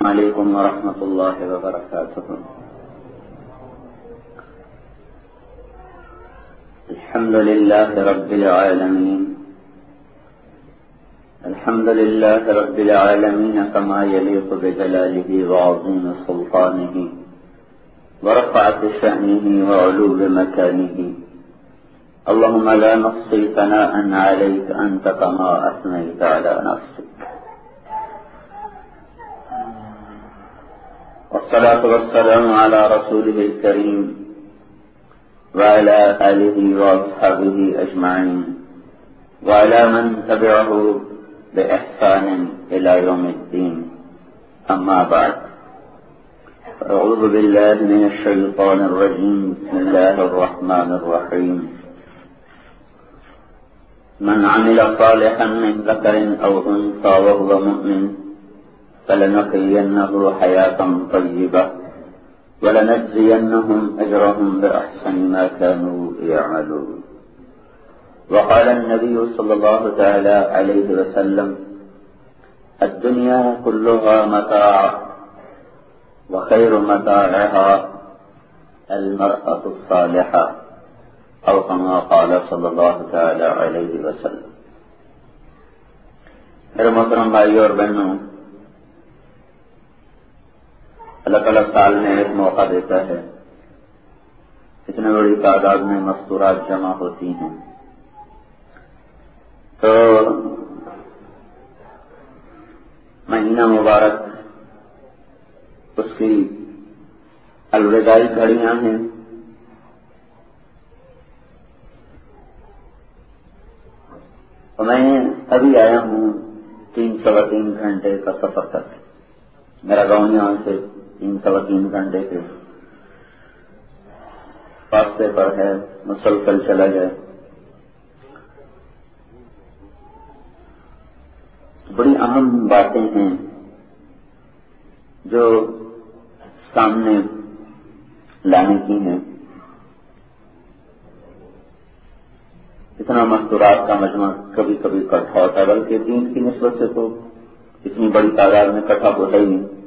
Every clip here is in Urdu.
عليكم ورحمة الله وبركاته. الحمد لله رب العالمين. الحمد لله رب العالمين كما يليق بجلاله وعظيم سلطانه ورفعة شأنه وعلو مكانه. اللهم لا نحصي ثناء عليك أنت كما أثنيت على نفسك. والصلاة والسلام على رسوله الكريم وعلى آله وأصحابه أجمعين وعلى من تبعه بإحسان إلى يوم الدين. أما بعد، أعوذ بالله من الشيطان الرجيم. بسم الله الرحمن الرحيم. من عمل صالحا من ذكر أو أنثى وهو مؤمن فلنحيينه حياة طيبة ولنجزينهم أجرهم بأحسن ما كانوا يعملون. وقال النبي صلى الله تعالى عليه وسلم: الدنيا كلها متاع وخير متاعها المرأة الصالحة، أو كما قال صلی اللہ تعالی علیہ وسلم. میرے محترم بھائیوں اور بہنوں، اللہ تعالیٰ سال میں ایک موقع دیتا ہے، اتنے بڑی تعداد میں مستورات جمع ہوتی ہیں، تو مہینہ مبارک اس کی الوداعی گھڑیاں ہیں. میں ابھی آیا ہوں 3-3.25 گھنٹے کا سفر کر کے. میرا گاؤں یہاں سے 3-3.25 گھنٹے کے راستے پر ہے. مسلسل چلا جائے. بڑی اہم باتیں ہیں جو سامنے لانے کی ہیں. اتنا مستورات کا مجمع کبھی کبھی اکٹھا ہوتا ہے، بلکہ دین کی نسبت سے تو اتنی بڑی تعداد میں اکٹھا ہوتا ہی نہیں.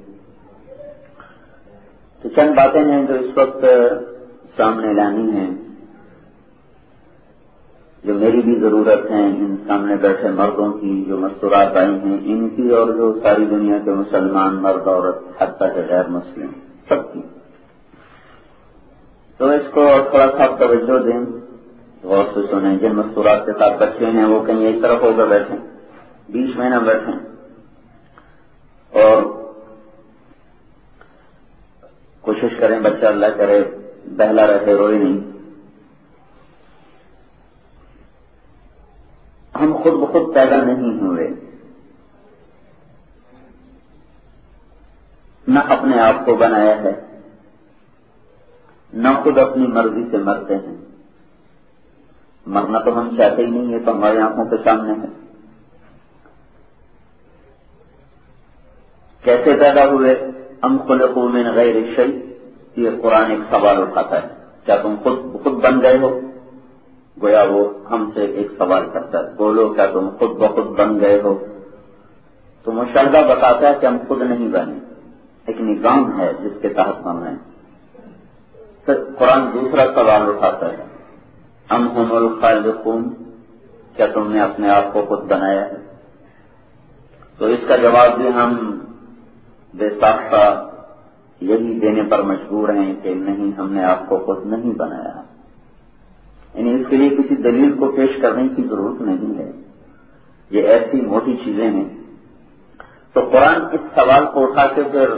تو چند باتیں ہیں جو اس وقت سامنے لانی ہیں، جو میری بھی ضرورت ہے، ان سامنے بیٹھے مردوں کی جو مستورات آئی ہیں ان کی، اور جو ساری دنیا کے مسلمان مرد عورت حتیٰ کہ غیر مسلم سب کی. تو اس کو تھوڑا سا توجہ دیں، غور سے سنیں. جن مستورات کے ساتھ بچے ہیں وہ کہیں ایک طرف ہو کر بیٹھیں، بیچ میں نہ بیٹھیں، اور کوشش کریں بچہ اللہ کرے بہلا رہے، روئے نہیں. ہم خود بخود پیدا نہیں ہوئے، نہ اپنے آپ کو بنایا ہے، نہ خود اپنی مرضی سے مرتے ہیں. مرنا تو ہم چاہتے ہی نہیں، یہ تو ہماری آنکھوں کے سامنے ہے. کیسے پیدا ہوئے؟ ام خلقوا من غیر شیء. یہ قرآن ایک سوال اٹھاتا ہے، کیا تم خود بن گئے ہو؟ گویا وہ ہم سے ایک سوال کرتا ہے، بولو کیا تم خود بخود بن گئے ہو؟ تو مشاہدہ بتاتا ہے کہ ہم خود نہیں بنے، ایک نظام ہے جس کے تحت ہم ہیں. پھر قرآن دوسرا سوال اٹھاتا ہے، ام هم الخالقون. کیا تم نے اپنے آپ کو خود بنایا ہے؟ تو اس کا جواب بھی ہم بے ساختہ یہی دینے پر مجبور ہیں کہ نہیں، ہم نے آپ کو خود نہیں بنایا. یعنی اس کے لیے کسی دلیل کو پیش کرنے کی ضرورت نہیں ہے، یہ ایسی موٹی چیزیں ہیں. تو قرآن اس سوال کو اٹھا کے پھر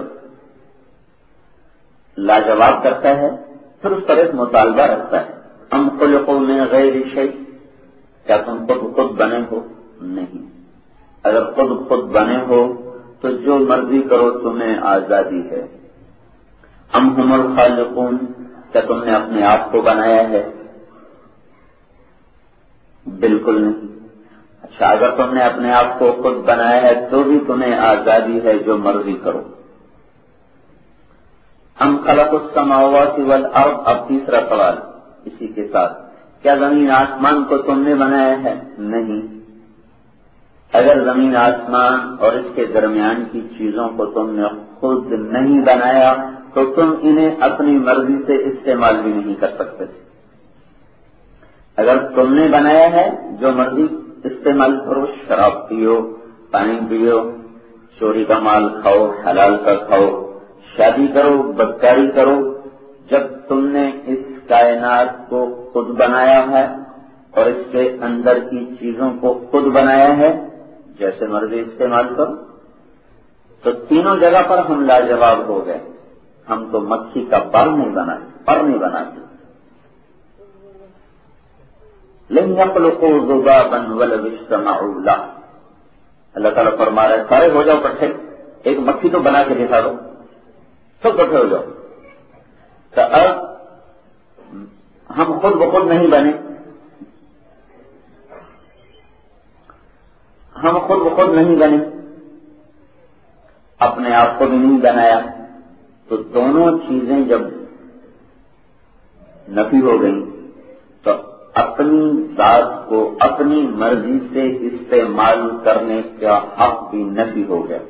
لاجواب کرتا ہے، پھر اس پر ایک مطالبہ رکھتا ہے، ام خلقوا من غیر شیء. کیا تم خود بنے ہو؟ نہیں. اگر خود بنے ہو تو جو مرضی کرو، تمہیں آزادی ہے. ام هم الخالقون. کیا تم نے اپنے آپ کو بنایا ہے؟ بالکل نہیں. اچھا، اگر تم نے اپنے آپ کو خود بنایا ہے تو بھی تمہیں آزادی ہے، جو مرضی کرو. ام خلق السماوات والارض. اب تیسرا سوال اسی کے ساتھ، کیا زمین آسمان کو تم نے بنایا ہے؟ نہیں. اگر زمین آسمان اور اس کے درمیان کی چیزوں کو تم نے خود نہیں بنایا تو تم انہیں اپنی مرضی سے استعمال بھی نہیں کر سکتے تھے۔ اگر تم نے بنایا ہے جو مرضی استعمال کرو، شراب پیو، پانی پیو، چوری کا مال کھاؤ، حلال کا کھاؤ، شادی کرو، بدکاری کرو، جب تم نے اس کائنات کو خود بنایا ہے اور اس کے اندر کی چیزوں کو خود بنایا ہے، جیسے مرضی استعمال کرو، تو تینوں جگہ پر ہم لاجواب ہو گئے۔ ہم تو مکھی کا پر نہیں بناتے۔ لن يخلقوا ذبابا ولو اجتمعوا له، اللہ تعالیٰ فرما رہا ہے سارے ہو جاؤ اکٹھے، ایک مکھی تو بنا کے دکھا دو، سب اکٹھے ہو جاؤ۔ تو اب ہم خود بخود نہیں بنے، اپنے آپ کو بھی نہیں بنایا، تو دونوں چیزیں جب نفی ہو گئی تو اپنی ذات کو اپنی مرضی سے استعمال کرنے کا حق بھی نفی ہو گیا۔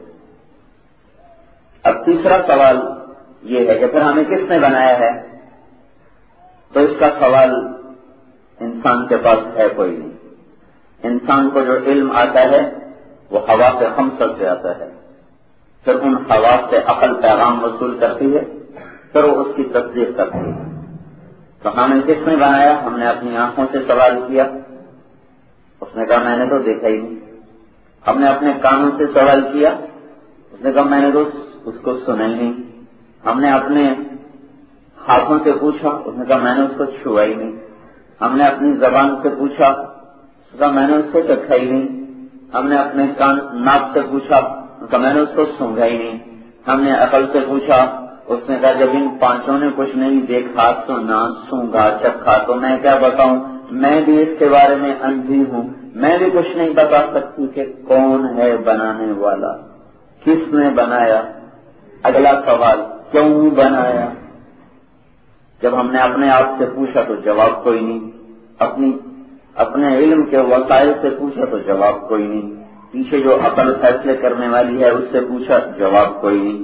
اب تیسرا سوال یہ ہے کہ پھر ہمیں کس نے بنایا ہے؟ تو اس کا سوال انسان کے پاس ہے کوئی نہیں۔ انسان کو جو علم آتا ہے وہ حواس خمسہ سے آتا ہے، پھر ان حواس سے عقل پیغام وصول کرتی ہے، پھر وہ اس کی تصدیق کرتی ہے۔ تو ہمیں کس نے بنایا؟ ہم نے اپنی آنکھوں سے سوال کیا، اس نے کہا میں نے تو دیکھا ہی نہیں۔ ہم نے اپنے کانوں سے سوال کیا، اس نے کہا میں نے تو اس کو سنا ہی نہیں۔ ہم نے اپنے ہاتھوں سے پوچھا، اس نے کہا میں نے اس کو چھوا ہی نہیں۔ ہم نے اپنی زبان سے پوچھا، اس نے کہا میں نے اس کو چکھا ہی نہیں۔ ہم نے اپنے ناک سے پوچھا، اس نے کہا میں نے اس کو سونگا ہی نہیں۔ ہم نے عقل سے پوچھا، اس نے کہا جب ان پانچوں نے کچھ نہیں دیکھا، سنا، سونگا، چکھا تو میں کیا بتاؤں، میں بھی اس کے بارے میں اندھی ہوں، میں بھی کچھ نہیں بتا سکتی کہ کون ہے بنانے والا، کس نے بنایا۔ اگلا سوال کیوں بنایا؟ جب ہم نے اپنے آپ سے پوچھا تو جواب کوئی نہیں، اپنے علم کے وسائل سے پوچھا تو جواب کوئی نہیں، پیچھے جو عقل فیصلے کرنے والی ہے اس سے پوچھا، جواب کوئی نہیں۔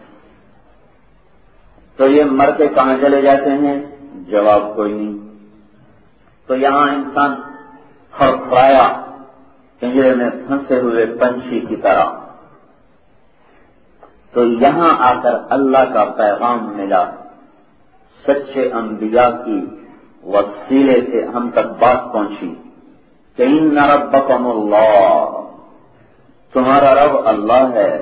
تو یہ مر کے کہاں چلے جاتے ہیں؟ جواب کوئی نہیں۔ تو یہاں انسان پھڑپھڑایا پنجرے میں پھنسے ہوئے پنچھی کی طرح، تو یہاں آ کر اللہ کا پیغام ملا، سچے انبیاء کی وسیلے سے ہم تک بات پہنچی کہ ان ربکم اللہ، تمہارا رب اللہ ہے،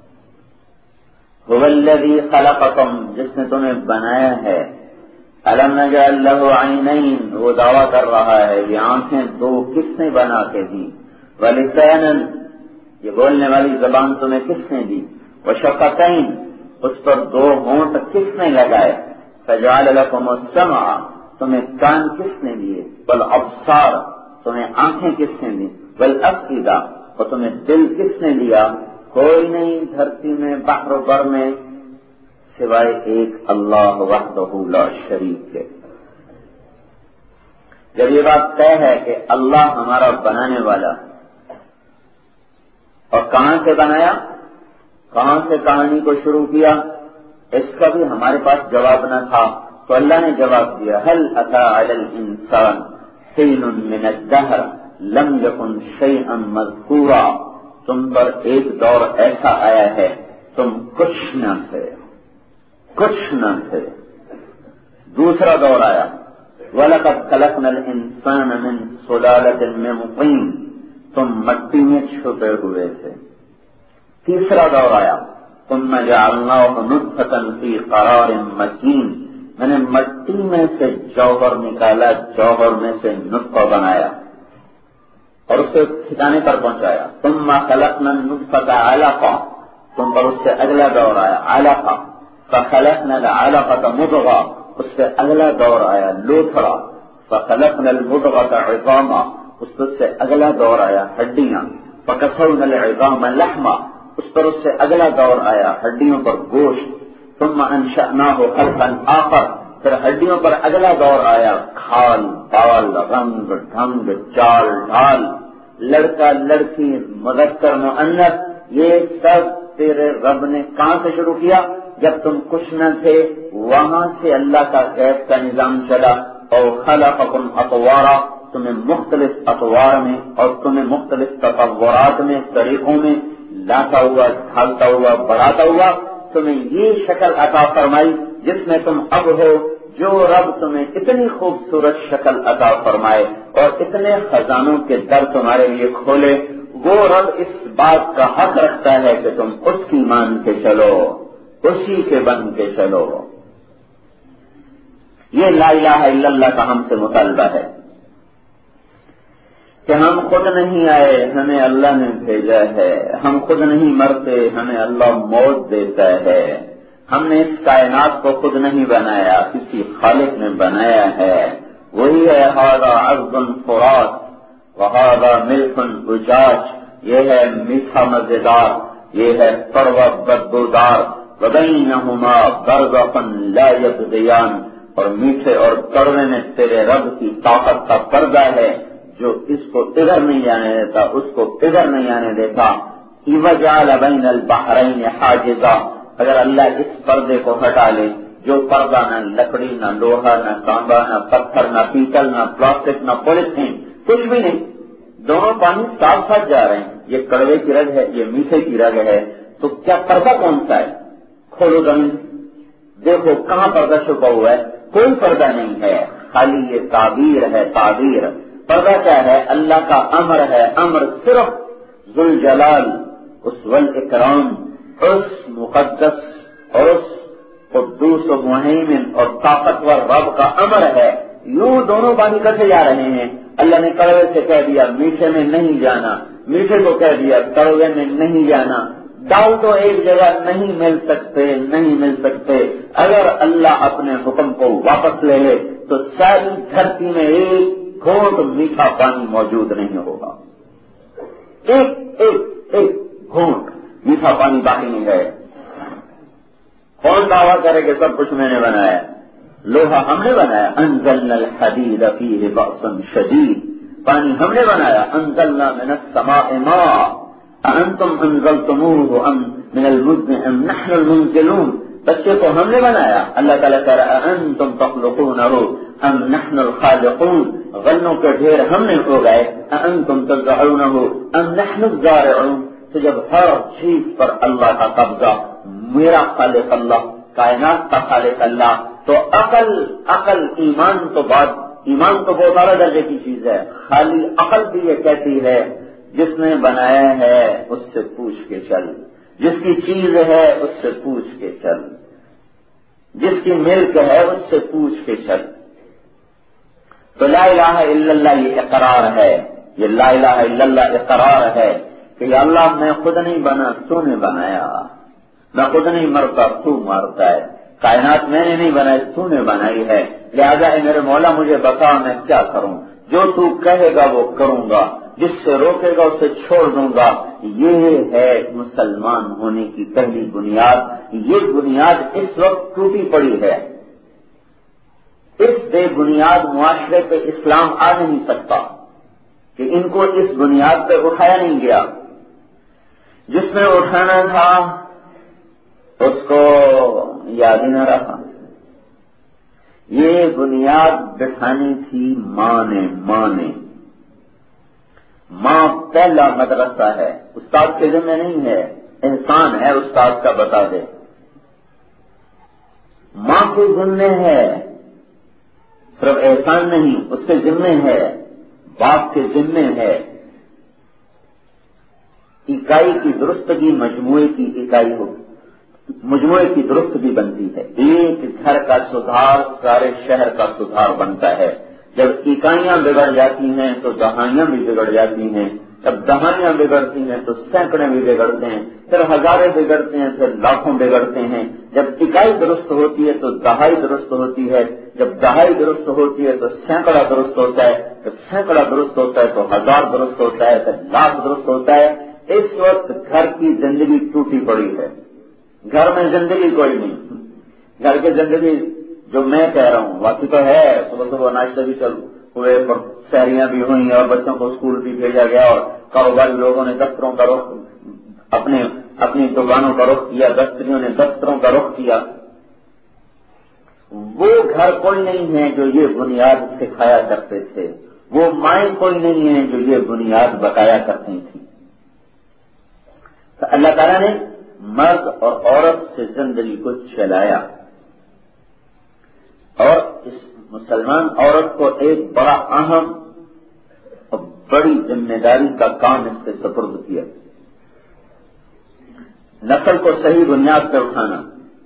هو الذی خلقکم، جس نے تمہیں بنایا ہے، الم نجعل له عینین، وہ دعویٰ کر رہا ہے یہ آنکھیں دو کس نے بنا کے دی، ولسانا، یہ بولنے والی زبان تمہیں کس نے دی، وشفتین، اس پر دو ہونٹ کس نے لگائے، فجعل لکم السمع، تمہیں کان کس نے دیے، والابصار، تمہیں آنکھیں کس نے دی، والافئدہ، اور تمہیں دل کس نے دیا؟ کوئی نہیں دھرتی میں بحر و بر میں سوائے ایک اللہ وحدہ لا شریک کے۔ جب یہ بات طے ہے کہ اللہ ہمارا بنانے والا، اور کہاں سے بنایا، کہاں سے کہانی کو شروع کیا، اس کا بھی ہمارے پاس جواب نہ تھا، تو اللہ نے جواب دیا، هل اتى على الانسان حين من الدهر لم يكن شيئا مذكورا، تم پر ایک دور ایسا آیا ہے تم کچھ نہ تھے۔ دوسرا دور آیا، وَلَقَدْ خَلَقْنَا الْإِنسَانَ مِنْ سُلَالَةٍ مِّن طِينٍ، تم مٹی میں چھپے ہوئے تھے۔ تیسرا دور آیا، ثُمَّ جَعَلْنَاهُ نُطْفَةً فِي قَرَارٍ مَّكِينٍ، میں نے مٹی میں سے جوہر نکالا، جوہر میں سے نطفہ بنایا اور اسے ٹھکانے پر پہنچایا، ثم خلقنا النطفة علقة، تم پر اس سے اگلا دور آیا علقہ، فخلقنا العلقة مضغة، اس سے اگلا دور آیا لوتھڑا، فخلقنا المضغة عظاما، اس سے اگلا دور آیا ہڈیاں، فکسونا العظام لحما، اس سے اگلا دور آیا ہڈیوں پر گوشت، ثم انشأناه خلقا آخر، پھر ہڈیوں پر اگلا دور آیا کھال بال رنگ ڈھنگ چال ڈھال، لڑکا لڑکی مذکر مؤنث، یہ سب تیرے رب نے کہاں سے شروع کیا؟ جب تم کچھ نہ تھے وہاں سے اللہ کا غیب کا نظام چلا، اور خلقکم اطوارا، تمہیں مختلف اطوار میں اور تمہیں مختلف تصورات میں، طریقوں میں لاتا ہوا، ڈھالتا ہوا، بڑھاتا ہوا، تمہیں یہ شکل عطا فرمائی جس میں تم اب ہو۔ جو رب تمہیں اتنی خوبصورت شکل عطا فرمائے اور اتنے خزانوں کے در تمہارے لیے کھولے، وہ رب اس بات کا حق رکھتا ہے کہ تم اس کی مان کے چلو، اسی کے بن کے چلو۔ یہ لا الہ الا اللہ کا ہم سے مطالبہ ہے کہ ہم خود نہیں آئے، ہمیں اللہ نے بھیجا ہے، ہم خود نہیں مرتے، ہمیں اللہ موت دیتا ہے، ہم نے اس کائنات کو خود نہیں بنایا، کسی خالق نے بنایا ہے، وہی ہے ھذا عذب فرات وھذا ملح اجاج، یہ ہے میٹھا مزیدار، یہ ہے کڑوا بدبودار، وبینہما برزخ لا یبغیان، اور میٹھے اور کڑوے میں تیرے رب کی طاقت کا پردہ ہے جو اس کو ادھر نہیں آنے دیتا، اس کو ادھر نہیں آنے دیتا۔ وجعل بین البحرین حاجزا، اگر اللہ اس پردے کو ہٹا لے، جو پردہ نہ لکڑی، نہ لوہا، نہ تانبا، نہ پتھر، نہ پیتل، نہ پلاسٹک، نہ پولیتھین، کچھ بھی نہیں، دونوں پانی ساتھ ساتھ جا رہے ہیں، یہ کڑوے کی رگ ہے، یہ میٹھے کی رگ ہے، تو کیا پردہ کون سا ہے؟ کھولو زمین، دیکھو کہاں پردہ چھپا ہوا ہے؟ کوئی پردہ نہیں ہے، خالی یہ تعبیر ہے، تعبیر۔ پردہ کیا ہے؟ اللہ کا امر ہے، امر صرف ذوالجلال، اس والاکرام، اس مقدس اور اس قدوس و مہیمن اور طاقتور رب کا امر ہے۔ یوں دونوں پانی کٹے جا رہے ہیں، اللہ نے کڑوے سے کہہ دیا میٹھے میں نہیں جانا، میٹھے کو کہہ دیا کڑوے میں نہیں جانا، ڈال تو ایک جگہ نہیں مل سکتے، نہیں مل سکتے۔ اگر اللہ اپنے حکم کو واپس لے لے تو ساری دھرتی میں ایک گھونٹ میٹھا پانی موجود نہیں ہوگا، ایک ایک ایک گھونٹ میٹھا پانی باقی نہیں ہے۔ کون دعویٰ کرے کہ سب کچھ میں نے بنایا؟ لوہا ہم نے بنایا، انزلنا الحدید فیہ بأس شدید، پانی ہم نے بنایا، انزلنا من السماء ماء انتم انزلتموه ام من المزن ام نحن المنزلون، بچے کو ہم نے بنایا، اللہ تعالیٰ کہہ رہا انتم تخلقونہ ام نحن الخالقون، غلوں کے ڈھیر ہم نے اگائے، انتم تزرعونہ ام نحن الزارعون۔ تو جب ہر چیز پر اللہ کا قبضہ، میرا خالق اللہ، کائنات کا خالق اللہ، تو عقل ایمان تو بہت اعلیٰ درجے کی چیز ہے، خالی عقل بھی یہ کہتی ہے جس نے بنایا ہے اس سے پوچھ کے چل، جس کی چیز ہے اس سے پوچھ کے چل، جس کی ملک ہے اس سے پوچھ کے چل۔ تو لا الہ الا اللہ یہ اقرار ہے، یہ لا الہ الا اللہ اقرار ہے کہ یا اللہ میں خود نہیں بنا، تو نے بنایا، میں خود نہیں مرتا، تو مارتا ہے، کائنات میں نے نہیں بنائی، تو نے بنائی ہے، لہذا اے میرے مولا مجھے بتا میں کیا کروں، جو تو کہے گا وہ کروں گا، جس سے روکے گا اسے چھوڑ دوں گا۔ یہ ہے مسلمان ہونے کی پہلی بنیاد، یہ بنیاد اس وقت ٹوٹی پڑی ہے، اس بے بنیاد معاشرے پہ اسلام آ نہیں سکتا کہ ان کو اس بنیاد پہ اٹھایا نہیں گیا، جس نے اٹھانا تھا اس کو یاد ہی نہ رہا۔ یہ بنیاد بٹھانی تھی ماں نے، ماں پہلا مدرسہ ہے، استاد کے ذمہ نہیں ہے، احسان ہے استاد کا بتا دے، ماں کے ذمہ ہے، صرف احسان نہیں، اس کے ذمہ ہے، باپ کے ذمہ ہے۔ اکائی کی درستگی مجموعے کی اکائی ہو، مجموعے کی درستگی بنتی ہے، ایک گھر کا سدھار سارے شہر کا سدھار بنتا ہے۔ جب اکائیاں بگڑ جاتی ہیں تو دہائیاں بھی بگڑ جاتی ہیں، جب دہائیاں بگڑتی ہیں تو سینکڑے بھی بگڑتے ہیں، پھر ہزاریں بگڑتے ہیں، پھر لاکھوں بگڑتے ہیں۔ جب اکائی درست ہوتی ہے تو دہائی درست ہوتی ہے، جب دہائی درست ہوتی ہے تو سینکڑا درست ہوتا ہے، جب سینکڑا درست ہوتا ہے تو ہزار درست ہوتا ہے، پھر لاکھ درست ہوتا ہے۔ اس وقت گھر کی زندگی ٹوٹی پڑی ہے، گھر میں زندگی کوئی نہیں، گھر کی زندگی جو میں کہہ رہا ہوں واقعی تو ہے، صبح صبح ناشتہ بھی ہوئے، سحریاں بھی ہوئیں اور بچوں کو اسکول بھی بھیجا گیا اور کاروباری لوگوں نے دفتروں کا رخ، اپنی دکانوں کا رخ کیا، دفتریوں نے دفتروں کا رخ کیا. وہ گھر کوئی نہیں ہے جو یہ بنیاد سکھایا کرتے تھے، وہ مائیں کوئی نہیں ہیں جو یہ بنیاد بتایا کرتی تھی. تو اللہ تعالیٰ نے مرد اور عورت سے زندگی کو چلایا، اور اس مسلمان عورت کو ایک بڑا اہم اور بڑی ذمہ داری کا کام اس سے سپرد کیا، نسل کو صحیح بنیاد پر اٹھانا.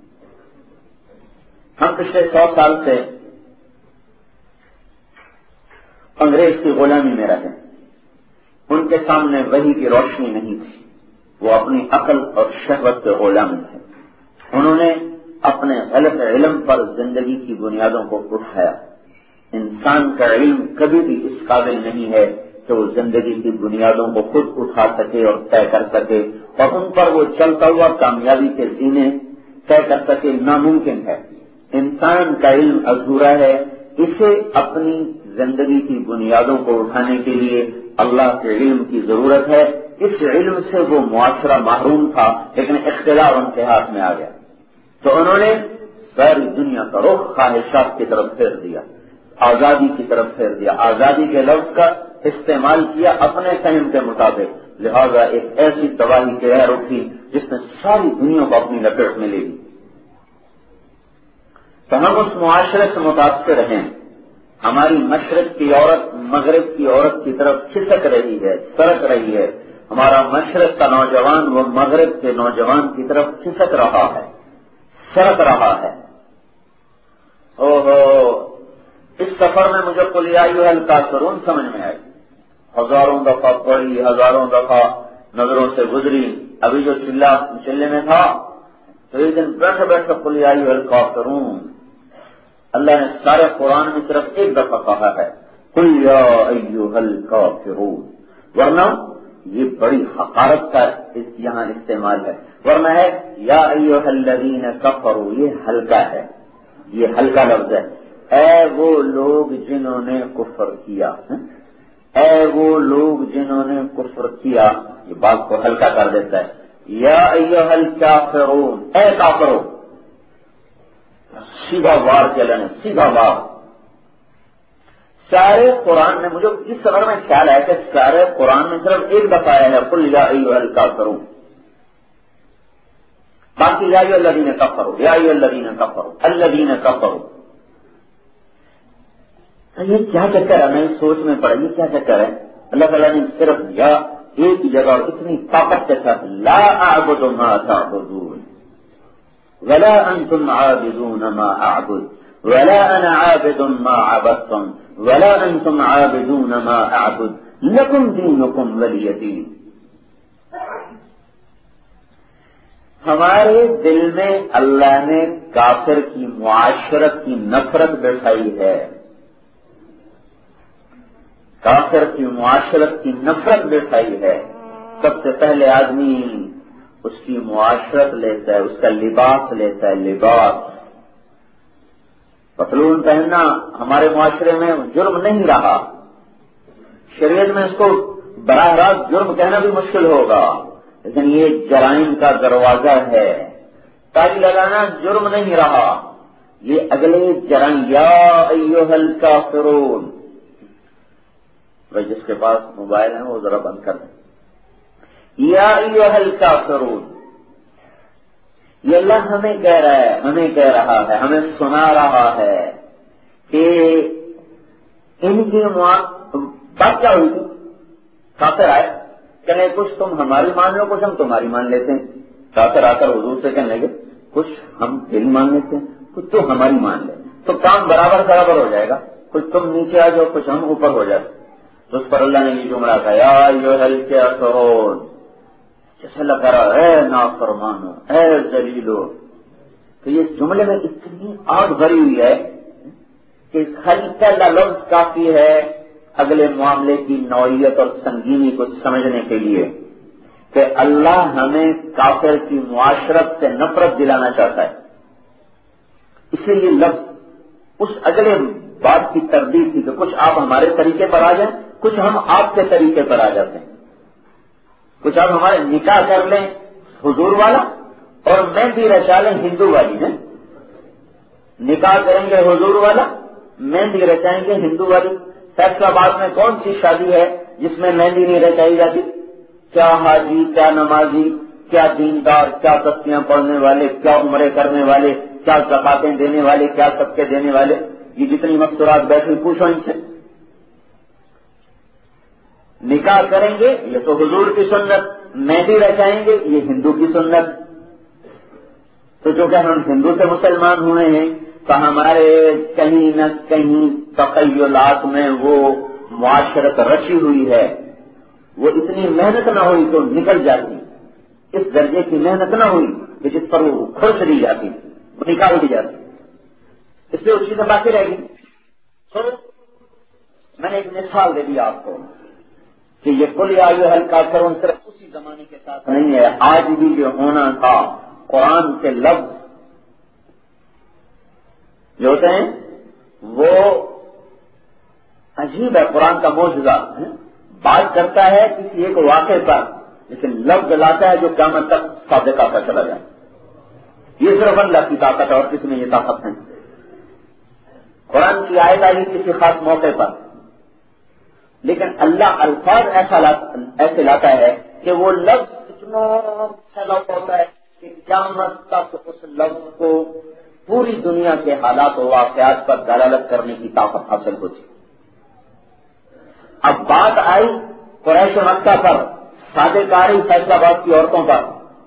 ہم پچھلے 100 سال سے انگریز کی غلامی میں رہے. ان کے سامنے وحی کی روشنی نہیں تھی، وہ اپنی عقل اور شہوت کے غلام تھے. انہوں نے اپنے غلط علم پر زندگی کی بنیادوں کو اٹھایا. انسان کا علم کبھی بھی اس قابل نہیں ہے کہ وہ زندگی کی بنیادوں کو خود اٹھا سکے اور طے کر سکے اور ان پر وہ چلتا ہوا کامیابی کے زینے طے کر سکے. ناممکن ہے. انسان کا علم ادھورا ہے. اسے اپنی زندگی کی بنیادوں کو اٹھانے کے لیے اللہ کے علم کی ضرورت ہے. اس علم سے وہ معاشرہ محروم تھا، لیکن اختیار ان کے ہاتھ میں آ گیا تو انہوں نے ساری دنیا کا رخ خواہشات کی طرف پھیر دیا، آزادی کی طرف پھیر دیا. آزادی کے لفظ کا استعمال کیا اپنے فہم کے مطابق، لہذا ایک ایسی تباہی کی لہر اٹھی جس نے ساری دنیا کو اپنی لپیٹ میں لے لی. تو ہم اس معاشرے سے متاثر ہیں. ہماری مشرق کی عورت مغرب کی عورت کی طرف کھسک رہی ہے، سرک رہی ہے. ہمارا مشرق کا نوجوان وہ مغرب کے نوجوان کی طرف کھسک رہا ہے، سرک رہا ہے. اس سفر میں مجھے قل یا ایھا الکافرون سمجھ میں آئی. ہزاروں دفعہ پڑھی، ہزاروں دفعہ نظروں سے گزری. ابھی جو چلے میں تھا تو ایک دن بیٹھے بیٹھے قل یا ایھا الکافرون اللہ نے سارے قرآن میں صرف ایک دفعہ کہا ہے، قل یا ایھا الکافرون. ورنہ یہ بڑی حقارت کا یہاں استعمال ہے. ورنہ ہے یا ایھا الذین کفروا، یہ ہلکا ہے، یہ ہلکا لفظ ہے. اے وہ لوگ جنہوں نے کفر کیا، اے وہ لوگ جنہوں نے کفر کیا، یہ بات کو ہلکا کر دیتا ہے. یا ایھا الکافرون، اے کافرو، سیدھا وار چلنے، سیدھا وار. سارے قرآن میں مجھے اس سفر میں خیال ہے کہ سارے قرآن میں صرف ایک دفعہ آیا ہے قل یا ایھا الکافرون. باقی یا ایھا الذین کفروا، یا ایھا الذین کفروا، الذین کفروا. یہ کیا چکر ہے؟ میں سوچ میں پڑا یہ کیا چکر ہے. اللہ تعالیٰ نے صرف یا ایک ہی جگہ اور اتنی طاقت کے ساتھ لا اعبد ما تعبدون ولا انتم عابدون ما اعبد ولا انا عابد ما عبدتم ولا انتم عابدون ما اعبد لکم دینکم ولی دین. ہمارے دل میں اللہ نے کافر کی معاشرت کی نفرت بٹھائی ہے، کافر کی معاشرت کی نفرت بٹھائی ہے. سب سے پہلے آدمی اس کی معاشرت لیتا ہے، اس کا لباس لیتا ہے. لباس، پتلون پہننا ہمارے معاشرے میں جرم نہیں رہا. شریعت میں اس کو براہ راست جرم کہنا بھی مشکل ہوگا، لیکن یہ جرائم کا دروازہ ہے. تاج لگانا جرم نہیں رہا، یہ اگلے جرائم. یا ایھا الکافرون. جس کے پاس موبائل ہے وہ ذرا بند کر دیں. یا ایھا الکافرون، یہ اللہ ہمیں کہہ رہا ہے، ہمیں کہہ رہا ہے، ہمیں سنا رہا ہے کہ ان کی بات کیا ہوئی تھی. کافر آئے کہنے کچھ تم ہماری مان لو، کچھ ہم تمہاری مان لیتے ہیں. کافر آ کر حضور سے کہنے لگے کچھ ہم تیری مان لیتے ہیں، کچھ تو ہماری مان لے، تو کام برابر ہو جائے گا. کچھ تم نیچے آ جاؤ، کچھ ہم اوپر ہو جائے. تو اس پر اللہ نے یہ جملہ کہا یا ایھا الکافرون. جیسے لگ رہا اے نافرمانو، اے ذلیلو. تو یہ جملے میں اتنی آگ بھری ہوئی ہے کہ ہلکا لفظ کافی ہے اگلے معاملے کی نوعیت اور سنگینی کو سمجھنے کے لیے کہ اللہ ہمیں کافر کی معاشرت سے نفرت دلانا چاہتا ہے. اس لیے یہ لفظ اس اگلے بات کی تردید تھی کہ کچھ آپ ہمارے طریقے پر آ جائیں، کچھ ہم آپ کے طریقے پر آ جاتے ہیں، کچھ آپ ہمارے نکاح کر لیں حضور والا اور مہندی رچا لیں ہندو والی ہے، نکاح کریں گے حضور والا، مہندی رچائیں گے ہندو والی۔ فیصلہ آباد میں کون سی شادی ہے جس میں مہندی نہیں رچائی جاتی؟ کیا حاجی، کیا نمازی، کیا دیندار، کیا تسبیحاں پڑھنے والے، کیا عمرے کرنے والے، کیا زکاتیں دینے والے، کیا صدقے دینے والے، یہ جتنی مقصورات بیٹھی پوچھو ان سے۔ نکاح کریں گے یہ تو حضور کی سنت، مہندی رچائیں گے یہ ہندو کی سنت۔ تو چونکہ ہم ہندو سے مسلمان ہوئے ہیں تو ہمارے کہیں نہ کہیں تخیلات میں وہ معاشرت رچی ہوئی ہے، وہ اتنی محنت نہ ہوئی تو نکل جاتی، اس درجے کی محنت نہ ہوئی کہ جس پر وہ کھرچ دی جاتی، وہ نکال دی جاتی، اس لیے اس چیزیں باقی رہ گئی۔ تو میں نے ایک مثال دے دی آپ کو کہ یہ قل یا ایھا الکافرون صرف اسی زمانے کے ساتھ نہیں ہے، آج بھی جو ہونا تھا قرآن کے لفظ جو ہوتے ہیں وہ عجیب ہے، قرآن کا معجزہ بات کرتا ہے کسی ایک واقعے پر لیکن لفظ لاتا ہے جو قیامت تک صادق آتا چلا جائے۔ یہ صرف اللہ کی طاقت ہے اور کسی میں یہ طاقت نہیں۔ قرآن کی آیت آئی کسی خاص موقع پر، لیکن اللہ الفاظ ایسے لاتا ہے کہ وہ لفظ اتنا پھیلا ہوتا ہے کہ قیامت تک اس لفظ کو پوری دنیا کے حالات و واقعات پر دلالت کرنے کی طاقت حاصل ہوتی۔ اب بات آئی قریش مکہ پر، صادق آ رہی فیصلہ آباد کی عورتوں پر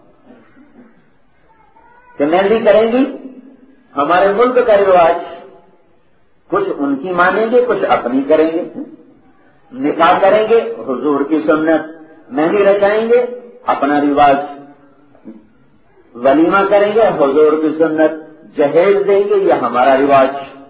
کہ مہندی کریں گی، ہمارے ملک کا رواج، کچھ ان کی مانیں گے کچھ اپنی کریں گے، نکاح کریں گے حضور کی سنت، مہندی رچائیں گے اپنا رواج، ولیمہ کریں گے حضور کی سنت، جہیز دیں گے یہ ہمارا رواج۔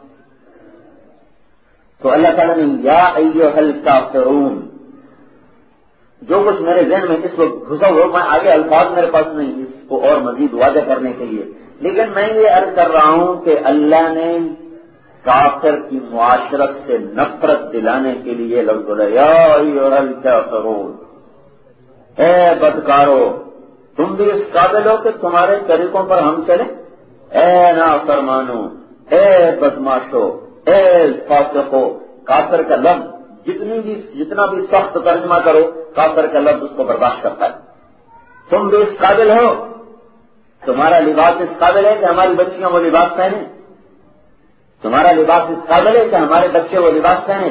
تو اللہ تعالیٰ نے یا ایھا الکافرون، جو کچھ میرے ذہن میں اس وقت گھسا ہوا، میں آگے الفاظ میرے پاس نہیں اس کو اور مزید واضح کرنے کے لیے، لیکن میں یہ عرض کر رہا ہوں کہ اللہ نے کافر کی معاشرت سے نفرت دلانے کے لیے لفظ بولا یا ایھا الکافرون، اے بدکارو، تم بھی اس قابل ہو کہ تمہارے طریقوں پر ہم چلیں؟ اے نافرمانو، اے بدماشو، اے فاسقو۔ کافر کا لفظ جتنا بھی سخت ترجمہ کرو، کافر کا لفظ اس کو برداشت کرتا ہے۔ تم بھی اس قابل ہو، تمہارا لباس اس قابل ہے کہ ہماری بچیاں وہ لباس پہنیں، تمہارا لباس اس قابل ہے کہ ہمارے بچے وہ لباس پہنیں۔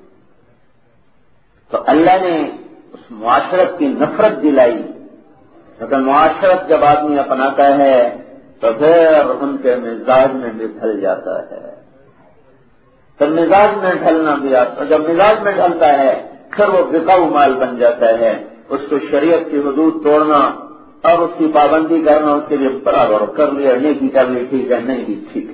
تو اللہ نے اس معاشرت کی نفرت دلائی، لیکن معاشرت جب آدمی اپناتا ہے تو پھر ان کے مزاج میں بھی ڈھل جاتا ہے، پھر مزاج میں ڈھلنا بھی آتا ہے، جب مزاج میں ڈھلتا ہے پھر وہ بکاؤ مال بن جاتا ہے، اس کو شریعت کی حدود توڑنا اور اس کی پابندی کرنا اس کے لیے برابر، کر لیا نیکی کر لی ٹھیک ہے، نہیں کی ٹھیک ہے۔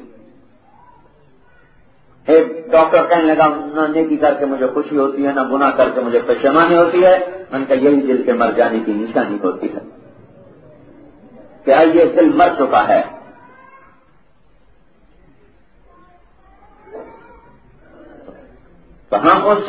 ایک ڈاکٹر کہنے لگا نہ نیکی کر کے مجھے خوشی ہوتی ہے نہ گناہ کر کے مجھے پشیمانی ہوتی ہے، ان کا یہی دل کے مر جانے کی نشانی ہوتی ہے کہ یہ دل مر چکا ہے۔ تو ہم اس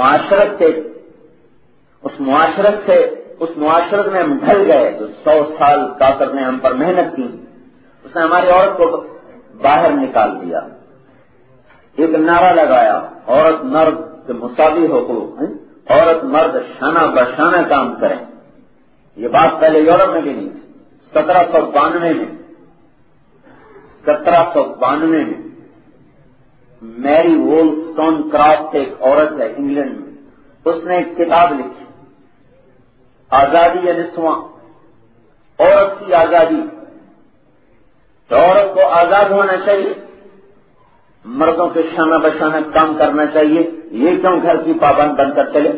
معاشرت میں ہم ڈھل گئے جو 100 سال کافر نے ہم پر محنت کی، اس نے ہماری عورت کو باہر نکال دیا، ایک نعرہ لگایا عورت مرد کے مساوی حقوق، عورت مرد شانہ بشانہ کام کریں۔ یہ بات پہلے یورپ میں بھی نہیں تھی۔ 1792 میں میری وولسٹون کرافٹ ایک عورت ہے انگلینڈ میں، اس نے ایک کتاب لکھی آزادی نسواں، عورت کی آزادی، تو عورت کو آزاد ہونا چاہیے، مردوں کے شانہ بشانہ کام کرنا چاہیے، یہ کیوں گھر کی پابند بن کر چلے؟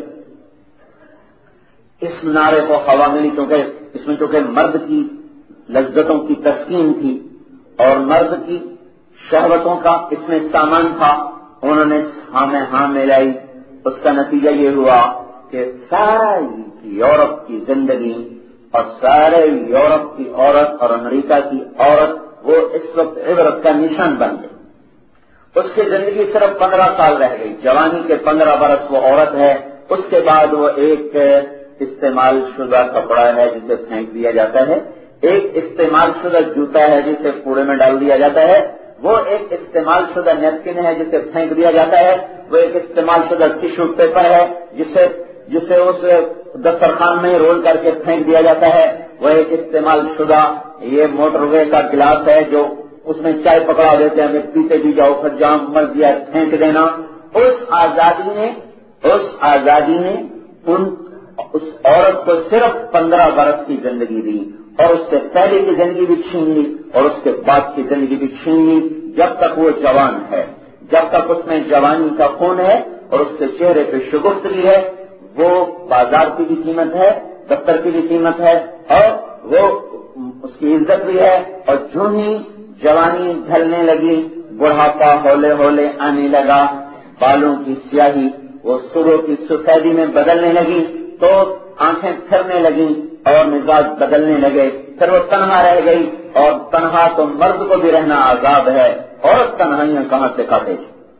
اس نعرے کو ہوا ملی کیونکہ اس میں چونکہ مرد کی لذتوں کی تسکین تھی اور مرد کی شہوتوں کا اس میں سامان تھا، انہوں نے ہاں میں ہاں ملائی، اس کا نتیجہ یہ ہوا کہ ساری یورپ کی زندگی اور سارے یورپ کی عورت اور امریکہ کی عورت وہ اس وقت عبرت کا نشان بن گئی۔ اس کی زندگی صرف 15 سال رہ گئی، جوانی کے 15 برس وہ عورت ہے، اس کے بعد وہ ایک استعمال شدہ کپڑا ہے جسے پھینک دیا جاتا ہے، ایک استعمال شدہ جوتا ہے جسے کوڑے میں ڈال دیا جاتا ہے، وہ ایک استعمال شدہ نیپکن ہے جسے پھینک دیا جاتا ہے، وہ ایک استعمال شدہ ٹیشو پیپر ہے جسے اس دسترخوان میں رول کر کے پھینک دیا جاتا ہے، وہ ایک استعمال شدہ یہ موٹر وے کا گلاس ہے جو اس میں چائے پکڑا دیتے ہیں، پیتے بھی جاؤ پھر جام مر دیا پھینک دینا۔ اس آزادی نے اس عورت کو صرف 15 برس کی زندگی دی، اور اس سے پہلے کی زندگی بھی چھین لی اور اس کے بعد کی زندگی بھی چھین لی، جب تک وہ جوان ہے، جب تک اس میں جوانی کا خون ہے اور اس کے چہرے پہ شگفتگی ہے، وہ بازار کی بھی قیمت ہے، دفتر کی بھی قیمت ہے، اور وہ اس کی عزت بھی ہے۔ اور جو ہی جوانی ڈھلنے لگی، بڑھاپا ہولے ہولے آنے لگا، بالوں کی سیاہی وہ سروں کی سفیدی میں بدلنے لگی، تو آنکھیں پھرنے لگیں اور مزاج بدلنے لگے، پھر وہ تنہا رہ گئی، اور تنہا تو مرد کو بھی رہنا عذاب ہے، عورت تنہائیاں کہاں سے کاٹے۔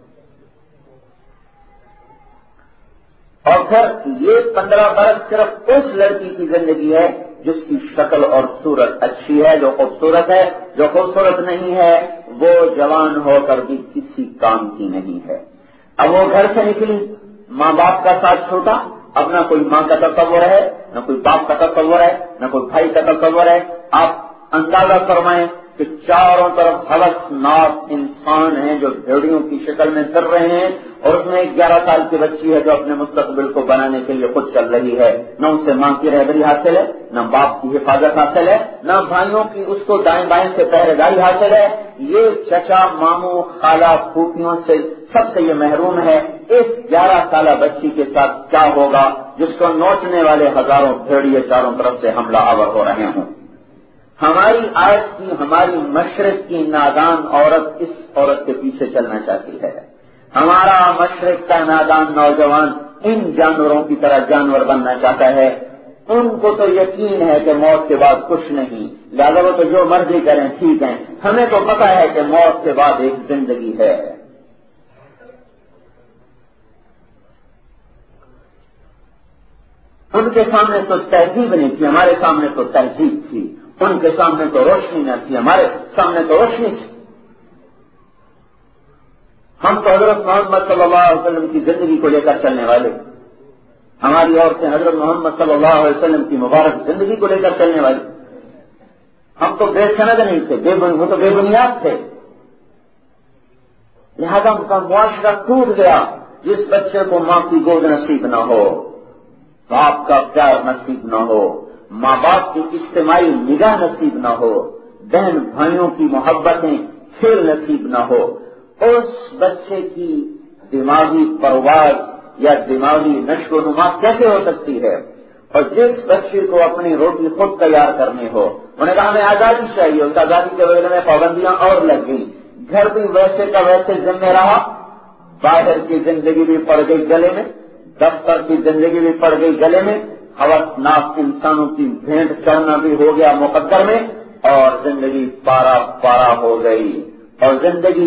اور پھر یہ 15 برس صرف اس لڑکی کی زندگی ہے جس کی شکل اور صورت اچھی ہے، جو خوبصورت ہے، جو خوبصورت نہیں ہے وہ جوان ہو کر بھی کسی کام کی نہیں ہے۔ اب وہ گھر سے نکلی، ماں باپ کا ساتھ چھوٹا، اب نہ کوئی ماں کا تصور ہے، نہ کوئی باپ کا تصور ہے، نہ کوئی بھائی کا تصور ہے۔ آپ اندازہ فرمائیں کہ چاروں طرف ہلکناک انسان ہیں جو بھیڑیوں کی شکل میں پھر رہے ہیں، اور اس میں ایک 11 سال کی بچی ہے جو اپنے مستقبل کو بنانے کے لیے خود چل رہی ہے، نہ اسے ماں کی رہبری حاصل ہے، نہ باپ کی حفاظت حاصل ہے، نہ بھائیوں کی اس کو دائیں بائیں سے پہرے داری حاصل ہے۔ یہ چچا ماموں خالہ پھوپھیوں سے سب سے یہ محروم ہے۔ اس 11 سالہ بچی کے ساتھ کیا ہوگا جس کو نوچنے والے ہزاروں بھیڑیے چاروں طرف سے حملہ آور ہو رہے ہوں۔ ہماری آج کی، ہماری مشرق کی نادان عورت اس عورت کے پیچھے چلنا چاہتی ہے۔ ہمارا مشرق کا نادان نوجوان ان جانوروں کی طرح جانور بننا چاہتا ہے۔ ان کو تو یقین ہے کہ موت کے بعد کچھ نہیں، لہذا وہ تو جو مرضی کریں ٹھیک ہے، ہمیں تو پتہ ہے کہ موت کے بعد ایک زندگی ہے۔ ان کے سامنے تو تہذیب نہیں تھی، ہمارے سامنے تو تہذیب تھی۔ ان کے سامنے تو روشنی نہ تھی، ہمارے سامنے تو روشنی تھی۔ ہم تو حضرت محمد صلی اللہ علیہ وسلم کی زندگی کو لے کر چلنے والے، ہماری عورتیں حضرت محمد صلی اللہ علیہ وسلم کی مبارک زندگی کو لے کر چلنے والی۔ ہم تو بے سند نہیں تھے، وہ تو بے بنیاد تھے، لہذا ان کا معاشرہ ٹوٹ گیا۔ جس بچے کو ماں کی گود نصیب نہ ہو، باپ کا پیار نصیب نہ ہو، ماں باپ کی اجتماعی نگاہ نصیب نہ ہو، بہن بھائیوں کی محبتیں کھیل نصیب نہ ہو، اس بچے کی دماغی پرواز یا دماغی نشو و نما کیسے ہو سکتی ہے؟ اور جس بچے کو اپنی روٹی خود تیار کرنی ہو، انہوں نے کہا ہمیں آزادی چاہیے، اس آزادی کے وجہ میں پابندیاں اور لگ گئی، گھر بھی ویسے کا ویسے ذمہ رہا، باہر کی زندگی بھی پڑ گئی گلے میں، دفتر کی زندگی بھی پڑ گئی گلے میں، ہوسناک انسانوں کی بھینٹ چڑھنا بھی ہو گیا مقدر میں، اور زندگی پارا پارا ہو گئی۔ اور زندگی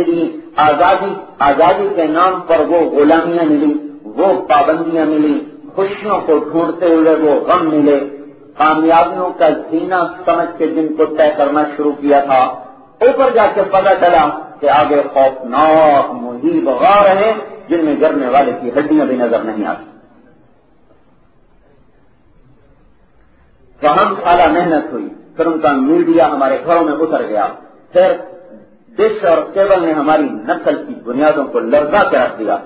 آزادی کے نام پر وہ غلامیاں ملی، وہ پابندیاں ملی، خوشیوں کو ڈھونڈتے ہوئے وہ غم ملے، کامیابیوں کا زینہ سمجھ کے جن کو طے کرنا شروع کیا تھا، اوپر جا کے پتہ چلا کہ آگے خوفناک مہیب غار ہیں جن میں گرنے والے کی ہڈیاں بھی نظر نہیں آتی۔ فہم سالہ محنت ہوئی، پھر ان کا میڈیا ہمارے گھروں میں اتر گیا، پھر ڈش اور کیبل نے ہماری نسل کی بنیادوں کو لرزا کے رکھ دیا۔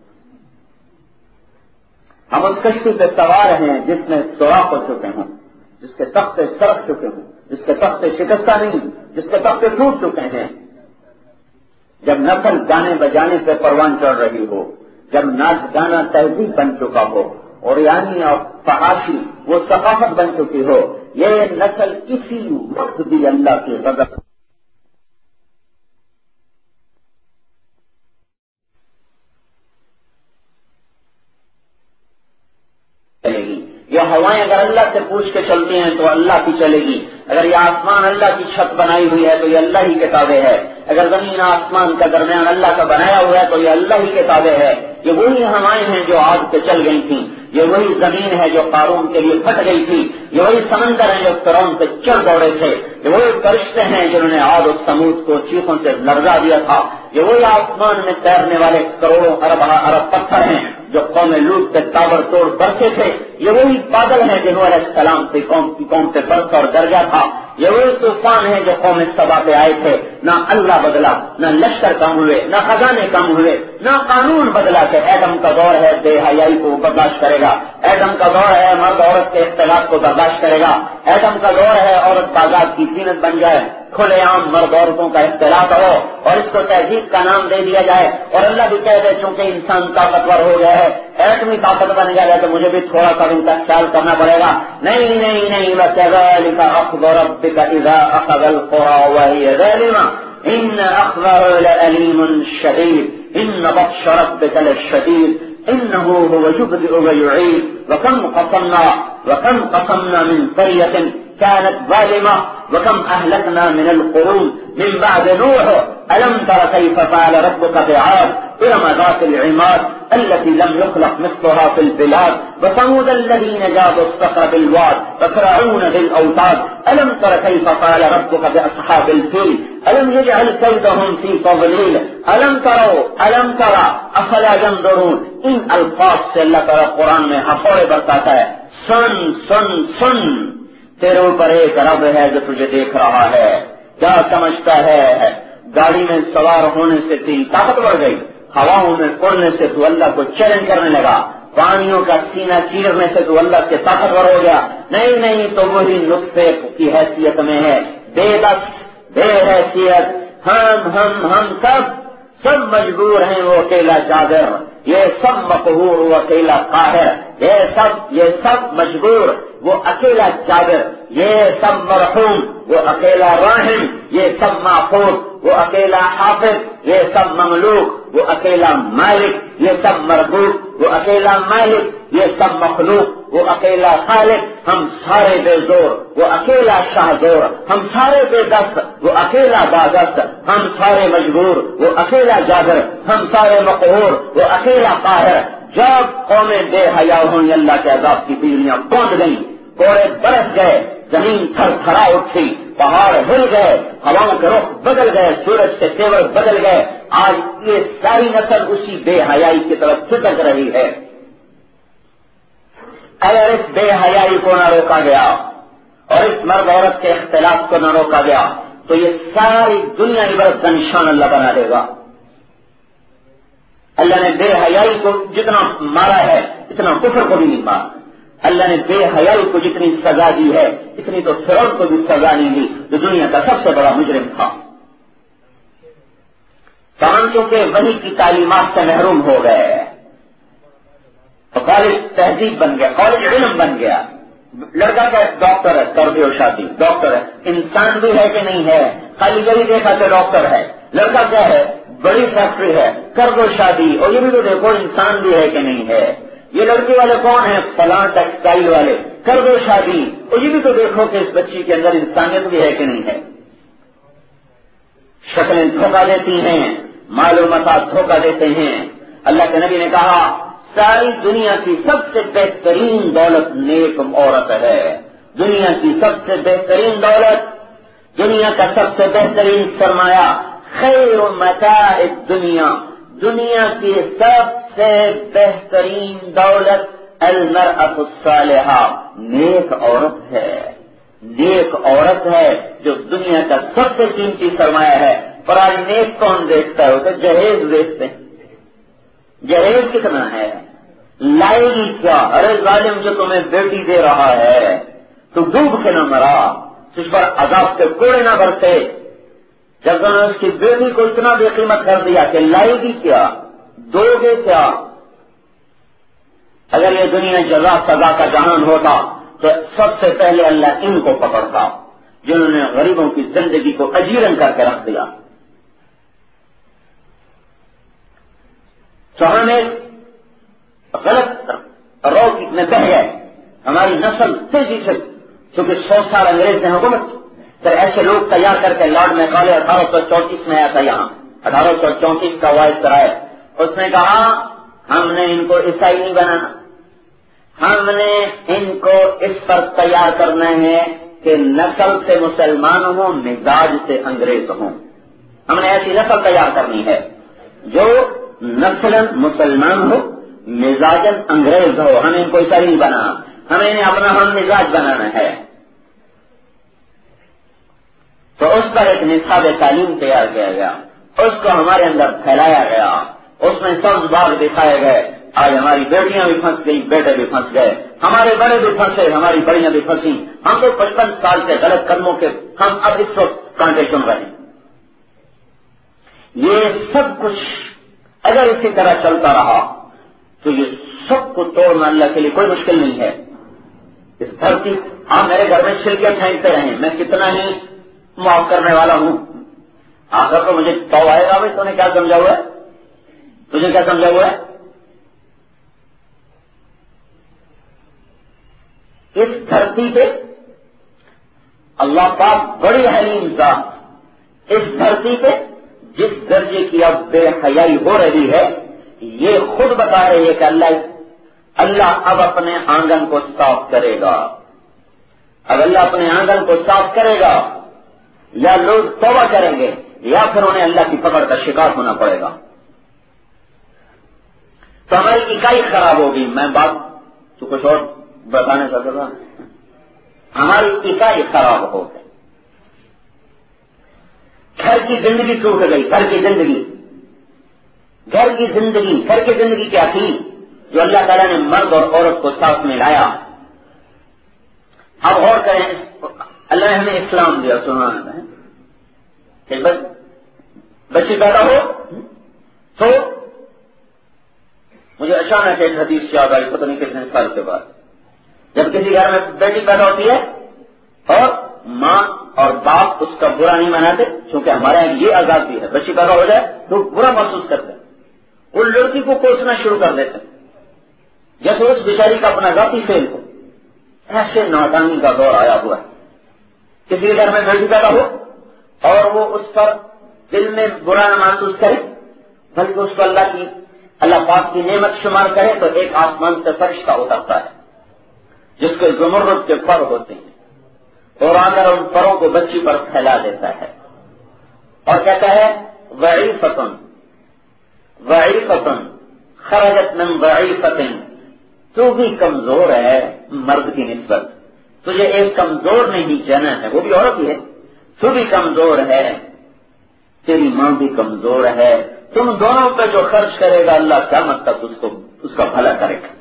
ہم اس کشتی پہ سوار ہیں جس میں سوراخ ہو چکے ہوں، جس کے تختے سرک چکے ہوں، جس کے تختے شکستہ نہیں، جس کے تختے ٹوٹ چکے ہیں۔ جب نسل گانے بجانے پہ پروان چڑھ رہی ہو، جب ناچ گانا تہذیب بن چکا ہو، اور یعنی اور فحاشی وہ ثقافت بن چکی ہو، یہ نسل کسی وقت بھی اللہ کی غضب چلے گی۔ یہ ہوائیں اگر اللہ سے پوچھ کے چلتے ہیں تو اللہ کی چلے گی. اگر یہ آسمان اللہ کی چھت بنائی ہوئی ہے تو یہ اللہ ہی کے تابع ہے. اگر زمین آسمان کا درمیان اللہ کا بنایا ہوا ہے تو یہ اللہ ہی کے تابع ہے. یہ وہی ہوائیں ہیں جو آگ سے چل گئی تھیں, یہ وہی زمین ہے جو قارون کے لیے پھٹ گئی تھی, یہ وہی سمندر ہے جو فرعون سے چڑھ دوڑے تھے, یہ وہی فرشتے ہیں جنہوں نے عاد و ثمود کو چیخوں سے لرزا دیا تھا, یہ وہی آسمان میں تیرنے والے کروڑوں ارب پتھر ہیں جو قوم لوط پہ تابڑ توڑ برسے تھے, یہ وہی بادل ہیں جنہوں علیہ السلام سے قوم پہ برسا اور گرجا تھا, یہ وہی طوفان ہیں جو قوم سبا پہ آئے تھے. نہ اللہ بدلا, نہ لشکر کم ہوئے, نہ خزانے کم ہوئے, نہ قانون بدلا کہ ایڈم کا دور ہے بے حیائی کو برداشت کرے گا, ایڈم کا دور ہے مرد عورت کے اختلاف کو برداشت کرے گا, ایڈم کا دور ہے عورت بازار کی زینت بن جائے, کھلے عام مرد عورتوں کا اختلاف ہو اور اس کو تہذیب کا نام دے دیا جائے, اور اللہ بھی کہہ دے چونکہ انسان طاقتور ہو گیا ہے, ایٹمی طاقت بن گیا ہے تو مجھے بھی تھوڑا سا ان کا خیال کرنا پڑے گا. نہیں نہیں نہیں, وَكَذَلِكَ أَخْذُ رَبِّكَ إِذَا أَخَذَ الْقُرَىٰ وَهِيَ ظَالِمَةٌ إِنَّ أَخْذَهُ لَأَلِيمٌ شَدِيدٌ إِنَّ بَطْشَ رَبِّكَ لَشَدِيدٌ إِنَّهُ هُوَ يُبْدِئُ وَيُعِيدُ وَكَمْ قَصَمْنَا مِنْ قَرْيَةٍ كانت ظالمة وكم أهلكنا من القرون من بعد نوح ألم تر كيف فعل ربك بعاد إرم ذات العماد التي لم يخلق مثلها في البلاد وثمود الذين جابوا الصخر بالواد وفرعون ذي الأوتاد ألم تر كيف فعل ربك بأصحاب الفيل ألم يجعل كيدهم في تضليل ألم ترى أفلا ينظرون. ان الفاظ سے اللہ تعالیٰ قرآن میں ہتھوڑے برساتا ہے, سن تیرے اوپر ایک رب ہے جو تجھے دیکھ رہا ہے. کیا سمجھتا ہے گاڑی میں سوار ہونے سے تیری طاقت بڑھ گئی, ہواؤں میں اڑنے سے تو اللہ کو چیلنج کرنے لگا, پانیوں کا سینہ چیرنے سے تو اللہ سے طاقتور ہو گیا. نہیں, تو وہی نطفے کی حیثیت میں ہے, بے بس بے حیثیت. ہم سب مجبور ہیں, وہ اکیلا جابر, یہ سب مقہور, وہ اکیلا قاہر, یہ سب مجبور, وہ اکیلا جابر, یہ سب مرحوم, وہ اکیلا راحم, یہ سب معفور, وہ اکیلا حافظ, یہ سب مملوک, وہ اکیلا مالک, یہ سب مربوط, وہ اکیلا مالک, یہ سب مخلوق, وہ اکیلا خالق. ہم سارے بے زور, وہ اکیلا شاہ زور, ہم سارے بے دست, وہ اکیلا بادست, ہم سارے مجبور, وہ اکیلا جابر, ہم سارے مقہور, وہ اکیلا قاہر. جب قومیں بے حیا ہوئی اللہ کے عذاب کی بجلیاں پہنچ گئیں, کوڑے برس گئے, زمین تھر تھرا اٹھی, پہاڑ ہل گئے, ہواؤں کے رخ بدل گئے, سورج کے تیور بدل گئے. آج یہ ساری نسل اسی بے حیائی کی طرف پھسل رہی ہے. اگر اس بے حیائی کو نہ روکا گیا اور اس مرد عورت کے اختلاف کو نہ روکا گیا تو یہ ساری دنیا عبرت کا نشان اللہ بنا دے گا. اللہ نے بے حیائی کو جتنا مارا ہے اتنا کفر کو بھی نہیں مارا. اللہ نے بے حیائی کو جتنی سزا دی ہے اتنی تو فرعون کو بھی سزا نہیں دی جو دنیا کا سب سے بڑا مجرم تھا. چونکہ وحی کی تعلیمات سے محروم ہو گئے تو کالج تہذیب بن گیا, کالج علم بن گیا. لڑکا کا ڈاکٹر ہے, کر دو شادی, ڈاکٹر ہے. انسان بھی ہے کہ نہیں ہے, خالی یہی دیکھا کہ ڈاکٹر ہے. لڑکا کیا ہے, بڑی فیکٹری ہے, کر دو شادی, اور یہ بھی تو دیکھو انسان بھی ہے کہ نہیں ہے. یہ لڑکے والے کون ہیں, فلاں ٹیکسٹائل والے, کر دو شادی, اور یہ بھی تو دیکھو کہ اس بچی کے اندر انسانیت بھی ہے کہ نہیں ہے. شکلیں دھوکہ دیتی ہیں, معلومات دھوکہ دیتے ہیں. اللہ کے نبی نے کہا ساری دنیا کی سب سے بہترین دولت نیک عورت ہے. دنیا کی سب سے بہترین دولت, دنیا کا سب سے بہترین سرمایہ, خیر متاع الدنیا, دنیا کی سب سے بہترین دولت المرأة الصالحہ, نیک عورت ہے. نیک عورت ہے جو دنیا کا سب سے قیمتی سرمایہ ہے. اور آج نیک کون دیکھتا ہے, اسے جہیز دیکھتے ہیں. جہیز کتنا ہے, لائے گی کیا؟ ارے ظالم جو تمہیں بیٹی دے رہا ہے تو ڈوب کے نہ مرا, اس پر عذاب کے کوڑے نہ برسے. جب انہوں نے اس کی بیٹی کو اتنا بے قیمت کر دیا کہ لائے گی کیا, دو گے کیا؟ اگر یہ دنیا جزا سزا کا جہان ہوتا تو سب سے پہلے اللہ ان کو پکڑتا جنہوں نے غریبوں کی زندگی کو اجیرن کر کے رکھ دیا. تو ہم ایک غلط رو میں بہ گئے, ہماری نسل تیزی سے، چونکہ 100 سال انگریز نے حکومت، پھر ایسے لوگ تیار کر کے لارڈ میکالے 1834 میں آیا تھا یہاں، 1834 کا وائس رائے، اس نے کہا ہم نے ان کو عیسائی نہیں بنانا، ہم نے ان کو اس پر تیار کرنا ہے کہ نسل سے مسلمان ہوں، مزاج سے انگریز ہوں. ہم نے ایسی نسل تیار کرنی ہے جو نسلاً مسلمان ہو، مزاجن انگریز ہو. ہمیں ان کو عیسائی نہیں بنانا، ہمیں انہیں اپنا ہم مزاج بنانا ہے. تو اس پر ایک نصاب تعلیم تیار کیا گیا، اس کو ہمارے اندر پھیلایا گیا، اس میں سبز باغ دکھائے گئے. آج ہماری بیٹیاں بھی پھنس گئی، بیٹے بھی پھنس گئے، ہمارے بڑے بھی پھنسے، ہماری بڑیاں بھی پھنسی. ہم تو 55 سال کے غلط قدموں کے ہم اب اس وقت کانٹے چن رہے ہیں. یہ سب کچھ اگر اسی طرح چلتا رہا تو یہ سب کو توڑنا اللہ کے لیے کوئی مشکل نہیں ہے. اس دھرتی آپ میرے گھر میں چھلکے پھینکتے رہیں، میں کتنا ہی معاف کرنے والا ہوں. آخر تو مجھے تو آئے گا. بھائی تو نے کیا سمجھا ہوا ہے؟ تجھے کیا سمجھا ہوا ہے؟ اس دھرتی پہ اللہ پاک بڑی حلیم ذات، اس دھرتی پہ جس درجے کی اب بے حیائی ہو رہی ہے، یہ خود بتا رہی ہے کہ اللہ اب اپنے آنگن کو صاف کرے گا. اب اللہ اپنے آنگن کو صاف کرے گا، یا لوگ توبہ کریں گے یا پھر انہیں اللہ کی پکڑ کا شکار ہونا پڑے گا. تو ہماری اکائی خراب ہوگی. میں بات تو کچھ اور بتانے کا تھا. ہماری اکائی خراب ہو گئی، گھر کی زندگی ٹوٹ گئی. گھر کی زندگی کیا تھی جو اللہ تعالیٰ نے مرد اور عورت کو ساتھ میں لایا. اب غور کریں، اللہ نے ہمیں اسلام دیا، سنا ہے کہ بچی پیدا ہو تو مجھے اچانک ایک حدیث یاد آئی، پتہ نہیں کتنے سال کے بعد. جب کسی گھر میں بیٹی پیدا ہوتی ہے اور ماں اور باپ اس کا برا نہیں مناتے، کیونکہ ہمارے یہاں یہ آزادی ہے، بچی پیدا ہو جائے تو برا محسوس کرتے ہیں، وہ لڑکی کو کوسنا شروع کر دیتے ہیں جیسے اس بیچاری کا اپنا ذاتی فیل ہو. ایسے نادانی کا دور آیا ہوا ہے. کسی گھر میں بیٹی پیدا ہو اور وہ اس پر دل میں برا نہ محسوس کرے، بلکہ اس کو اللہ پاک کی نعمت شمار کرے، تو ایک آسمان سے فرشتہ اترتا ہے جس کے زمرد کے پر ہوتے ہیں، اور آ کر ان پروں کو بچی پر پھیلا دیتا ہے اور کہتا ہے ضعیفتن خرجت من ضعیفتن، تو بھی کمزور ہے مرد کی نسبت، تجھے ایک کمزور نے ہی جنا ہے، وہ بھی عورت ہی ہے، تو بھی کمزور ہے، تیری ماں بھی کمزور ہے، تم دونوں پہ جو خرچ کرے گا اللہ قیامت تک اس کا بھلا کرے گا.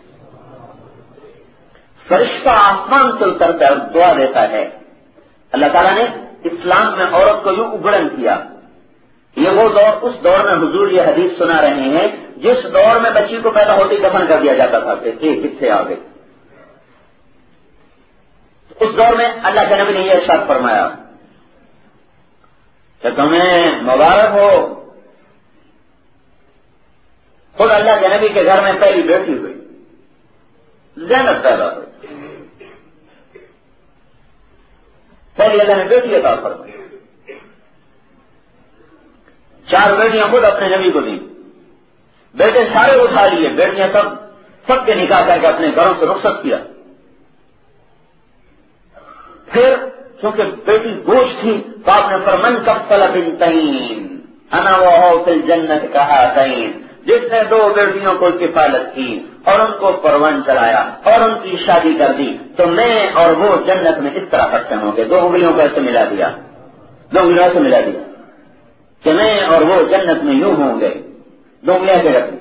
فرشتہ آسمان سے اترتا ہے اور دعا دیتا ہے. اللہ تعالیٰ نے اسلام میں عورت کو یوں اگڑن کیا. یہ وہ دور، اس دور میں حضور یہ حدیث سنا رہے ہیں جس دور میں بچی کو پیدا ہوتے دفن کر دیا جاتا تھا کہ کتنے آ گئے. اس دور میں اللہ کے نبی نے یہ ارشاد فرمایا کہ تمہیں مبارک ہو، خود اللہ کے نبی کے گھر میں پہلی بیٹی ہوئی، زینب پیدا ہوئی. پہلی اللہ نے بیٹی عطا فرمائی. 4 بیٹیاں خود اپنے نبی کو دیں. بیٹے سارے اٹھا لیے، بیٹیاں سب کے نکاح کر کے اپنے گھروں سے رخصت کیا. پھر چونکہ بیٹی بوجھ تھی تو آپ نے فرمان کفل بنتین انا وہو فی الجنت کہاتین، جس نے 2 بیٹیوں کو کفالت کی اور ان کو پروان چلایا اور ان کی شادی کر دی تو میں اور وہ جنت میں اس طرح اکٹھے ہوں گے. 2 انگلیوں کو ایسے ملا دیا، 2 انگلیوں سے ملا دیا کہ میں اور وہ جنت میں یوں ہوں گے. 2 انگلیاں سے رکھی.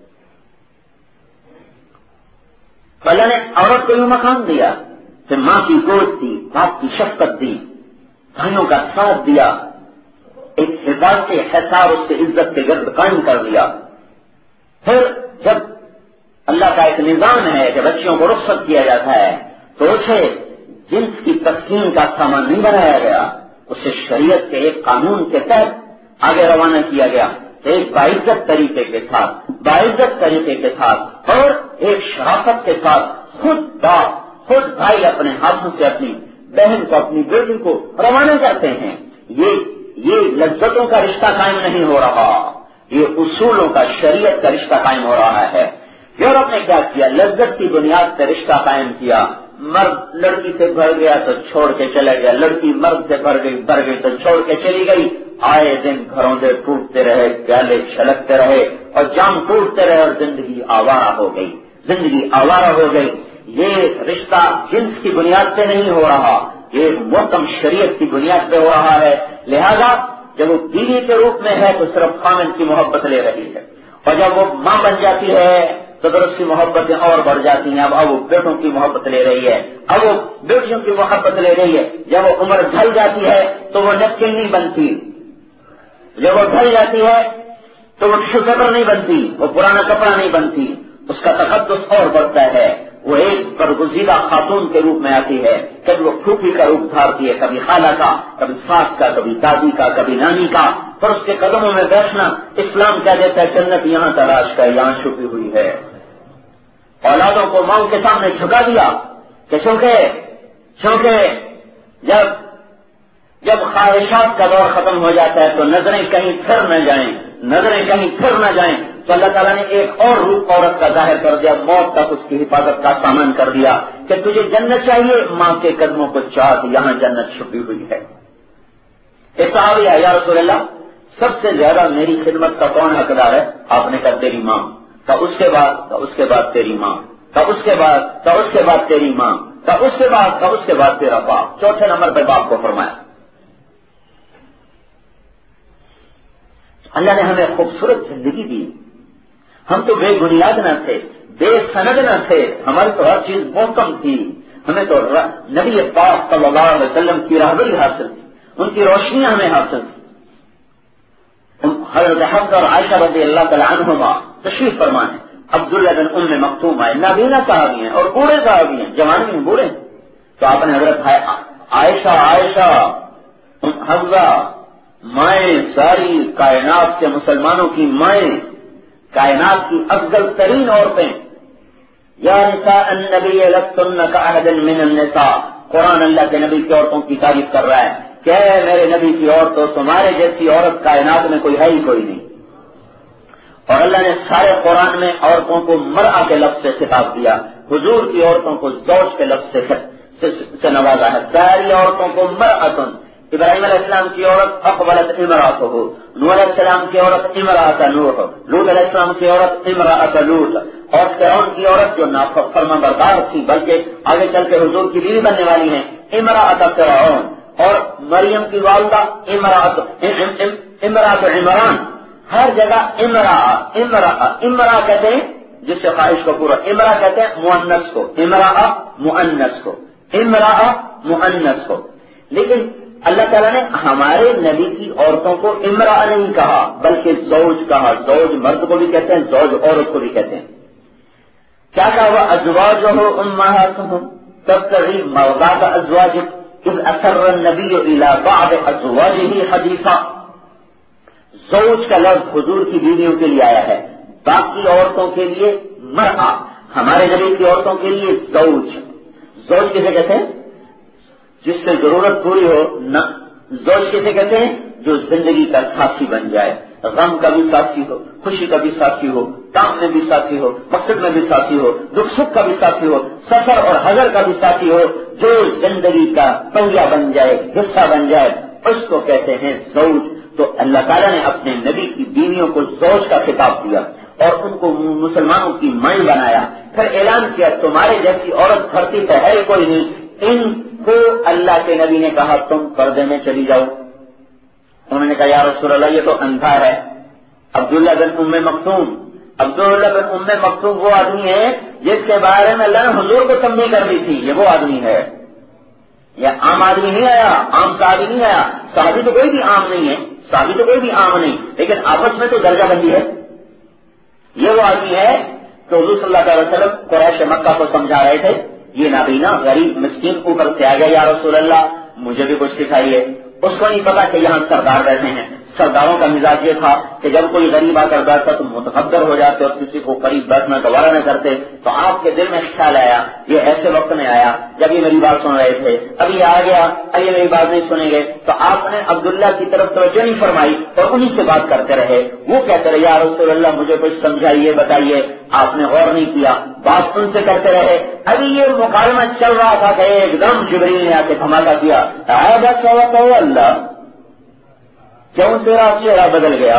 اللہ نے عورت کو یوں مقام دیا کہ ماں کی گود دی، باپ کی شفقت دی، بھائیوں کا ساتھ دیا، ایک حفاظت حساب اس کے عزت کے گرد قائم کر دیا. پھر جب اللہ کا ایک نظام ہے کہ بچیوں کو رخصت کیا جاتا ہے تو اسے جنس کی تقسیم کا سامان نہیں بنایا گیا، اسے شریعت کے ایک قانون کے تحت آگے روانہ کیا گیا، ایک باعزت طریقے کے ساتھ اور ایک شرافت کے ساتھ خود باپ خود بھائی اپنے ہاتھوں سے اپنی بہن کو اپنی بیٹی کو روانہ کرتے ہیں. یہ لذتوں کا رشتہ قائم نہیں ہو رہا، یہ اصولوں کا، شریعت کا رشتہ قائم ہو رہا ہے. یورپ نے کیا کیا؟ لذت کی بنیاد پر رشتہ قائم کیا. مرد لڑکی سے بھر گیا تو چھوڑ کے چلا گیا، لڑکی مرد سے بھر گئی تو چھوڑ کے چلی گئی. آئے دن گھروں سے ٹوٹتے رہے، پیالے چھلکتے رہے اور جام ٹوٹتے رہے اور زندگی آوارہ ہو گئی. یہ رشتہ جنس کی بنیاد پہ نہیں ہو رہا، یہ محکم شریعت کی بنیاد پہ ہو رہا ہے. لہذا جب وہ بیوی کے روپ میں ہے تو صرف خامند کی محبت لے رہی ہے، اور جب وہ ماں بن جاتی ہے تو پھر اس کی محبتیں اور بڑھ جاتی ہیں. اب وہ بیٹوں کی محبت لے رہی ہے، اب وہ بیٹیوں کی محبت لے رہی ہے. جب وہ عمر ڈھل جاتی ہے تو وہ نیپکن نہیں بنتی، جب وہ ڈھل جاتی ہے تو وہ ٹشو پیپر نہیں بنتی، وہ پرانا کپڑا نہیں بنتی. اس کا تقدس اور بڑھتا ہے. وہ ایک برگزیدہ خاتون کے روپ میں آتی ہے. کبھی وہ پھوپھی کا روپ دھارتی ہے، کبھی خالہ کا، کبھی ساس کا، کبھی دادی کا، کبھی نانی کا. پر اس کے قدموں میں بیٹھنا اسلام کہہ دیتا ہے جنت یہاں تلاش کا، یہاں چھپی ہوئی ہے. اولادوں کو ماؤں کے سامنے جھکا دیا کہ چونکہ جب خواہشات کا دور ختم ہو جاتا ہے تو نظریں کہیں پھر نہ جائیں تو اللہ تعالیٰ نے ایک اور روپ عورت کا ظاہر کر دیا، موت تک اس کی حفاظت کا سامان کر دیا کہ تجھے جنت چاہیے، ماں کے قدموں کو چاٹ، یہاں جنت چھپی ہوئی ہے. ایک صحابی ہے، یا رسول اللہ سب سے زیادہ میری خدمت کا کون حقدار ہے؟ آپ نے کہا تیری ماں. اس کے بعد تیری ماں، اس کے بعد تیری ماں، اس کے بعد تیرا باپ، چوتھے نمبر پہ باپ کو فرمایا. اللہ نے ہمیں خوبصورت زندگی دی. ہم تو بے بنیاد نہ تھے، بے سند نہ تھے، ہماری تو ہر چیز محکم تھی. ہمیں تو نبی پاک صلی اللہ علیہ وسلم کی راہبری حاصل تھی، ان کی روشنیاں ہمیں حاصل تھی. حضرت حفصہ اور عائشہ رضی اللہ تعالیٰ عنہما تشریف فرمانے. عبداللہ بن ام مکتوم آئے، نابینا صحابی ہیں اور بوڑھے صحابی ہیں، جوان بھی ہیں بوڑھے ہیں. تو آپ نے حضرت عائشہ حفصہ مائیں، ساری کائنات کے مسلمانوں کی مائیں، کائنات کی افضل ترین عورتیں، یا نساء النبی لستن کاحد من النساء، قرآن اللہ کے نبی کی عورتوں کی تعریف کر رہا ہے کہ میرے نبی کی عورتوں تمہارے جیسی عورت کائنات میں کوئی ہے ہی کوئی نہیں. اور اللہ نے سارے قرآن میں عورتوں کو مرأہ کے لفظ سے خطاب کیا، حضور کی عورتوں کو زوج کے لفظ سے نوازا ہے. ساری عورتوں کو مرأتن، ابراہیم علیہ السلام کی عورت اقبلت امرأتہ، نوح علیہ السلام کی عورت امرأت نوح، لوط علیہ السلام کی عورت امرأت لوط، اور فرعون کی عورت جو نافرمان بردار تھی بلکہ آگے چل کے حضور کی بیوی بننے والی ہیں، امرأت فرعون. اور مریم کی والدہ امرأت عمران. ہر جگہ امرأ کہتے ہیں جس سے خواہش کو پورا، امرأ کہتے ہیں مؤنث کو، امرأ مؤنث کو. لیکن اللہ تعالیٰ نے ہمارے نبی کی عورتوں کو امرأ نہیں کہا بلکہ زوج کہا. زوج مرد کو بھی کہتے ہیں، زوج عورت کو بھی کہتے ہیں. کیا کہا؟ وہ ازواجہ امہاتہم تبتغی مرضات ازواجک اذ اسر النبی الی بعض ازواجہ حدیثا. زوج کا لفظ حضور کی بیویوں کے لیے آیا ہے، باقی عورتوں کے لیے مرأہ، ہمارے نبی کی عورتوں کے لیے زوج. زوج کسے کہتے ہیں؟ جس سے ضرورت پوری ہو. نہ زوج کسے کہتے ہیں؟ جو زندگی کا ساتھی بن جائے، غم کا بھی ساتھی ہو، خوشی کا بھی ساتھی ہو، کام میں بھی ساتھی ہو، مقصد میں بھی ساتھی ہو، دکھ سکھ کا بھی ساتھی ہو، سفر اور حضر کا بھی ساتھی ہو، جو زندگی کا پہیا بن جائے، حصہ بن جائے، اس کو کہتے ہیں زوج. تو اللہ تعالیٰ نے اپنے نبی کی بیویوں کو زوج کا خطاب دیا اور ان کو مسلمانوں کی مائیں بنایا. پھر اعلان کیا تمہارے جیسی عورت دھرتی پہ ہے کوئی نہیں. ان کو اللہ کے نبی نے کہا تم پردے میں چلی جاؤ. انہوں نے کہا یا رسول اللہ یہ تو اندھا ہے. عبداللہ بن ام مکتوم وہ آدمی ہے جس کے بارے میں اللہ نے حضور کو تنبیہ کر دی تھی، یہ وہ آدمی ہے. یہ عام آدمی نہیں آیا، عام صحابی نہیں آیا. صحابی تو کوئی بھی عام نہیں ہے، لیکن آپس میں تو درجہ بندی ہے. یہ وہ آدمی ہے تو حضور صلی اللہ علیہ وسلم قریش مکہ کو سمجھا رہے تھے، یہ نابینا غریب مسکین اوپر سے آ گیا، یا رسول اللہ مجھے بھی کچھ سکھائیے. اس کو نہیں پتا کہ یہاں سردار بیٹھے ہیں، سرداروں کا مزاج یہ تھا کہ جب کوئی غریب آ کر بیٹھتا تو متقدر ہو جاتے اور کسی کو قریب بیٹھنا گوارا نہ کرتے. تو آپ کے دل میں خیال آیا یہ ایسے وقت میں آیا جب یہ میری بات سن رہے تھے, ابھی آ گیا اب یہ میری بات نہیں سنیں گے. تو آپ نے عبداللہ کی طرف توجہ نہیں فرمائی اور انہی سے بات کرتے رہے. وہ کہتے رہے یا رسول اللہ مجھے کچھ سمجھائیے بتائیے. آپ نے غور نہیں کیا, بات ان سے کرتے رہے. ابھی یہ مکالمہ چل رہا تھا کہ ایک دم جبریل نے آ کے دھماکہ کیا, اللہ کیوں تیرا چہرہ بدل گیا,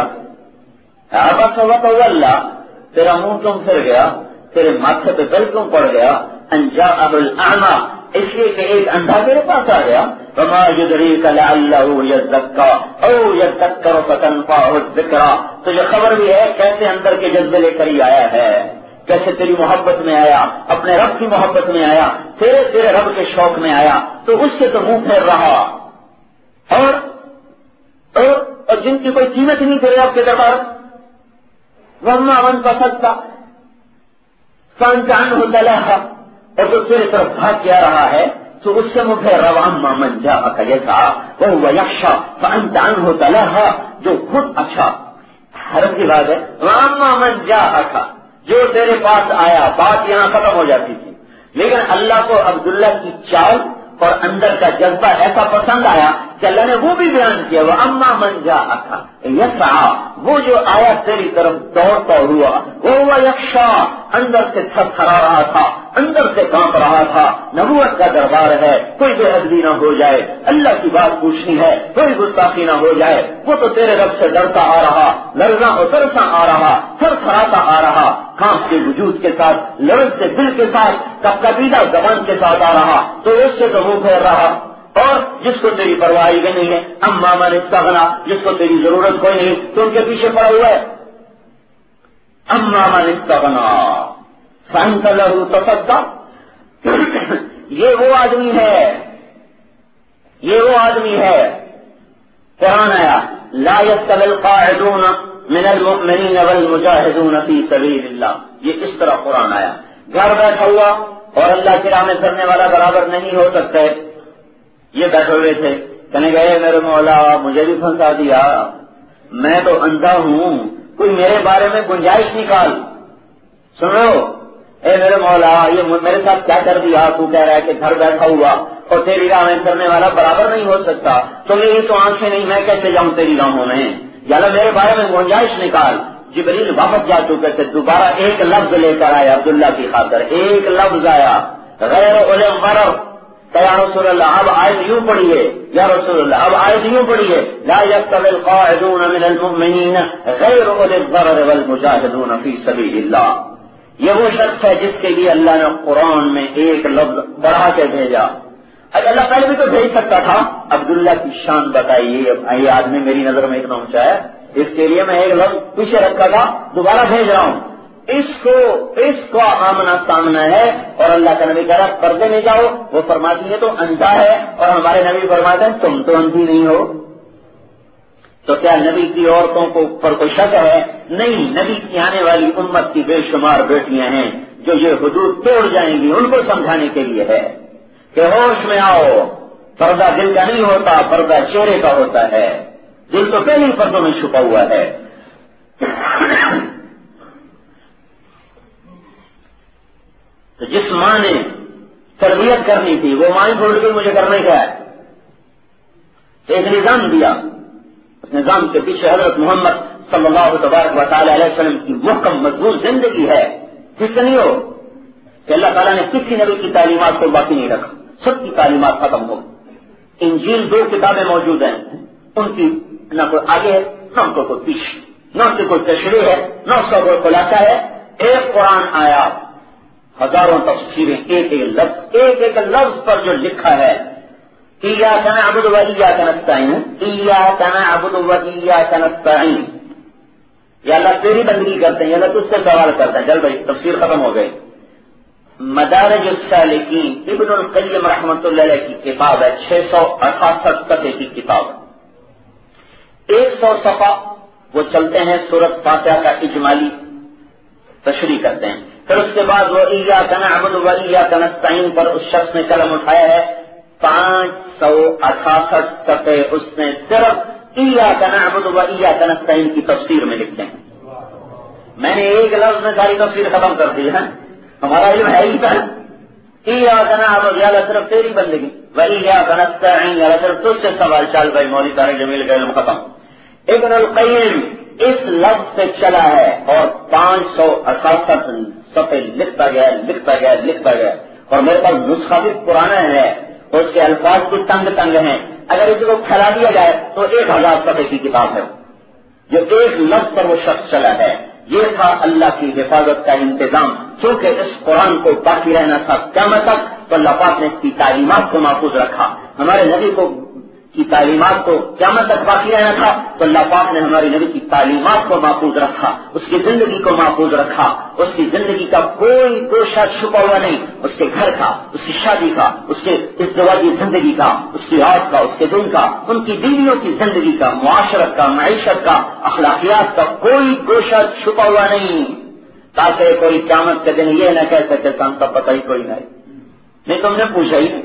اللہ تیرا منہ کیوں پھر گیا, تیرے ماتھے پہ بل کیوں پڑ گیا. انجا ابو الاعمى, اس لیے کہ ایک اندھا تیرے پاس آ گیا. وما يدريك لعله يزكى او يذكر فتنفعه الذكرى. تجھے خبر بھی ہے کیسے اندر کے جذبے لے کر ہی آیا ہے, کیسے تیری محبت میں آیا, اپنے رب کی محبت میں آیا, تیرے رب کے شوق میں آیا, تو اس سے تو منہ پھیر رہا. اور جن کی کوئی قیمت نہیں تیرے رب کے دربار, وما من فسدتا فانت عنه تلهى, اور جو تیرے طرف بھاگ کے آ رہا ہے تو اس سے منہ پھیر رہا. اما من جاءك يسعى وهو يخشى فانت عنه تلهى, جو خود اچھا حرم کی بات ہے. واما من جاءك, جو تیرے پاس آیا, بات یہاں ختم ہو جاتی تھی. لیکن اللہ کو عبداللہ کی چال اور اندر کا جذبہ ایسا پسند آیا کہ اللہ نے وہ بھی بیان کیا. وہ اما من جاءک یسعى, وہ جو آیا تیری طرف دوڑتا ہوا, وہ یخشا, اندر سے تھر تھرا رہا تھا, اندر سے کانپ رہا تھا. نبوت کا دربار ہے, کوئی بے ادبی نہ ہو جائے, اللہ کی بات پوچھنی ہے, کوئی گستاخی نہ ہو جائے. وہ تو تیرے رب سے ڈرتا آ رہا, لرزاں اور ترساں آ رہا, تھر تھراتا آ رہا, کانپ کے وجود کے ساتھ, لرز سے دل کے ساتھ, کبیدہ زبان کے ساتھ آ رہا, تو اس سے تو منہ پھیر رہا. اور جس کو تیری پرواہ بھی نہیں ہے, اما من استغنا, جس کو تیری ضرورت کوئی نہیں, تو ان کے پیچھے پڑا ہوا ہے. اما من استغنا فانت له تصدى, یہ وہ آدمی ہے. قرآن آیا لا يستوي القاعدون من المؤمنين والمجاهدون في سبيل الله, یہ اس طرح قرآن آیا. گھر بیٹھا ہوا اور اللہ کی راہ میں کرنے والا برابر نہیں ہو سکتا ہے. یہ بیٹھے ہوئے تھے, کہنے گئے میرے مولا مجھے بھی پھنسا دیا, میں تو اندھا ہوں, کوئی میرے بارے میں گنجائش نکال. سنو اے میرے مولا, یہ میرے ساتھ کیا کر دیا, تو کہہ رہا ہے کہ گھر بیٹھا ہوا اور تیری راہ میں کرنے والا برابر نہیں ہو سکتا, تو میری تو آنکھیں نہیں, میں کیسے جاؤں تیری راہوں میں, یا میرے بارے میں گنجائش نکال. جبریل واپس جا چکے تھے, دوبارہ ایک لفظ لے کر آئے عبداللہ کی خاطر, ایک لفظ آیا غیر اولي الضرر. یا رسول اللہ اب آیت یوں پڑھیے, یا رسول اللہ اب آیت یوں پڑھیے, لا يستوي القاعدون من المؤمنین غیر اولي الضرر والمجاہدون فی سبیل اللہ. یہ وہ شخص ہے جس کے لیے اللہ نے قرآن میں ایک لفظ بڑھا کے بھیجا. اگر اللہ پہلے بھی تو بھیج سکتا تھا. عبداللہ کی شان بتائیے, یہ آدمی میری نظر میں اتنا اونچا ہے, اس کے لیے میں ایک لفظ پیچھے رکھا تھا, دوبارہ بھیج رہا ہوں. اس کو آمنا سامنا ہے. اور اللہ کا نبی کہہ رہا پردے میں جاؤ, وہ فرماتی ہے تو اندھا ہے, اور ہمارے نبی فرماتے ہیں تم تو اندھی نہیں ہو. تو کیا نبی کی عورتوں کو پر کوئی شک ہے؟ نہیں, نبی کی آنے والی امت کی بے شمار بیٹیاں ہیں جو یہ حدود توڑ جائیں گی. ان کو سمجھانے کے لیے ہے کہ ہوش میں آؤ, پردہ دل کا نہیں ہوتا, پردہ چہرے کا ہوتا ہے. دل تو پہلے ہی پردوں میں چھپا ہوا ہے. تو جس ماں نے تربیت کرنی تھی وہ ماں ہی بھول کے مجھے کرنے کا ہے. ایک نظام دیا, اس نظام کے پیچھے حضرت محمد صلی اللہ تبارک و تعالی علیہ وسلم کی محکم مضبوط زندگی ہے. جس سے نہیں ہو کہ اللہ تعالیٰ نے کسی نبی کی تعلیمات کو باقی نہیں رکھا, سب کی تعلیمات ختم ہو. انجیل 2 کتابیں موجود ہیں, ان کی نہ کوئی آگے ہے نہ ان کو کوئی پیچھے, نہ ان کی کوئی تشریح ہے نہ اس کا کوئی خلاصہ ہے. ایک قرآن آیا, ہزاروں تفسیریں, ایک لفظ پر جو لکھا ہے ایاک نعبد و ایاک نستعین, ایاک نعبد و ایاک نستعین, یا اللہ تیری بندگی کرتے ہیں, یا اللہ تجھ سے سوال کرتے ہیں. چل بھائی تفسیر ختم ہو گئی. مدارج السالکین ابن القیم رحمۃ اللہ علیہ کی کتاب ہے, 668 صفحے کی کتاب. 100 صفحہ وہ چلتے ہیں سورۃ فاتحہ کا اجمالی تشریح کرتے ہیں. پھر اس کے بعد وہ ایاک نعبد و ایاک نستعین پر اس شخص نے قلم اٹھایا ہے. 568 صفحے اس نے صرف ایاک نعبد و ایاک نستعین کی تفسیر میں لکھتے ہیں. میں نے ایک لفظ میں ساری تفسیر ختم کر دی ہے. ہمارا علم ہے ہی تھا. ایاک نعبد یا اللہ صرف تیری بندگی، و ایاک نستعین یا اللہ صرف تجھ سے سوال. چال بھائی مولوی طارق جمیل کا علم ختم. ابن القیم اس لفظ سے چلا ہے اور 568 صفحے لکھتا گیا اور میرے پاس نسخہ بھی پرانا ہے، اس کے الفاظ بھی تنگ ہیں. اگر اس کو پھیلا دیا جائے تو 1000 صفحے کی کتاب ہے جو ایک لفظ پر وہ شخص چلا ہے. یہ تھا اللہ کی حفاظت کا انتظام. کیونکہ اس قرآن کو باقی رہنا تھا قیامت تک، تو اللہ پاک نے اس کی تعلیمات کو محفوظ رکھا. ہمارے نبی کو کی تعلیمات کو قیامت تک باقی رہنا تھا، تو اللہ پاک نے ہماری نبی کی تعلیمات کو محفوظ رکھا، اس کی زندگی کو محفوظ رکھا. اس کی زندگی کا کوئی گوشہ چھپا ہوا نہیں. اس کے گھر کا، اس کی شادی کا، اس کے ازدواجی زندگی کا، اس کی رات کا، اس کے دن کا، ان کی بیویوں کی زندگی کا، معاشرت کا، معیشت کا، اخلاقیات کا کوئی گوشہ چھپا ہوا نہیں، تاکہ کوئی قیامت کے دن یہ نہ کہہ سکے ہم کا پتہ ہی کوئی نہیں. تم نے پوچھا ہی.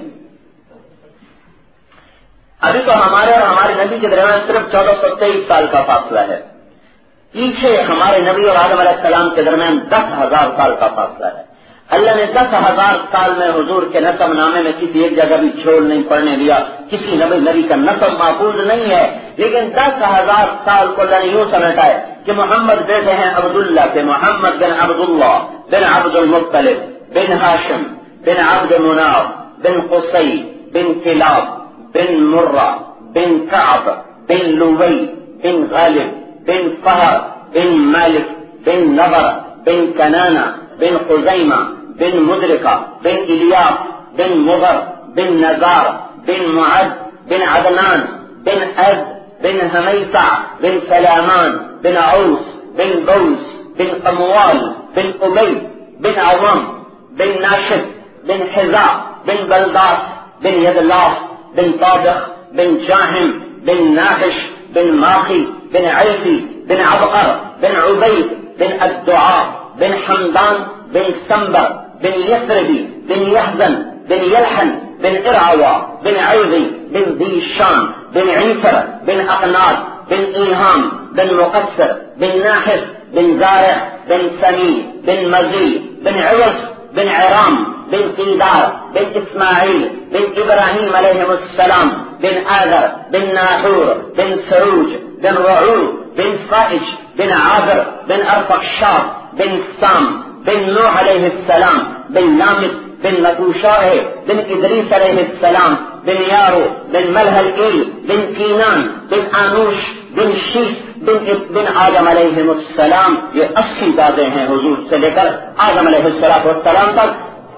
ابھی تو ہمارے اور ہمارے نبی کے درمیان صرف 1423 سال کا فاصلہ ہے. پیچھے ہمارے نبی اور آدم علیہ السلام کے درمیان 10,000 سال کا فاصلہ ہے. اللہ نے 10,000 سال میں حضور کے نسب نامے میں کسی ایک جگہ بھی جھول نہیں پڑنے دیا. کسی نبی کا نسب محفوظ نہیں ہے. لیکن 10,000 سال کو اللہ نے یوں سمیٹا ہے کہ محمد بیٹے ہیں عبداللہ کے، محمد بن عبداللہ بن عبد المطلب بن ہاشم بن عبد مناف بن قصی بن کلاب بن مرہ بن کعب بن لوی بن غالب بن فہر بن مالک بن نبر بن کنانہ بن خزیمہ بن مدرکہ بن الیاس بن مغر بن نزار بن معد بن عدنان بن عد بن حمیسہ بن سلامان بن عوس بن بوس بن قموال بن ابی بن عوام بن ناشد بن حذاء بن بلداس بن یدلاف بن طابخ بن جاہم بن ناحش بن ماخی بن عیسی بن عبقر بن عبید بن الدعاء بن حمدان بن سنبر بن یسربی بن یحزن بن یلحن بن ارعوا بن عیضی بن ذی شان بن عیسر بن اقناد بن ایہام بن مقصر بن ناحس بن زارع بن سمی بن مزی بن عوص بن عرام بن قیدار بن اسماعیل بن ابراہیم علیہ السلام بن آذر بن ناحور بن سروج بن رعو بن فائج بن عابر بن ارفخشاد بن سام بن نوح علیہ السلام بن لامت بن نتوشاہ بن ادریس علیہ السلام بن یارو بن ملہل ایل بن کینان بن آنوش بن شیس بن آدم علیہ السلام. یہ 80 دادے ہیں حضور سے لے کر آدم علیہ السلام تک.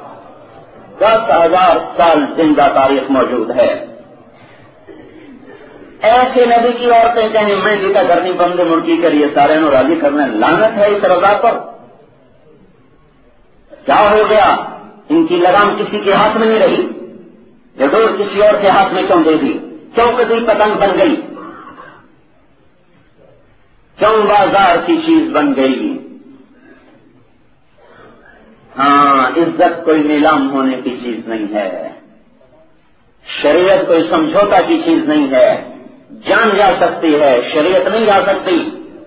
10,000 سال زندہ تاریخ موجود ہے. ایسے نبی کی عورتیں کہیں میں جیتا کرنی بند مرکی کریے سارے نو راضی کرنے. لعنت ہے اس رضا پر. کیا ہو گیا؟ ان کی لگام کسی کے ہاتھ میں نہیں رہی. یہ ڈور کسی اور کے ہاتھ میں کیوں دے دی؟ کیوں کسی پتنگ بن گئی؟ کیوں بازار کی چیز بن گئی؟ ہاں، عزت کوئی نیلام ہونے کی چیز نہیں ہے. شریعت کوئی سمجھوتا کی چیز نہیں ہے. جان جا سکتی ہے، شریعت نہیں جا سکتی.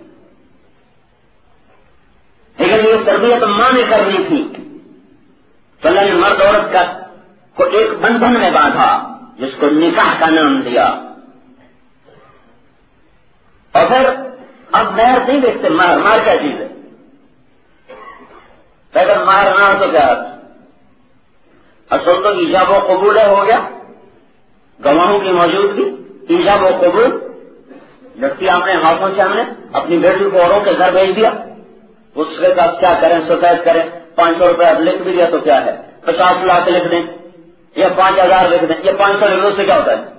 لیکن یہ تربیت ماں نے کرنی تھی. تو اللہ نے مرد عورت کو ایک بندھن میں باندھا جس کو نکاح کا نام دیا. اور پھر اب مہر نہیں دیکھتے. مہر کیا چیز ہے؟ اگر مہر نہ ہو تو کیا اصل تو ایجاب و قبول ہو گیا. گواہوں کی موجودگی، ایجاب و قبول. لڑکی آپ نے ہاتھوں سے ہم نے اپنی بیٹی کو اوروں کے گھر بھیج دیا. اس کے ساتھ کیا کریں؟ شکایت کریں. 500 روپے اب لکھ بھی دیا تو کیا ہے؟ 50 لاکھ لکھ دیں یا 5,000 لکھ دیں. یہ 500 لکھنے سے کیا ہوتا ہے؟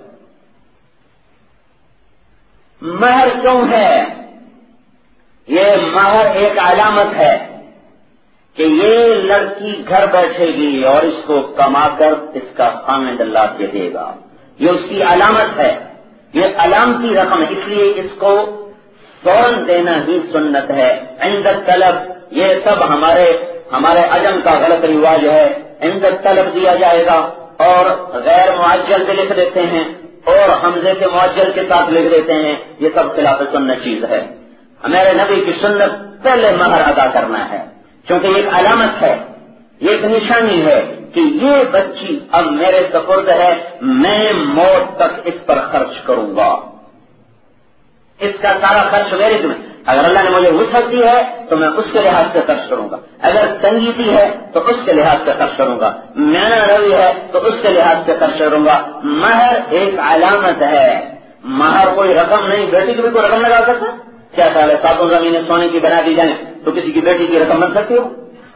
مہر کیوں ہے؟ یہ مہر ایک علامت ہے کہ یہ لڑکی گھر بیٹھے گی اور اس کو کما کر اس کا خامد اللہ کے دے گا. یہ اس کی علامت ہے. یہ علامتی رقم ہے. اس لیے اس کو فوراً دینا ہی سنت ہے. عند طلب، یہ سب ہمارے عجم کا غلط رواج ہے. عند طلب دیا جائے گا اور غیر معجل بھی لکھ دیتے ہیں. اور حمزے کے معجل کے ساتھ لکھ دیتے ہیں، یہ سب خلاف سنت چیز ہے. ہمارے نبی کی سنت پہلے مہر ادا کرنا ہے، کیونکہ یہ ایک علامت ہے، یہ ایک نشانی ہے کہ یہ بچی اب میرے سپرد ہے، میں موت تک اس پر خرچ کروں گا، اس کا سارا خرچ میرے ذمہ. اگر اللہ نے مجھے وسعت دی ہے تو میں اس کے لحاظ سے خرچ کروں گا، اگر تنگی دی ہے تو اس کے لحاظ سے خرچ کروں گا، مینا روی ہے تو اس کے لحاظ سے خرچ کروں گا. مہر ایک علامت ہے، مہر کوئی رقم نہیں. بیٹی کی بھی کوئی رقم لگا سکتا؟ کیا خیال ہے 7 زمینیں سونے کی بنا دی جائیں تو کسی کی بیٹی کی رقم بن سکتی ہو؟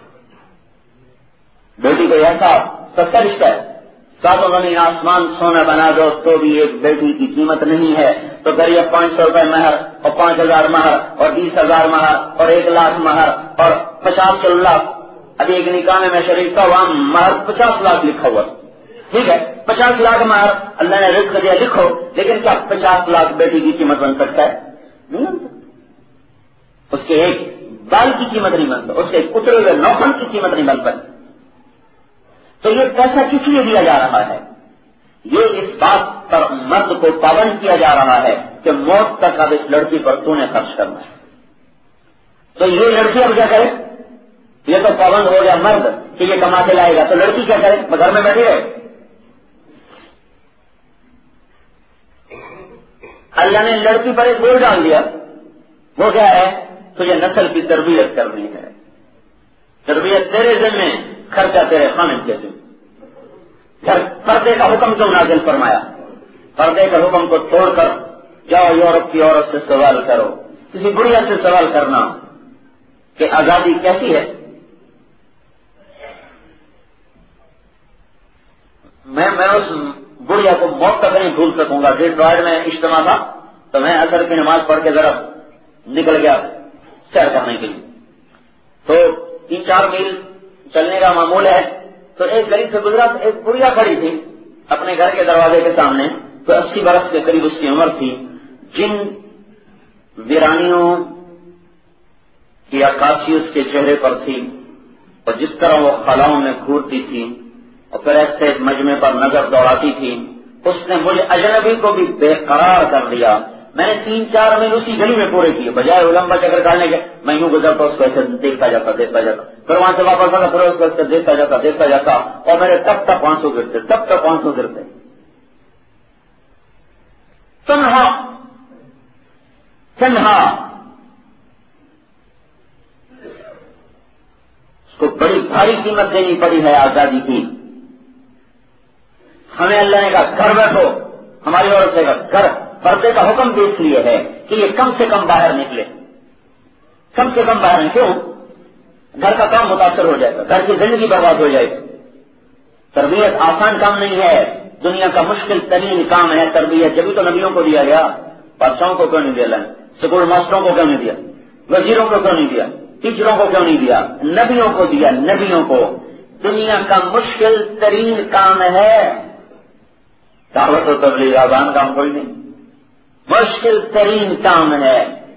بیٹی کو ایسا سستا رشتہ ہے، 7 زمین آسمان سونا بنا دو تو بھی ایک بیٹی کی قیمت نہیں ہے. تو کریے 500 روپے مہر اور 5000 مہر اور 20,000 مہر اور 1,00,000 مہر اور 50 لاکھ. ابھی ایک نکاح میں شریک تھا، وہاں مہر 50 لاکھ لکھا ہوا. ٹھیک ہے 50 لاکھ مہر اللہ نے رزق دیا، لکھو، لیکن کیا 50 لاکھ بیٹی کی قیمت بن سکتا ہے؟ نہیں بن سکتا. اس کے ایک بال کی قیمت نہیں بن سکتا، اس کے اترے ہوئے نوکن کی قیمت نہیں بن سکتی. تو یہ پیسہ کس لیے دیا جا رہا ہے؟ یہ اس بات پر مرد کو پابند کیا جا رہا ہے کہ موت تک اب اس لڑکی پر تو نے خرچ کرنا ہے. تو یہ لڑکی اب کیا کرے؟ یہ تو پابند ہو گیا مرد کہ یہ کما کے لائے گا، تو لڑکی کیا کرے؟ گھر میں بیٹھی رہے. اللہ نے لڑکی پر ایک بوجھ ڈال دیا، وہ کیا ہے؟ تجھے نسل کی تربیت کرنی ہے، تربیت تیرے ذمہ، خرچہ تیرے خامد کے ذمہ. پردے کا حکم کیوں نازل فرمایا؟ پردے کا حکم کو چھوڑ کر جاؤ یورپ کی عورت سے سوال کرو، کسی بڑھیا سے سوال کرنا کہ آزادی کیسی ہے. میں اس بڑھیا کو موت تک نہیں بھول سکوں گا. ڈیٹرائٹ میں اجتماع تھا تو میں اثر کی نماز پڑھ کے ذرا نکل گیا سیر کرنے کے لیے. تو 3-4 میل چلنے کا معمول ہے. تو ایک گلی سے گزرا، ایک بڑھیا کھڑی تھی اپنے گھر کے دروازے کے سامنے. تو 80 برس کے قریب اس کی عمر تھی. جن ویرانیوں کی عکاسی اس کے چہرے پر تھی اور جس طرح وہ خلاؤں میں گھورتی تھی اور پھر ایسے مجمع پر نظر دوڑاتی تھی، اس نے مجھے اجنبی کو بھی بے قرار کر دیا. میں نے 3-4 میل اسی گلی میں پورے کیے، بجائے لمبا چکر ڈالنے کے میں یوں گزرتا اس کو ایسے دیکھتا جاتا، پھر وہاں سے واپس آتا، پھر اس کو ایسے دیکھتا جاتا اور میرے تب تک آنسو گرتے. تنہا اس کو بڑی بھاری قیمت دینی پڑی ہے آزادی کی. ہمیں اللہ نے کہا گھر بیٹھو، ہماری عورت سے کہا گھر. پردے کا حکم بھی اس لیے ہے کہ یہ کم سے کم باہر نکلے، کم سے کم باہر. کیوں؟ گھر کا کام متاثر ہو جائے گا، گھر کی زندگی برباد ہو جائے گی. تربیت آسان کام نہیں ہے، دنیا کا مشکل ترین کام ہے تربیت. جبھی تو نبیوں کو دیا گیا. بادشاہوں کو کیوں نہیں دیا اللہ نے؟ سکول ماسٹروں کو کیوں نہیں دیا؟ وزیروں کو کیوں نہیں دیا؟ ٹیچروں کو کیوں نہیں دیا؟ نبیوں کو دیا. نبیوں کو دنیا کا مشکل ترین کام ہے. دعوت و تبلیغ آسان کام کوئی نہیں، مشکل ترین کام ہے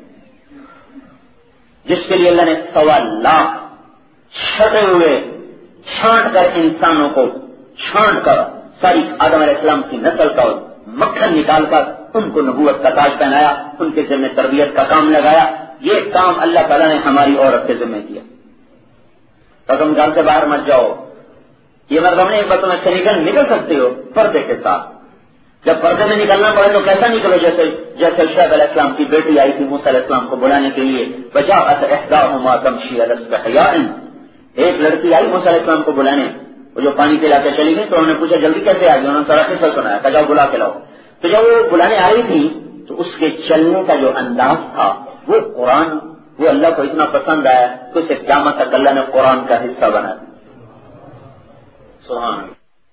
جس کے لیے اللہ نے 1.25 لاکھ چھٹے ہوئے چھانٹ کر انسانوں کو چھانٹ کر ساری آدم علیہ السلام کی نسل کا مکھن نکال کر ان کو نبوت کا تاج پہنایا، ان کے ذمہ تربیت کا کام لگایا. یہ کام اللہ تعالیٰ نے ہماری عورت کے ذمہ کیا. تو تم گھر سے باہر مت جاؤ. یہ مطلب نہیں بس تم سے نکل سکتے ہو پردے کے ساتھ. جب پردے میں نکلنا پڑے تو کیسا نکلو؟ جیسے شعیب علیہ السلام کی بیٹی آئی تھی موسیٰ علیہ السلام کو بلانے کے لیے. وجاءت احداہما تمشی علی استحیاء. ایک لڑکی آئی موسیٰ علیہ السلام کو بلانے، وہ جو پانی پلا کے چلی گئی تو انہوں نے پوچھا جلدی کیسے آ گئی؟ انہوں نے سارا قصہ سنایا، کہا جاؤ بلا کے لاؤ. تو جب وہ بلانے آئی تھی تو اس کے چلنے کا جو انداز تھا وہ قرآن، وہ اللہ کو اتنا پسند آیا کہ اسے قیامت تک اللہ نے قرآن کا حصہ بنا دیا. سبحان اللہ.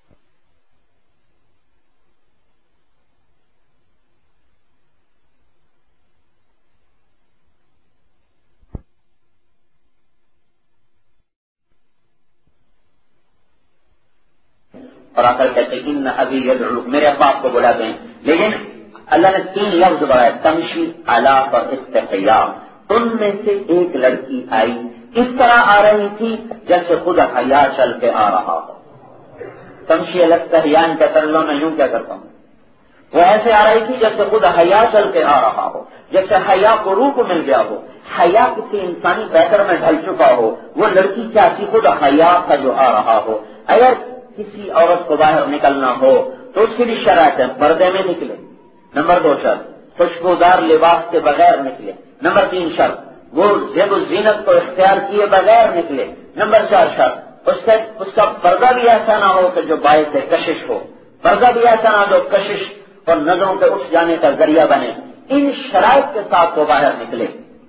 اور آخر کہتے ہیں ان ابھی یدعوک، میرے ابا آپ کو بلاتے ہیں. لیکن اللہ نے 3 لفظ بڑھائے، تمشی علی پر استحیاء. ان میں سے ایک لڑکی آئی، اس طرح آ رہی تھی جیسے خود حیا چل کے آ رہا ہو. تمشی علی استحیاء کا ترجمہ میں یوں کیا کرتا ہوں، وہ ایسے آ رہی تھی جیسے خود حیا چل کے آ رہا ہو، جیسے حیا کو روح کو مل گیا ہو، حیا کسی انسانی پیکر میں ڈھل چکا ہو. وہ لڑکی کیا تھی؟ خود حیا کا جو آ رہا ہو. اگر کسی عورت کو باہر نکلنا ہو تو اس کی بھی شرائط ہے، پردے میں نکلے. نمبر 2 شرط، خوشبودار لباس کے بغیر نکلے. نمبر 3 شرط، وہ زیب و زینت کو اختیار کیے بغیر نکلے. نمبر 4 شرط، اس کا پردہ بھی ایسا نہ ہو کہ جو باعث کشش ہو، پردہ بھی ایسا نہ جو کشش اور نظروں کے اٹھ جانے کا ذریعہ بنے. ان شرائط کے ساتھ وہ باہر نکلے.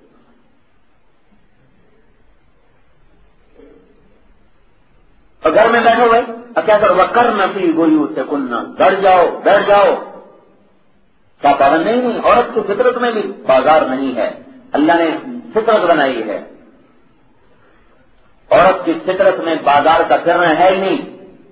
اور گھر میں بیٹھو گئے اب کیا کرو؟ وَقَرْنَ فِي بُيُوتِكُنَّ، بیٹھ جاؤ بیٹھ جاؤ. کیا پابند نہیں؟ عورت کی فطرت میں بھی بازار نہیں ہے، اللہ نے فطرت بنائی ہے. عورت کی فطرت میں بازار کا پھرنا ہے ہی نہیں.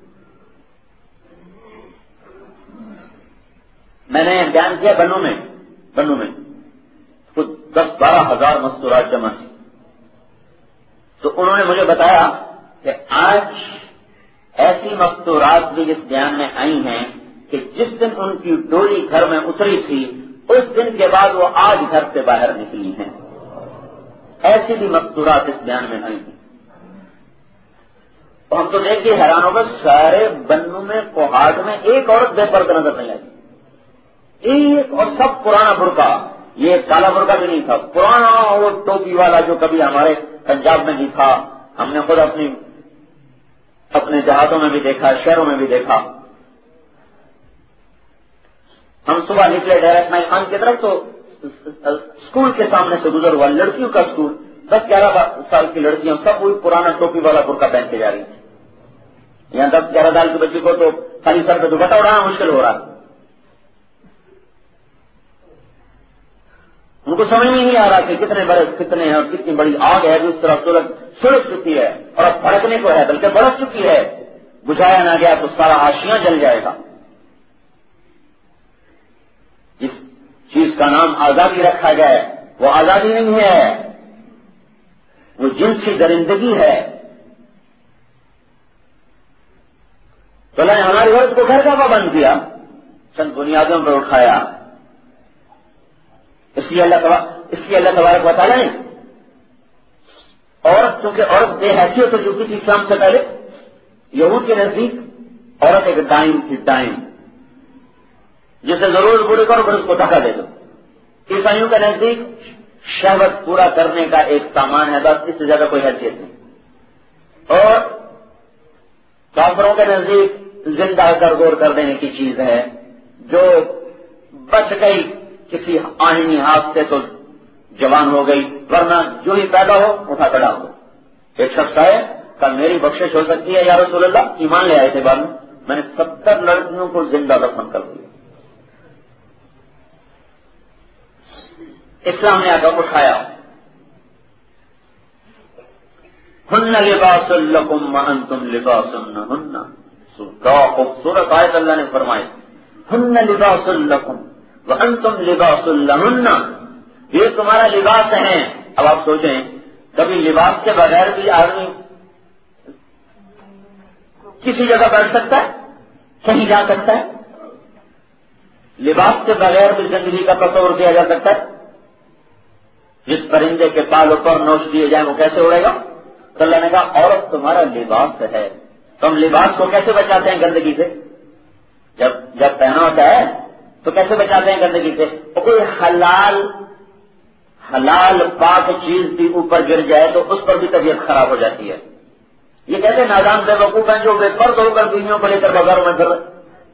میں نے بیان کیا بنو میں کچھ 10-12 ہزار مستورات جمع تھی. تو انہوں نے مجھے بتایا کہ آج ایسی مستورات بھی اس بیان میں آئی ہیں کہ جس دن ان کی ڈولی گھر میں اتری تھی اس دن کے بعد وہ آج گھر سے باہر نکلی ہیں. ایسی بھی مستورات اس بیان میں آئی ہیں. ہم تو دیکھ کے حیران ہو گئے، سارے بنو میں کوہاٹ میں ایک عورت بے پردہ نظر نہیں آئی. ایک، اور سب پرانا برقع. یہ کالا برقع بھی نہیں تھا، پرانا وہ ٹوپی والا جو کبھی ہمارے پنجاب میں بھی تھا. ہم نے خود اپنے جہازوں میں بھی دیکھا، شہروں میں بھی دیکھا. ہم صبح نکلے ڈائریکٹ مائی خان کی طرف تو اسکول کے سامنے سے گزر ہوا، لڑکیوں کا اسکول، 10-11 سال کی لڑکیاں سب وہی پرانا ٹوپی والا برقع پہن کے جا رہی تھی. یہاں 10-11 سال کی بچی کو تو خالی سر پہ دوپٹہ اڑانا مشکل ہو رہا ہے. ان کو سمجھ میں نہیں آ رہا کہ کتنے بڑے کتنے ہیں اور کتنی بڑی آگ ہے جو اس طرح سلگ چکی ہے اور اب بھڑکنے کو ہے، بلکہ بڑھ چکی ہے. بجھایا نہ گیا تو سارا آشیاں جل جائے گا. جس چیز کا نام آزادی رکھا گیا ہے وہ آزادی نہیں ہے، وہ جنسی درندگی ہے. تو اللہ نے ہماری عورت کو گھر کا پابند کیا، چند بنیادوں پر اٹھایا. اس لیے اللہ تبارک و تعالیٰ نے عورت، چونکہ عورت بے حیثیت ہو چکی تھی اسلام سے پہلے، یہود کے نزدیک عورت ایک ڈائم تھی، ڈائم جسے ضرور پوری کرو پھر اس کو دھکا دے دو. عیسائیوں کے نزدیک شہوت پورا کرنے کا ایک سامان ہے، بس اس سے زیادہ کوئی حیثیت نہیں. اور کافروں کے نزدیک زندہ گرگور کر دینے کی چیز ہے، جو بچ گئی کسی آئینی ہاتھ سے تو جوان ہو گئی، ورنہ جو ہی پیدا ہو اٹھا کر ڈال دو. ایک شخص آئے کل میری بخشش ہو سکتی ہے یا رسول اللہ، ایمان لے آئے تھے بعد میں نے 70 لڑکیوں کو زندہ دفن کر دیا. اسلام نے آ کر اٹھایا. ہن لباس لکم وانتم لباس لہن. خوبصورت آیت اللہ نے فرمائی، ہن لباس لکم وانتم لباس لہن، یہ تمہارا لباس ہیں. اب آپ سوچیں کبھی لباس کے بغیر بھی آدمی کسی جگہ بیٹھ سکتا ہے، کہیں جا سکتا ہے؟ لباس کے بغیر بھی زندگی کا تصور کیا جا سکتا ہے؟ جس پرندے کے پالوں پر نوش دیے جائیں وہ کیسے اڑے گا؟ تو اللہ نے کہا عورت تمہارا لباس ہے. تم لباس کو کیسے بچاتے ہیں گندگی سے؟ جب پہنا ہوتا ہے تو کیسے بچاتے ہیں گندگی سے؟ کوئی حلال پاک چیز بھی اوپر گر جائے تو اس پر بھی طبیعت خراب ہو جاتی ہے. یہ کہتے نادان بے وقوف ہیں جو بے پرد ہو کر بیویوں کو لے کر بازاروں میں پھر رہے.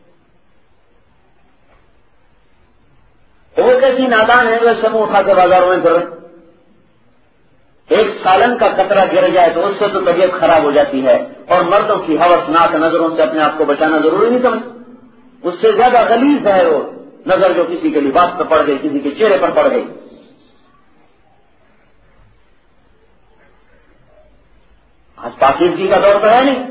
تو وہ کیسی نادان ہے جو اس سے منہ اٹھا کے بازاروں میں پھر رہے. ایک سالن کا قطرہ گر جائے تو اس سے تو طبیعت خراب ہو جاتی ہے. اور مردوں کی ہوسناک نظروں سے اپنے آپ کو بچانا ضروری نہیں سمجھ. اس سے زیادہ غلیظ ہے وہ نظر جو کسی کے لباس پر پڑ گئی، کسی کے چہرے پر پڑ گئی. آج پاکیزگی کا دور تو ہے نہیں.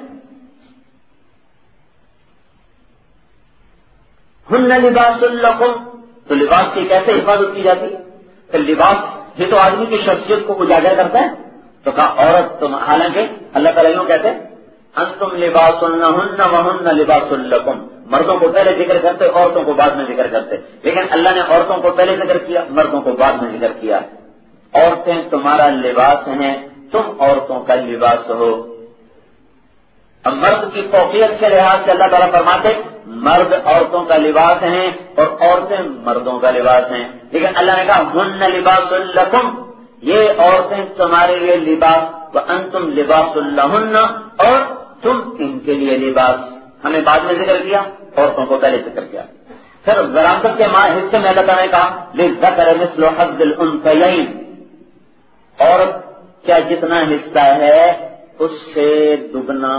ہن لباس لکم، تو لباس کی کیسے حفاظت کی جاتی ہے؟ کہ لباس یہ تو آدمی کی شخصیت کو اجاگر کرتا ہے. تو کہا عورت تم، حالانکہ اللہ تعالیٰ یوں کہتے انتم لباس لہن وہن لباس لکم، مردوں کو پہلے ذکر کرتے، عورتوں کو بعد میں ذکر کرتے، لیکن اللہ نے عورتوں کو پہلے ذکر کیا، مردوں کو بعد میں ذکر کیا۔ عورتیں تمہارا لباس ہیں، تم عورتوں کا لباس ہو۔ اب مرد کی فوقیت کے لحاظ سے اللہ تعالیٰ فرماتے مرد عورتوں کا لباس ہیں اور عورتیں مردوں کا لباس ہیں، لیکن اللہ نے کہا ہن لباس لکم، یہ عورتیں تمہارے لیے لباس، وانتم لباس لہن، اور تم ان کے لیے لباس۔ ہمیں بعد میں ذکر کیا، عورتوں کو پہلے ذکر کیا۔ پھر وراثت کے حصے میں اللہ تعالیٰ نے کہا للذکر مثل حظ الانثیین، عورت کیا جتنا حصہ ہے اس سے دگنا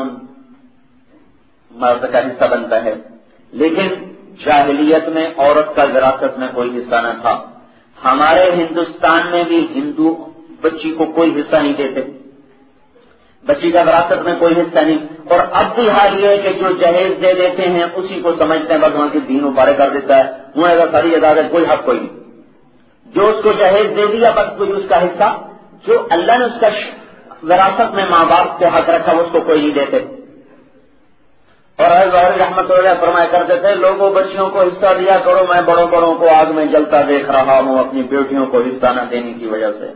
مرد کا حصہ بنتا ہے، لیکن جاہلیت میں عورت کا وراثت میں کوئی حصہ نہ تھا۔ ہمارے ہندوستان میں بھی ہندو بچی کو کوئی حصہ نہیں دیتے، بچی کا وراثت میں کوئی حصہ نہیں، اور اب بھی حال یہ ہے کہ جو جہیز دے دیتے ہیں اسی کو سمجھتے ہیں بس وہاں کے دین پارے کر دیتا ہے، وہ اگر ساری اجازت کوئی حق کوئی نہیں، جو اس کو جہیز دے دیا بس کوئی اس کا حصہ، جو اللہ نے اس کا وراثت میں ماں باپ کے حق رکھا اس کو کوئی نہیں دیتے۔ اور ظاہر رحمت اللہ فرمایا کرتے تھے لوگوں بچیوں کو حصہ دیا کرو، میں بڑوں بڑوں کو آگ میں جلتا دیکھ رہا ہوں اپنی بیٹیوں کو حصہ نہ دینے کی وجہ سے،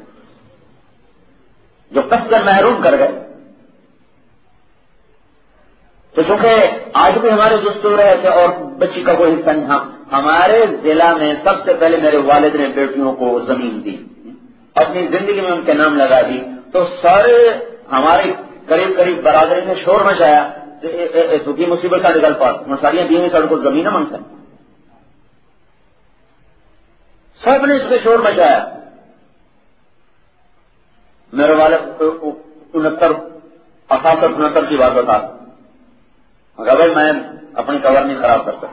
جو قصداً محروم کر گئے۔ تو چونکہ آج بھی ہمارے دستور ہے کہ اور بچی کا کوئی حصہ نہیں، ہمارے ضلع میں سب سے پہلے میرے والد نے بیٹیوں کو زمین دی، اپنی زندگی میں ان کے نام لگا دی، تو سارے ہمارے قریب قریب برادری نے شور مچایا کی مصیبت کا نکل پاس ساریاں دی سڑ کو زمین منگتا ہے، سب نے اس پہ شور مچایا۔ میرے والد 68 کی بات بتا، مگر بھائی میں اپنی کور نہیں خراب کرتا۔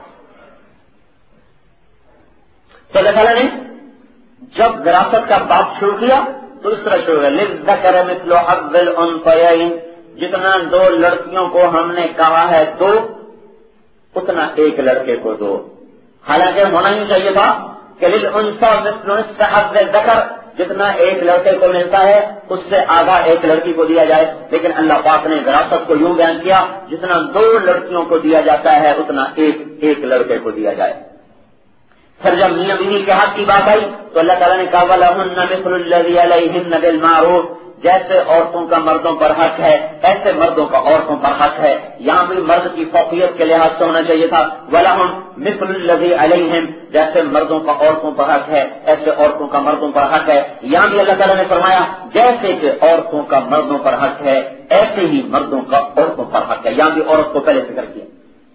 تو اللہ تعالیٰ نے جب وراثت کا باب شروع کیا تو اس طرح شروع ہے للذکر مثل حظ الانثیین، جتنا 2 لڑکیوں کو ہم نے کہا ہے دو، اتنا ایک لڑکے کو دو، حالانکہ ہونا ہی چاہیے تھا کہ للانثی مثل نصف حظ الذکر، جتنا ایک لڑکے کو ملتا ہے اس سے آدھا ایک لڑکی کو دیا جائے، لیکن اللہ پاک نے وراثت کو یوں بیان کیا جتنا 2 لڑکیوں کو دیا جاتا ہے اتنا ایک لڑکے کو دیا جائے۔ پھر جب میاں بیوی کے حق کی بات آئی تو اللہ تعالیٰ نے کہا وَلَهُنَّ مِثْلُ الَّذِي عَلَيْهِنَّ بِالْمَعْرُوفِ، جیسے عورتوں کا مردوں پر حق ہے ایسے مردوں کا عورتوں پر حق ہے۔ یہاں بھی مرد کی فوقیت کے لحاظ سے ہونا چاہیے تھا وَلَهُمْ مِثْلُ الَّذِي عَلَيْهِمْ، جیسے مردوں کا عورتوں پر حق ہے ایسے عورتوں کا مردوں پر حق ہے۔ یہاں بھی اللہ تعالیٰ نے فرمایا جیسے کہ عورتوں کا مردوں پر حق ہے ایسے ہی مردوں کا عورتوں پر حق ہے، یہاں بھی عورت کو پہلے ذکر کیا،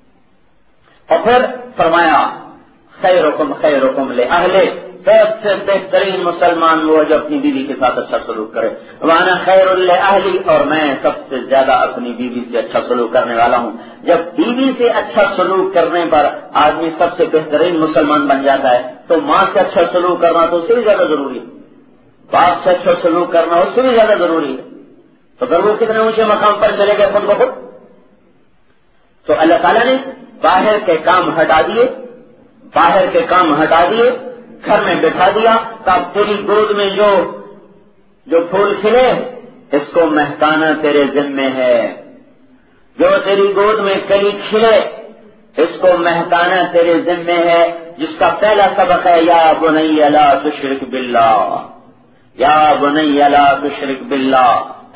اور پھر فرمایا خیرکم خیرکم لأہلہ، سب سے بہترین مسلمان وہ جو اپنی بیوی کے ساتھ اچھا سلوک کرے، وانا خیر لأہلی، اور میں سب سے زیادہ اپنی بیوی سے اچھا سلوک کرنے والا ہوں۔ جب بیوی سے اچھا سلوک کرنے پر آدمی سب سے بہترین مسلمان بن جاتا ہے تو ماں سے اچھا سلوک کرنا تو اس سے بھی زیادہ ضروری ہے، باپ سے اچھا سلوک کرنا اس سے بھی زیادہ ضروری ہے، تو پھر وہ کتنے اونچے مقام پر چلے گئے خود بخود۔ تو اللہ تعالیٰ نے باہر کے کام ہٹا دیے، باہر کے کام ہٹا دیے، گھر میں بٹھا دیا، تب تیری گود میں جو پھول کھلے اس کو مہکانا تیرے ذمے ہے، جو تیری گود میں کلی کھلے اس کو مہکانا تیرے ذمے ہے، جس کا پہلا سبق ہے یا بنی لا تشرک باللہ، یا بنی لا تشرک باللہ۔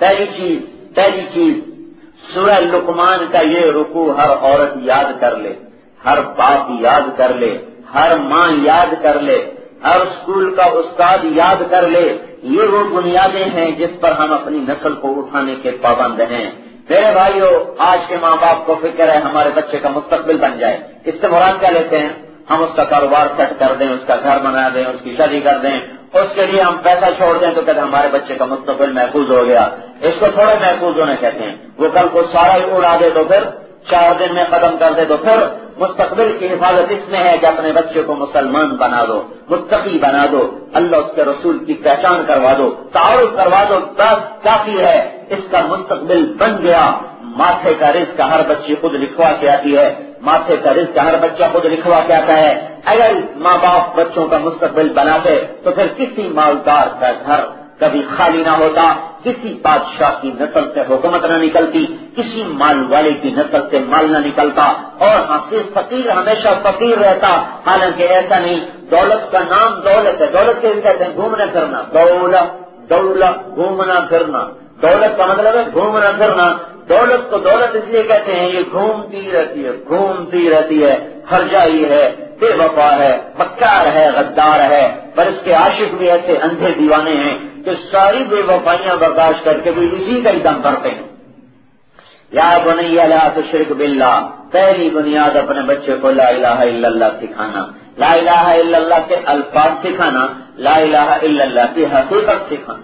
پہلی چیز سورہ لقمان کا یہ رکوع ہر عورت یاد کر لے، ہر باپ یاد کر لے، ہر ماں یاد کر لے، ہر اسکول کا استاد یاد کر لے، یہ وہ بنیادیں ہیں جس پر ہم اپنی نسل کو اٹھانے کے پابند ہیں۔ میرے بھائیو، آج کے ماں باپ کو فکر ہے ہمارے بچے کا مستقبل بن جائے، اس سے مراد کیا لیتے ہیں؟ ہم اس کا کاروبار سیٹ کر دیں، اس کا گھر بنا دیں، اس کی شادی کر دیں، اس کے لیے ہم پیسہ چھوڑ دیں تو کہتے ہیں ہمارے بچے کا مستقبل محفوظ ہو گیا۔ اس کو تھوڑا محفوظ ہونا کہتے ہیں، وہ کل کو سارا ہی اڑا دے تو پھر 4 دن میں ختم کر دے تو پھر مستقبل کی حفاظت اس میں ہے کہ اپنے بچے کو مسلمان بنا دو، متقی بنا دو، اللہ اس کے رسول کی پہچان کروا دو، تعارف کروا دو، بس کافی ہے، اس کا مستقبل بن گیا۔ ماتھے کا رزق ہر بچی خود لکھوا کے آتی ہے، ماتھے کا رزق ہر بچہ خود لکھوا کے آتا ہے۔ اگر ماں باپ بچوں کا مستقبل بناتے تو پھر کسی مالدار کا گھر، کبھی خالی نہ ہوتا، کسی بادشاہ کی نسل سے حکومت نہ نکلتی، کسی مال والے کی نسل سے مال نہ نکلتا، اور حافظ فقیر ہمیشہ فقیر رہتا. حالانکہ ایسا نہیں، دولت کا نام دولت ہے. دولت کے کہتے ہیں گھومنا پھرنا، دولت گھومنا پھرنا. دولت کا مطلب ہے گھومنا پھرنا. دولت کو دولت اس لیے کہتے ہیں یہ گھومتی رہتی ہے، ہر جائی ہے، بے وفا ہے، مکار ہے، غدار ہے. پر اس کے عاشق بھی ایسے اندھے دیوانے ہیں کہ ساری بے وفائیاں برداشت کر کے بھی اسی کا ہی دم کرتے ہیں. یا بنی لا تشرک باللہ، پہلی بنیاد اپنے بچے کو لا الہ الا اللہ سکھانا، لا الہ الا اللہ کے الفاظ سکھانا، لا الہ الا اللہ کی حقیقت سکھانا،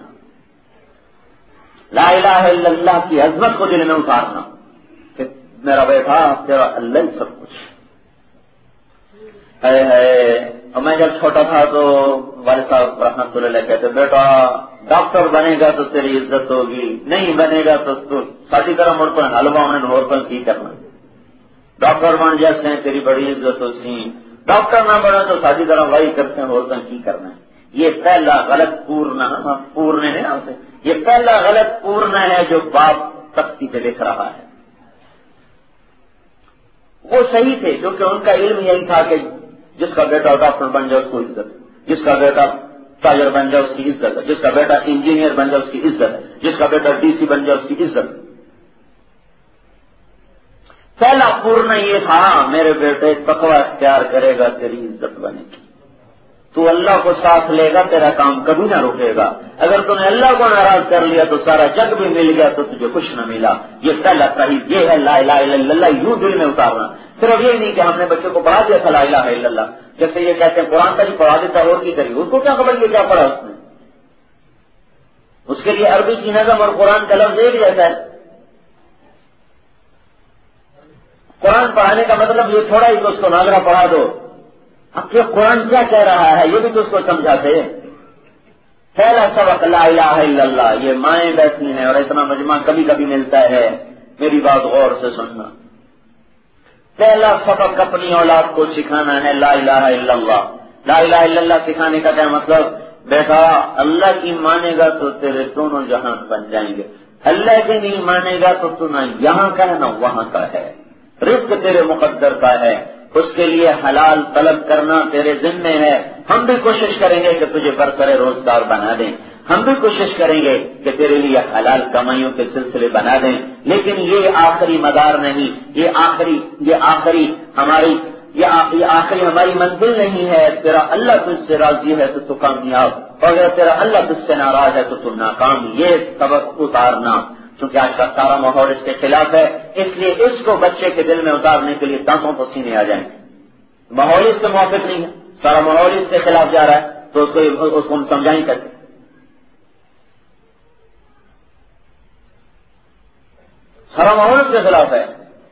لا الہ الا اللہ کی عظمت کو دل میں اتارنا کہ میرا بیٹا تیرا اللہ ہی سب کچھ ہے. اور میں جب چھوٹا تھا تو والد صاحب رحمۃ اللہ علیہ کہتے بیٹا ڈاکٹر بنے گا تو تیری عزت ہوگی، نہیں بنے گا تو ساری طرح مڑ پر حلوا انہیں اور پر کی کرنا. ڈاکٹر بن جیسے ہیں تیری بڑی عزت ہوتی، ڈاکٹر نہ بنے تو ساری طرح وہی کرتے ہیں اور پر کی کرنا ہے. یہ پہلا غلط پورن ہے، یہ پہلا غلط پورن ہے جو باپ تختی پہ لکھ رہا ہے. وہ صحیح تھے کیونکہ ان کا علم یہی تھا کہ جس کا بیٹا ڈاکٹر بن جائے اس کو عزت ہے، جس کا بیٹا تاجر بن جائے اس کی عزت ہے، جس کا بیٹا انجینئر بن جائے اس کی عزت ہے، جس کا بیٹا ڈی سی بن جائے اس کی عزت ہے. پہلا پورن یہ تھا میرے بیٹے تقوی اختیار کرے گا تیری عزت بنے گی، تو اللہ کو ساتھ لے گا تیرا کام کبھی نہ رکے گا. اگر تم نے اللہ کو ناراض کر لیا تو سارا جگ بھی مل گیا تو تجھے کچھ نہ ملا. یہ پہلا صحیح یہ ہے لا الہ الا اللہ، یوں دل میں اتارنا. صرف یہ نہیں کہ ہم نے بچے کو پڑھا دیا تھا لا الہ الا اللہ، جیسے یہ کہتے ہیں قرآن کا ہی پڑھا دیتا اور کی کری، اس کو کیا خبر یہ کیا پڑھا اس نے. اس کے لیے عربی کی نظم اور قرآن کا لفظ ایک جیسا ہے. قرآن پڑھانے کا مطلب یہ تھوڑا ہی کہ اس کو ناظرہ پڑھا دو، اب یہ قرآن کیا کہہ رہا ہے یہ بھی تو اس کو سمجھاتے. پہلا سبق لا الہ الا اللہ. یہ مائیں بیٹھی ہیں اور اتنا مجمع کبھی کبھی ملتا ہے، میری بات غور سے سننا. پہلا سبق اپنی اولاد کو سکھانا ہے لا الہ الا اللہ. لا الہ الا اللہ سکھانے کا کیا مطلب؟ بیٹا اللہ کی مانے گا تو تیرے دونوں جہان بن جائیں گے، اللہ کی نہیں مانے گا تو نہ یہاں کا ہے نہ وہاں کا ہے. رزق تیرے مقدر کا ہے، اس کے لیے حلال طلب کرنا تیرے ذمے ہے. ہم بھی کوشش کریں گے کہ تجھے برسر روزگار بنا دیں، ہم بھی کوشش کریں گے کہ تیرے لیے حلال کمائیوں کے سلسلے بنا دیں، لیکن یہ آخری مدار نہیں، یہ آخری ہماری منزل نہیں ہے. تیرا اللہ تجھ سے راضی ہے تو کامیاب، اور اگر تیرا اللہ تجھ سے ناراض ہے تو ناکام. یہ سبق اتارنا، چونکہ آج کا سارا ماحول اس کے خلاف ہے، اس لیے اس کو بچے کے دل میں اتارنے کے لیے دانتوں کو سینے آ جائیں. ماحول اس سے موافق نہیں ہے، سارا ماحول اس کے خلاف جا رہا ہے، تو اس کو ہم سمجھائیں کیسے؟ سارا ماحول اس کے خلاف ہے.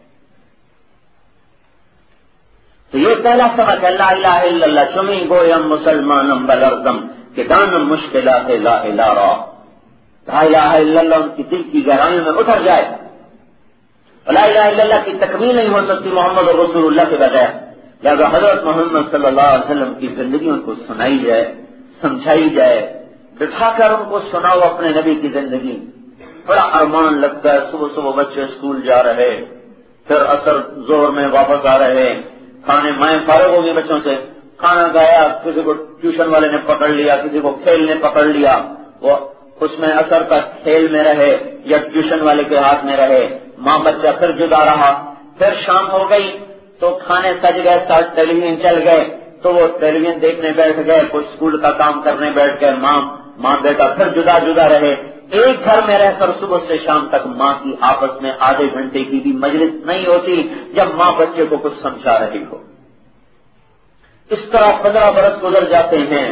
تو یہ پہلا سبق ہے لا الہ الا اللہ. چمی گویم مسلمانم بلرزم کہ دانم مشکلات لا الہ را. لا الہ الا اللہ ان کی دل کی گہرائیوں میں اتر جائے. لا الہ الا اللہ کی تکمیل نہیں ہو سکتی محمد رسول اللہ کے بغیر. لہذا حضرت محمد صلی اللہ علیہ وسلم کی زندگی ان کو سنائی جائے، سمجھائی جائے، بٹھا کر ان کو سناؤ اپنے نبی کی زندگی. بڑا ارمان لگتا ہے، صبح صبح بچے اسکول جا رہے، پھر عصر زور میں واپس آ رہے، کھانے مائیں فارغ ہو گئی بچوں سے، کھانا گایا، کسی کو ٹیوشن والے نے پکڑ لیا، کسی کو کھیل نے پکڑ لیا، وہ اس میں اثر تک کھیل میں رہے یا ٹیوشن والے کے ہاتھ میں رہے. ماں بچہ پھر جدا رہا، پھر شام ہو گئی تو کھانے سج گئے، ساتھ ٹیلی ویژن چل گئے تو وہ ٹیلی ویژن دیکھنے بیٹھ گئے، کوئی اسکول کا کام کرنے بیٹھ گئے. ماں بیٹا پھر جدا جدا رہے. ایک گھر میں رہ کر صبح سے شام تک ماں کی آپس میں آدھے گھنٹے کی بھی مجلس نہیں ہوتی جب ماں بچے کو کچھ سمجھا رہی ہو. اس طرح 15 برس گزر جاتے ہیں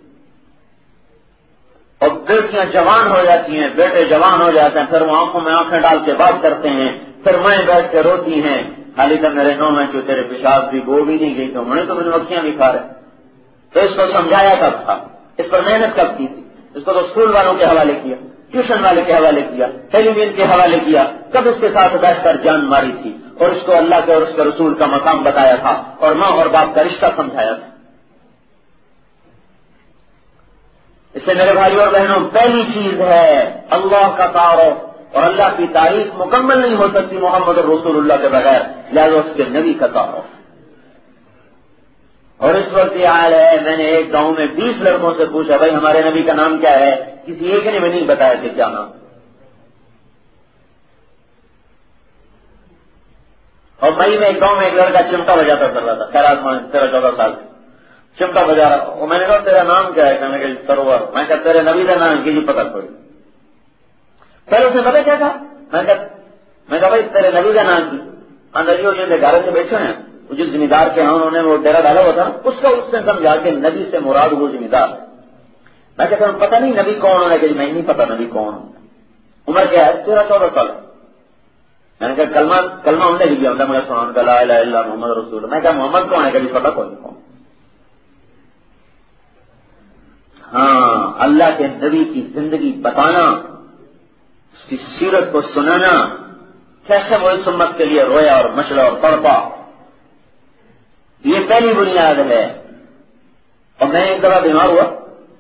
اور بیٹیاں جوان ہو جاتی ہیں، بیٹے جوان ہو جاتے ہیں، پھر وہ آنکھوں میں آنکھیں ڈال کے بات کرتے ہیں، پھر مائیں بیٹھ کے روتی ہیں، خالی تو میرے نو میں جو تیرے پیشاب بھی وہ بھی نہیں گئی تو انہیں تو مجھے مکھیاں بھی کھا رہے. تو اس کو سمجھایا کب تھا؟ اس پر محنت کب کی تھی؟ اس کو تو اسکول والوں کے حوالے کیا، ٹیوشن والے کے حوالے کیا، ٹیلی ویژن کے حوالے کیا، کب اس کے ساتھ بیٹھ کر جان ماری تھی اور اس کو اللہ کے اور اس کے رسول کا مقام بتایا تھا اور ماں اور باپ کا رشتہ سمجھایا تھا. اس سے میرے بھائیوں اور بہنوں پہلی چیز ہے اللہ کا تعارف، اور اللہ کی تعریف مکمل نہیں ہو سکتی محمد رسول اللہ کے بغیر، لہذا اس کے نبی کا تعارف۔ اور اس وقت یہ حال ہے، میں نے ایک گاؤں میں 20 لڑکوں سے پوچھا بھائی ہمارے نبی کا نام کیا ہے، کسی ایک نے بھی نہیں بتایا کہ کیا نام۔ اور مئی میں ایک گاؤں میں ایک لڑکا چمٹا بجاتا کر رہا تھا، خیرات میں 13-14 سال چمٹا بجا رہا، اور میں نے کہا تیرا نام کیا ہے، کہنے کہ سرور، میں کہا تیرے نبی کا نام کی پتہ کوئی، پہلے اس نے پتا کیا تھا، میں کہا بھائی تیرے نبی کا نام کی، اندر جو گھر سے بیٹھے ہیں جو ذمہ دار کے ہاں انہوں نے وہ ڈیرا ڈالا ہوا تھا، اس کا اس نے سمجھا کہ نبی سے مراد وہ ذمہ دار ہے۔ میں کہتا ہوں پتہ نہیں نبی کون ہونا، کہ میں نہیں پتا نبی کون ہونا۔ عمر کیا ہے؟ 13-14 سال۔ میں نے کہا کلمہ ہم نے بھی دیا، مجھے سنان کا لا الہ الا اللہ محمد رسول اللہ۔ میں کہا محمد کون ہے، کبھی پتا کون کون؟ ہاں، اللہ کے نبی کی زندگی بتانا، اس کی سیرت کو سنانا، کیسے وہ اس امت کے لیے رویا اور مچلا اور تڑپا، یہ پہلی بنیاد ہے۔ اور میں ایک دفعہ بیمار ہوا،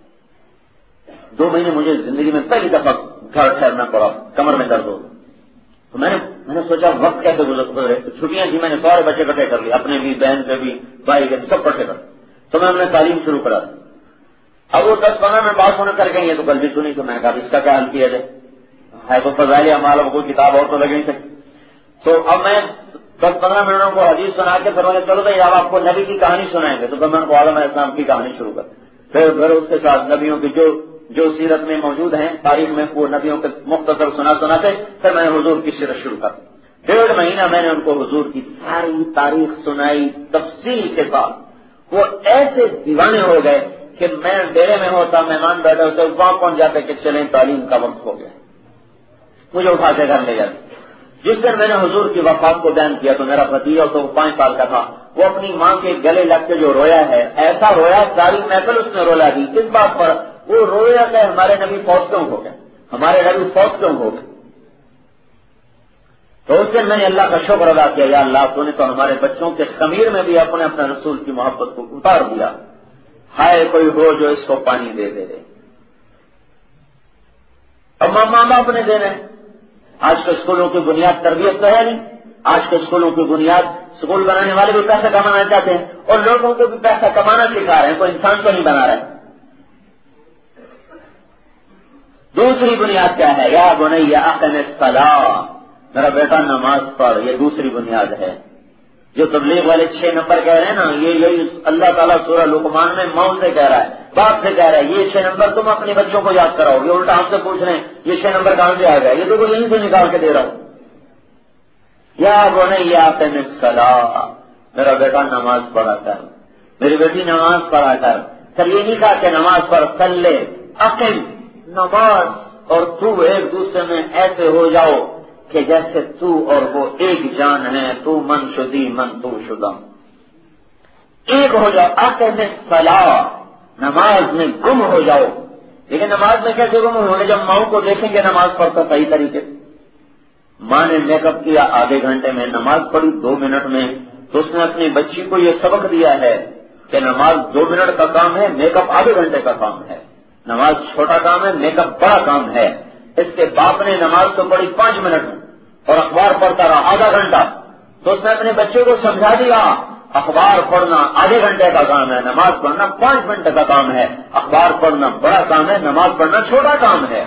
2 مہینے مجھے زندگی میں پہلی دفعہ گھر ٹھہرنا پڑا، کمر میں درد ہو، تو میں نے سوچا وقت کیسے گزرے، چھٹیاں تھی، میں نے سارے بچے اکٹھے کر لیے، اپنے بھی، بہن کے بھی، بھائی کے بھی، سب اکٹھے کر، تو میں نے تعلیم شروع کرا۔ اب وہ 10-15 منٹ بات ہونے کر گئی ہے تو کل بھی سنی، تو میں نے کہا اس کا کیا حل کیا جائے، ہے تو فضائل اعمال، اب کوئی کتاب اور تو لگ نہیں سکتی۔ تو اب میں 10-15 منٹوں کو حدیث سنا کے پھر چلو بھائی اب آپ کو نبی کی کہانی سنائیں گے، تو پھر میں نے کو عالم اسلام کی کہانی شروع کر، پھر اس کے ساتھ نبیوں کی جو سیرت میں موجود ہیں تاریخ میں، وہ نبیوں کے مختصر سناتے پھر میں نے حضور کی سیرت شروع کر۔ 1.5 مہینہ میں نے ان کو حضور کی ساری تاریخ سنائی تفصیل کے ساتھ، وہ ایسے دیوانے ہو گئے کہ میں ڈیرے میں ہوتا، مہمان بیٹھے ہوتے، وہاں پہنچ جاتے کہ چلیں تعلیم کا وقت ہو گیا، مجھے اٹھا کے گھر لے جاتے۔ جس دن میں نے حضور کی وفات کو بیان کیا تو میرا بھتیجا تو 5 سال کا تھا، وہ اپنی ماں کے گلے لگ کے جو رویا ہے، ایسا رویا ساری محفل اس نے رولا دی، اس بات پر وہ رویا کہ ہمارے نبی فوت کیوں ہو گئے، ہمارے نبی فوت کیوں ہو گئے۔ تو اس دن میں نے اللہ کا شکر ادا کیا، یا اللہ تو نے تو ہمارے بچوں کے خمیر میں بھی اپنے رسول کی محبت کو اتار دیا، ہائے کوئی ہو جو اس کو پانی دے دے۔ اب ماں باپ نے دینا ہے۔ آج کے اسکولوں کی بنیاد تربیت تو ہے نہیں، آج کے اسکولوں کی بنیاد، اسکول بنانے والے بھی پیسہ کمانا چاہتے ہیں اور لوگوں کو بھی پیسہ کمانا سکھا رہے ہیں، کوئی انسان تو نہیں بنا رہے۔ دوسری بنیاد کیا ہے؟ یا بنی اقم الصلاۃ، میرا بیٹا نماز پڑھ، یہ دوسری بنیاد ہے۔ جو تبلیغ والے 6 نمبر کہہ رہے ہیں نا، یہی اللہ تعالیٰ سورہ لقمان میں ماؤں سے کہہ رہا ہے، باپ سے کہہ رہا ہے، یہ 6 نمبر تم اپنے بچوں کو یاد کراؤ گے، الٹا ہم سے پوچھ رہے ہیں یہ 6 نمبر کہاں سے آ گیا، یہ تو یہیں سے نکال کے دے رہا ہوں۔ یا بنی اقم الصلاۃ، میرا بیٹا نماز پڑھا کر، میری بیٹی نماز پڑھا کر۔ پھر یہ نہیں کہا کہ نماز پڑھ، صلی، اقم، نماز اور تو ایک دوسرے میں ایسے ہو جاؤ کہ جیسے تو اور وہ ایک جان ہے، تو من شدی من تو شدہ، ایک ہو جاؤ۔ اقم الصلاۃ، نماز میں گم ہو جاؤ۔ لیکن نماز میں کیسے گم ہوں گے؟ جب ماؤں کو دیکھیں گے نماز پڑھتا صحیح طریقے سے، ماں نے میک اپ کیا آدھے گھنٹے میں، نماز پڑھی 2 منٹ میں، تو اس نے اپنی بچی کو یہ سبق دیا ہے کہ نماز 2 منٹ کا کام ہے، میک اپ آدھے گھنٹے کا کام ہے۔ نماز چھوٹا کام ہے، میک اپ بڑا کام ہے۔ اس کے باپ نے نماز تو پڑھی 5 منٹ میں اور اخبار پڑھتا رہا آدھا گھنٹہ، تو اس نے اپنے بچے کو سمجھا دیا اخبار پڑھنا آدھے گھنٹے کا کام ہے، نماز پڑھنا 5 منٹ کا کام ہے، اخبار پڑھنا بڑا کام ہے، نماز پڑھنا چھوٹا کام ہے۔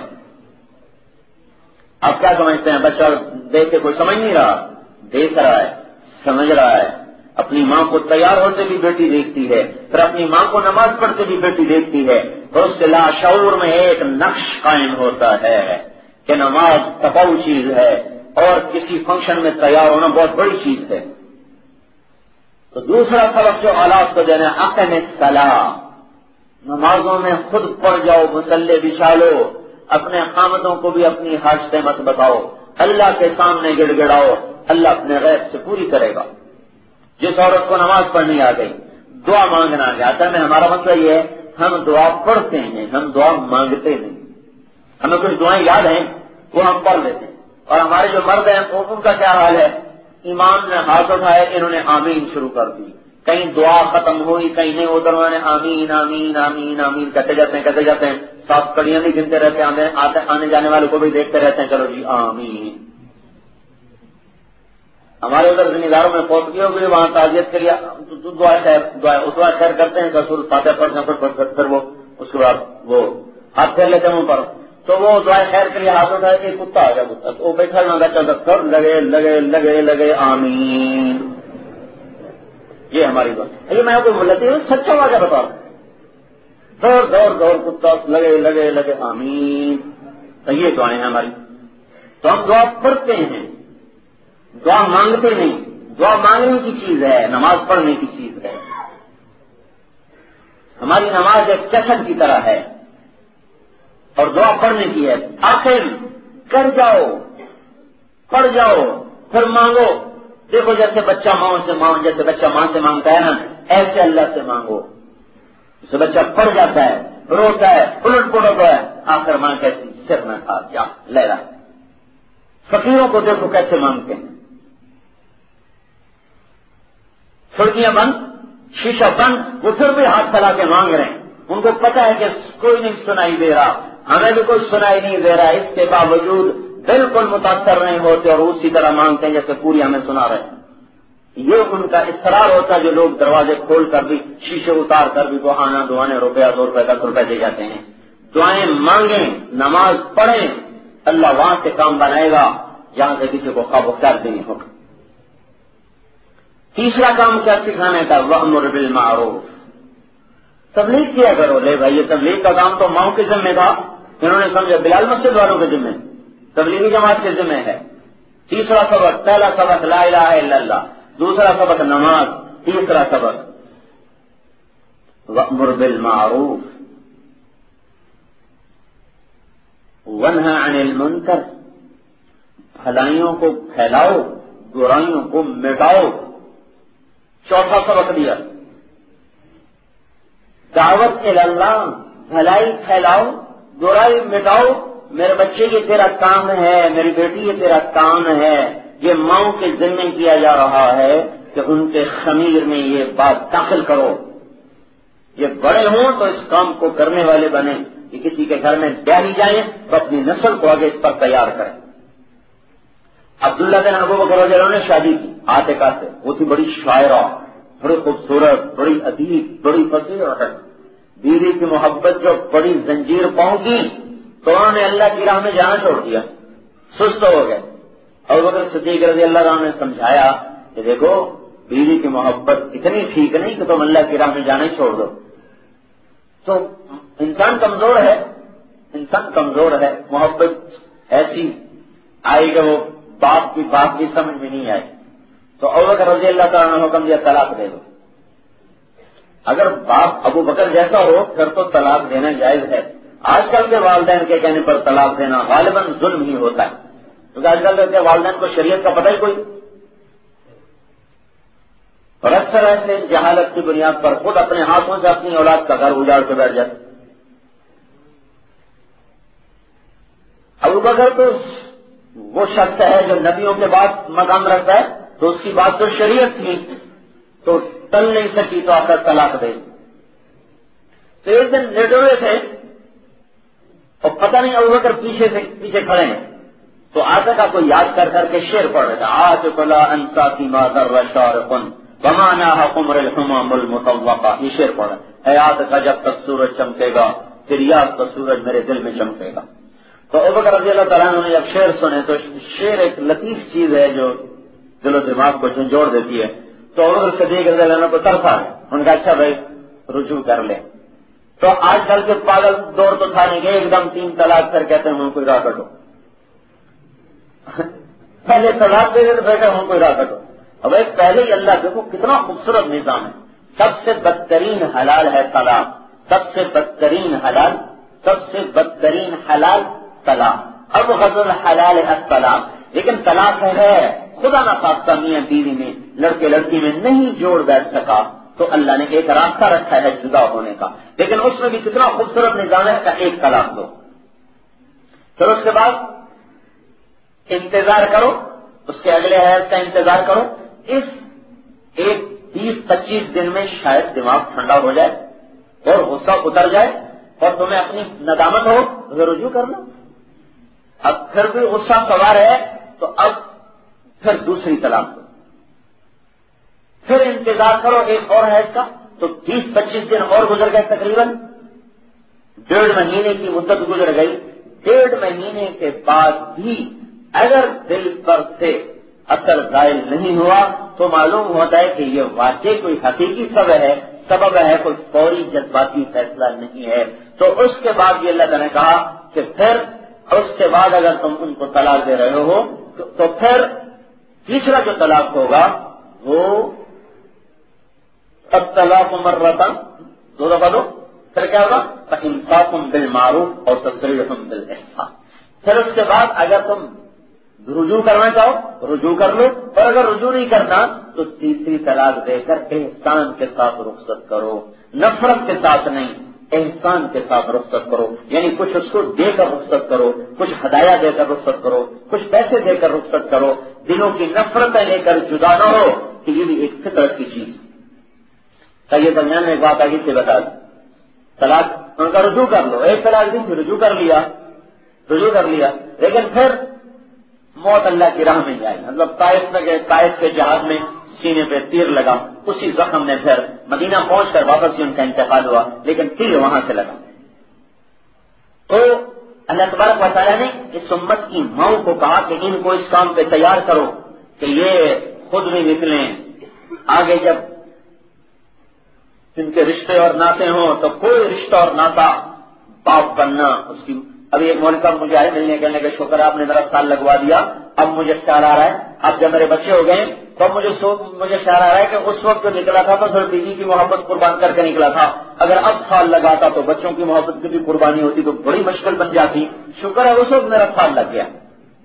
آپ کیا سمجھتے ہیں؟ بچہ دیکھ کے کوئی سمجھ نہیں رہا، دیکھ رہا ہے، سمجھ رہا ہے۔ اپنی ماں کو تیار ہوتے بھی بیٹی دیکھتی ہے، پھر اپنی ماں کو نماز پڑھتے بھی بیٹی دیکھتی ہے، تو اس کے لاشعور میں ایک نقش قائم ہوتا ہے کہ نماز تپاؤ چیز ہے اور کسی فنکشن میں تیار ہونا بہت بڑی چیز ہے۔ تو دوسرا سبق جو اولاد کو دینا، اقم الصلاۃ، نمازوں میں خود پڑھ جاؤ، مصلی بچھا لو، اپنے خامدوں کو بھی اپنی حاجتیں مت بتاؤ، اللہ کے سامنے گڑ گڑاؤ، اللہ اپنے غیب سے پوری کرے گا۔ جس عورت کو نماز پڑھنی آ گئی، دعا مانگنا آ گیا، اصل میں ہمارا مسئلہ یہ ہے ہم دعا پڑھتے ہیں، ہم دعا مانگتے نہیں۔ ہمیں کچھ دعائیں یاد ہیں وہ ہم پڑھ لیتے ہیں، اور ہمارے جو مرد ہیں ان کا کیا حال ہے؟ امام نے ہاتھ اٹھائے، انہوں نے آمین شروع کر دی، کہیں دعا ختم ہوئی کہیں نہیں، ادھر انہوں نے آمین آمین آمین آمین کہتے جاتے ہیں 7 کڑیاں نہیں گنتے رہتے، آنے جانے والوں کو بھی دیکھتے رہتے ہیں، چلو جی آمین۔ ہمارے ادھر زمینداروں میں فوتگی ہو گئی، وہاں تعزیت کے لیے دعا خیر کرتے ہیں، رسول فاتحہ پڑھتے ہیں، پھر وہ اس کے بعد وہ ہاتھ پھیر لیتے ہیں منہ پر، تو وہ دعا خیر کے لیے ہاتھ اٹھائے، ایک کتا آ گیا، کتا تو وہ بیٹھا نہ چلتا، سب لگے لگے لگے لگے آمین۔ یہ ہماری بات، یہ میں آپ کو بولتی ہوں، سچا واقعہ بتا رہا ہوں، دور دور دور کتا لگے لگے لگے آمین۔ تو یہ دعائیں ہیں ہماری، تو ہم دعا پڑھتے ہیں، دعا مانگتے نہیں، دعا مانگنے کی چیز ہے، نماز پڑھنے کی چیز ہے۔ ہماری نماز ایک چشم کی طرح ہے اور دعا پڑھنے کی ہے، آخر کر جاؤ، پڑھ جاؤ، پھر مانگو۔ دیکھو جیسے بچہ جیسے بچہ ماں سے مانگتا ہے نا، ایسے اللہ سے مانگو۔ جیسے بچہ پڑھ جاتا ہے، روتا ہے، الٹ پلٹ ہوتا ہے، آخر ماں کہتی سر میں کھا جا لے رہا۔ فقیروں کو دیکھو کیسے مانگتے ہیں، کھڑکیاں بند، شیشہ بند، وہ پھر بھی ہاتھ پھیلا کے مانگ رہے ہیں، ان کو پتا ہے کہ کوئی نہیں سنائی دے رہا، ہمیں بھی کوئی سنائی نہیں دے رہا، اس کے باوجود بالکل متاثر نہیں ہوتے اور اسی طرح مانگتے ہیں جیسے پوری ہمیں سنا رہے ہیں۔ یہ ان کا اصرار ہوتا ہے، جو لوگ دروازے کھول کر بھی، شیشے اتار کر بھی تو آنا دعانے روپیہ 2 روپے 10 روپے دے جاتے ہیں۔ دعائیں مانگیں، نماز پڑھیں، اللہ وہاں سے کام بنائے گا جہاں سے کسی کو خواب و خیال بھی نہیں ہوگا۔ تیسرا کام کیا سکھانے کا؟ وَأْمُرْ بِالْمَعْرُوفِ، تبلیغ کیا کرو۔ لے بھائی، یہ تبلیغ کا کام تو ماؤں کے ذمہ تھا، انہوں نے سمجھا بلال مسجد والوں کے ذمہ، تبلیغی جماعت کے ذمہ ہے۔ تیسرا سبق، پہلا سبق لا الہ الا اللہ، دوسرا سبق نماز، تیسرا سبق وَأْمُرْ بِالْمَعْرُوفِ وَانْهَ عَنِ الْمُنْكَرِ، بھلائیوں کو پھیلاؤ، برائیوں کو مٹاؤ۔ چوتھا سبق دیا، دعوت اللہ، بھلائی پھیلاؤ، برائی مٹاؤ۔ میرے بچے یہ تیرا کام ہے، میری بیٹی یہ تیرا کام ہے۔ یہ ماؤں کے ذمہ کیا جا رہا ہے کہ ان کے خمیر میں یہ بات داخل کرو، یہ بڑے ہوں تو اس کام کو کرنے والے بنے، کہ کسی کے گھر میں بیاہی جائیں تو اپنی نسل کو آگے اس پر تیار کریں۔ عبداللہ بن ابو بکر رضی اللہ عنہ نے شادی کی عاتقہ سے، وہ تھی بڑی شاعرہ، بڑی خوبصورت، بڑی ادیب، بڑی فصیح ہے۔ بیوی کی محبت جو بڑی زنجیر پاؤں کی تو انہوں نے اللہ کی راہ میں جانا چھوڑ دیا، سست ہو گئے۔ ابو بکر صدیق رضی اللہ عنہ نے سمجھایا کہ دیکھو بیوی کی محبت اتنی ٹھیک نہیں کہ تم اللہ کی راہ میں جانا چھوڑ دو۔ تو انسان کمزور ہے، انسان کمزور ہے، محبت ایسی آئی کہ وہ باپ کی بات بھی سمجھ میں نہیں آئی، تو ابو بکر رضی اللہ تعالیٰ نے حکم دیا طلاق دے دو۔ اگر باپ ابو بکر جیسا ہو پھر تو طلاق دینا جائز ہے۔ آج کل کے والدین کے کہنے پر طلاق دینا غالباً ظلم ہی ہوتا ہے، کیونکہ آج کل کے والدین کو شریعت کا پتہ ہی کوئی، اور اکثر ایسے جہالت کی بنیاد پر خود اپنے ہاتھوں سے اپنی اولاد کا گھر اجاڑ کے بیٹھ جاتے۔ ابو بکر تو وہ شخص ہے جو نبیوں کے بعد مقام رکھتا ہے، تو اس کی بات تو شریعت تھی، تو ٹل نہیں سکی تو آخر طلاق دے۔ تو ایک دن لیٹے ہوئے تھے اور پتہ نہیں ابو بکر پیچھے کھڑے ہیں، تو عاتقہ کو یاد کر کر کے شعر پڑھ رہے تھے، عاتق لا انسا فیما در شارق وما ناها قمر الحمام المطوقہ، یہ شعر پڑھ رہے ہیں، اے عاتقہ جب تک سورج چمکے گا پھر یاد کا سورج میرے دل میں چمکے گا۔ تو ابو بکر رضی اللہ تعالیٰ عنہ نے جب شعر سنے، تو شعر ایک لطیف چیز ہے جو دل و دماغ کو جھنجھوڑ دیتی ہے، تو ابو بکر صدیق رضی اللہ عنہ کو ترس آیا، ان کا اچھا بھائی رجوع کر لیں۔ تو آج کل کے پاگل دور تو تھا نہیں کہ ایک دم 3 طلاق کر کہتے ہیں ہوں کوئی راہ کٹو، پہلے طلاق دے دے تو پھر ہوں کوئی راہ کٹو۔ اب پہلے ہی اللہ دیکھو کتنا خوبصورت نظام ہے، سب سے بدترین حلال ہے طلاق، سب سے بدترین حلال، سب سے بدترین حلال طلاق، اب غض الحلال الطلاق، لیکن طلاق ہے خدا نہ خواستہ میاں بیوی میں، لڑکے لڑکی میں نہیں جوڑ بیٹھ سکا تو اللہ نے ایک راستہ رکھا ہے جدا ہونے کا، لیکن اس میں بھی کتنا خوبصورت نظام ہے کہ ایک طلاق دو، پھر اس کے بعد انتظار کرو، اس کے اگلے حیض کا انتظار کرو، اس 20-25 دن میں شاید دماغ ٹھنڈا ہو جائے اور غصہ اتر جائے اور تمہیں اپنی ندامت ہو تو رجوع کر لو. اب پھر بھی غصہ سوار ہے تو اب پھر دوسری طلاق دو, پھر انتظار کرو ایک اور حیض کا, تو 20-25 دن اور گزر گئے, تقریباً 1.5 مہینے کی مدت گزر گئی. 1.5 مہینے کے بعد بھی اگر دل پر سے اثر زائل نہیں ہوا تو معلوم ہوتا ہے کہ یہ واقعی کوئی حقیقی سبب ہے, کوئی فوری جذباتی فیصلہ نہیں ہے. تو اس کے بعد یہ اللہ تعالیٰ نے کہا کہ پھر اس کے بعد اگر تم ان کو طلاق دے رہے ہو تو پھر تیسرا جو طلاق ہوگا وہ الطلاق مرتان, 2 دفعہ دو. پھر کیا ہوگا؟ فإمساک بالمعروف اور تسریح بالإحسان. پھر اس کے بعد اگر تم رجوع کرنا چاہو رجوع کر لو, اور اگر رجوع نہیں کرنا تو تیسری طلاق دے کر احسان کے ساتھ رخصت کرو, نفرت کے ساتھ نہیں, احسان کے ساتھ رخصت کرو. یعنی کچھ اس کو دے کر رخصت کرو, کچھ ہدایہ دے کر رخصت کرو, کچھ پیسے دے کر رخصت کرو. دلوں کی نفرتیں لے کر جدا نہ ہو کہ یہ بھی ایک فطرت کی چیز. یہ درمیان میں ایک بات آگے سے بتا دوں, طلاق ان کا رجوع کر لو, ایک طلاق دی پھر رجوع کر لیا, لیکن پھر موت اللہ کی راہ میں جائے. مطلب طائف کے جہاد میں سینے پہ تیر لگا, اسی زخم میں پھر مدینہ پہنچ کر واپس ہی ان کا انتقال ہوا, لیکن تیر وہاں سے لگا. تو اللہ تبارک و تعالیٰ نے اس امت کی ماؤں کو کہا کہ ان کو اس کام پہ تیار کرو کہ یہ خود بھی نکلیں. آگے جب جن کے رشتے اور ناطے ہوں تو کوئی رشتہ اور ناطا باپ بننا اس کی. ابھی ایک مولوی صاحب مجھے آئے ملنے, کہنے کہ شکر آپ نے میرا سال لگوا دیا, اب مجھے خیال آ رہا ہے اب جب میرے بچے ہو گئے تو مجھے خیال آ رہا ہے کہ اس وقت جو نکلا تھا تو پھر بیوی کی محبت قربان کر کے نکلا تھا, اگر اب سال لگاتا تو بچوں کی محبت کی بھی قربانی ہوتی تو بڑی مشکل بن جاتی. شکر ہے اس وقت میرا سال لگ گیا.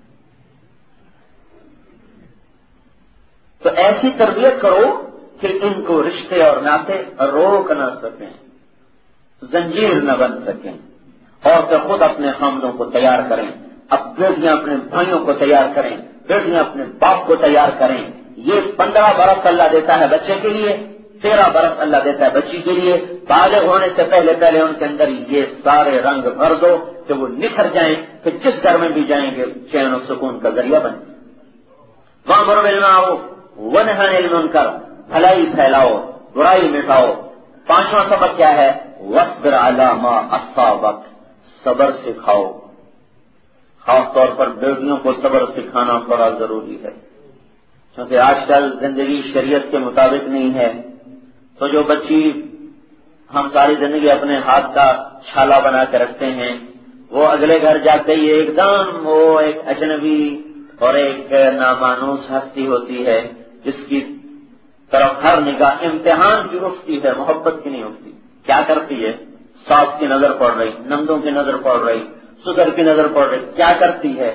تو ایسی تربیت کرو کہ ان کو رشتے اور ناطے روک نہ سکیں, زنجیر نہ بن سکیں. عورتیں خود اپنے خامدوں کو تیار کریں, اب بیٹیاں اپنے بھائیوں کو تیار کریں, بیٹیاں اپنے باپ کو تیار کریں. یہ 15 برس اللہ دیتا ہے بچے کے لیے, 13 برس اللہ دیتا ہے بچی کے لیے. بالغ ہونے سے پہلے ان کے اندر یہ سارے رنگ بھر دو کہ وہ نکھر جائیں, کہ جس گھر میں بھی جائیں گے چین و سکون کا ذریعہ بنے. وَأْمُرْ بِالْمَعْرُوفِ وَانْهَ عَنِ الْمُنكَرِ, بھلائی پھیلاؤ برائی مٹاؤ. 5واں سبق کیا ہے؟ وَاصْبِرْ عَلَىٰ مَا أَصَابَكَ, صبر سکھاؤ. خاص طور پر بیٹیوں کو صبر سکھانا بڑا ضروری ہے, کیونکہ آج کل زندگی شریعت کے مطابق نہیں ہے. تو جو بچی ہم ساری زندگی اپنے ہاتھ کا چھالا بنا کے رکھتے ہیں, وہ اگلے گھر جاتے ہی ایک دم وہ ایک اجنبی اور ایک نامانوس ہستی ہوتی ہے جس کی طرف ہر نگاہ امتحان کی اٹھتی ہے, محبت کی نہیں اٹھتی. کیا کرتی ہے؟ ساس کی نظر پڑ رہی, نندوں کی نظر پڑ رہی, سسر کی نظر پڑ رہی. کیا کرتی ہے؟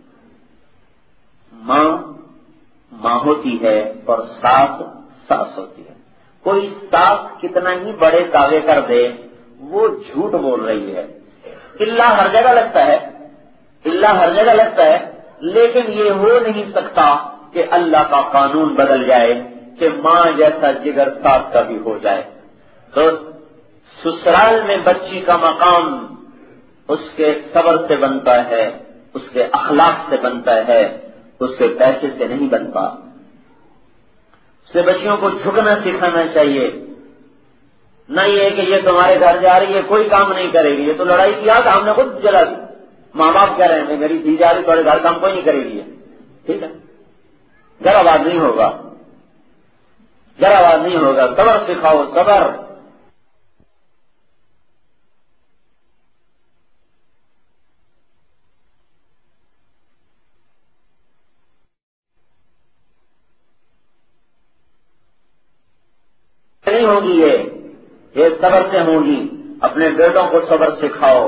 ماں ہوتی ہے اور ساس ہوتی ہے. کوئی ساس کتنا ہی بڑے دعوے کر دے وہ جھوٹ بول رہی ہے. اللہ ہر جگہ لگتا ہے, لیکن یہ ہو نہیں سکتا کہ اللہ کا قانون بدل جائے کہ ماں جیسا جگر ساس کا بھی ہو جائے. تو سسرال میں بچی کا مقام اس کے صبر سے بنتا ہے, اس کے اخلاق سے بنتا ہے, اس کے پیسے سے نہیں بنتا. اس سے بچیوں کو جھکنا سکھانا چاہیے. نہ یہ کہ یہ تمہارے گھر جا رہی ہے کوئی کام نہیں کرے گی, یہ تو لڑائی کی آگ ہم نے خود جلا دی. ماں باپ کہہ رہے ہیں میری دھی جا رہی تمہارے گھر کام کوئی نہیں کرے گی. ٹھیک ہے, گھر آباد نہیں ہوگا. صبر سکھاؤ, صبر. نہیں ہوگی یہ صبر سے ہوگی. اپنے بیٹوں کو صبر سکھاؤ.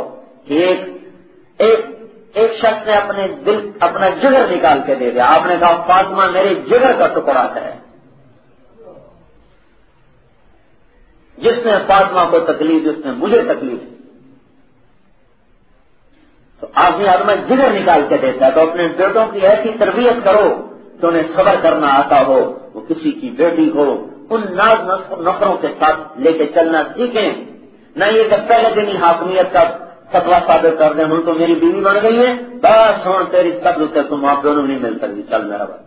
ایک شخص نے اپنا جگر نکال کے دے دیا. آپ نے کہا فاطمہ میرے جگر کا ٹکڑا ہے. جس نے فاطمہ کو تکلیف اس نے مجھے تکلیف. تو آدمی جگر نکال کے دیتا ہے. تو اپنے بیٹوں کی ایسی تربیت کرو کہ انہیں صبر کرنا آتا ہو. وہ کسی کی بیٹی ہو ان ناز نخروں کے ساتھ لے کے چلنا سیکھیں. نہ یہ کہ پہلے دن ہی حاکمیت کا فتوا صادر کر دیں، ہوں تو میری بیوی بن گئی ہے، بس ہوں تیری قبض سے تم آپ دونوں نہیں مل سکتی، چل میرا بات۔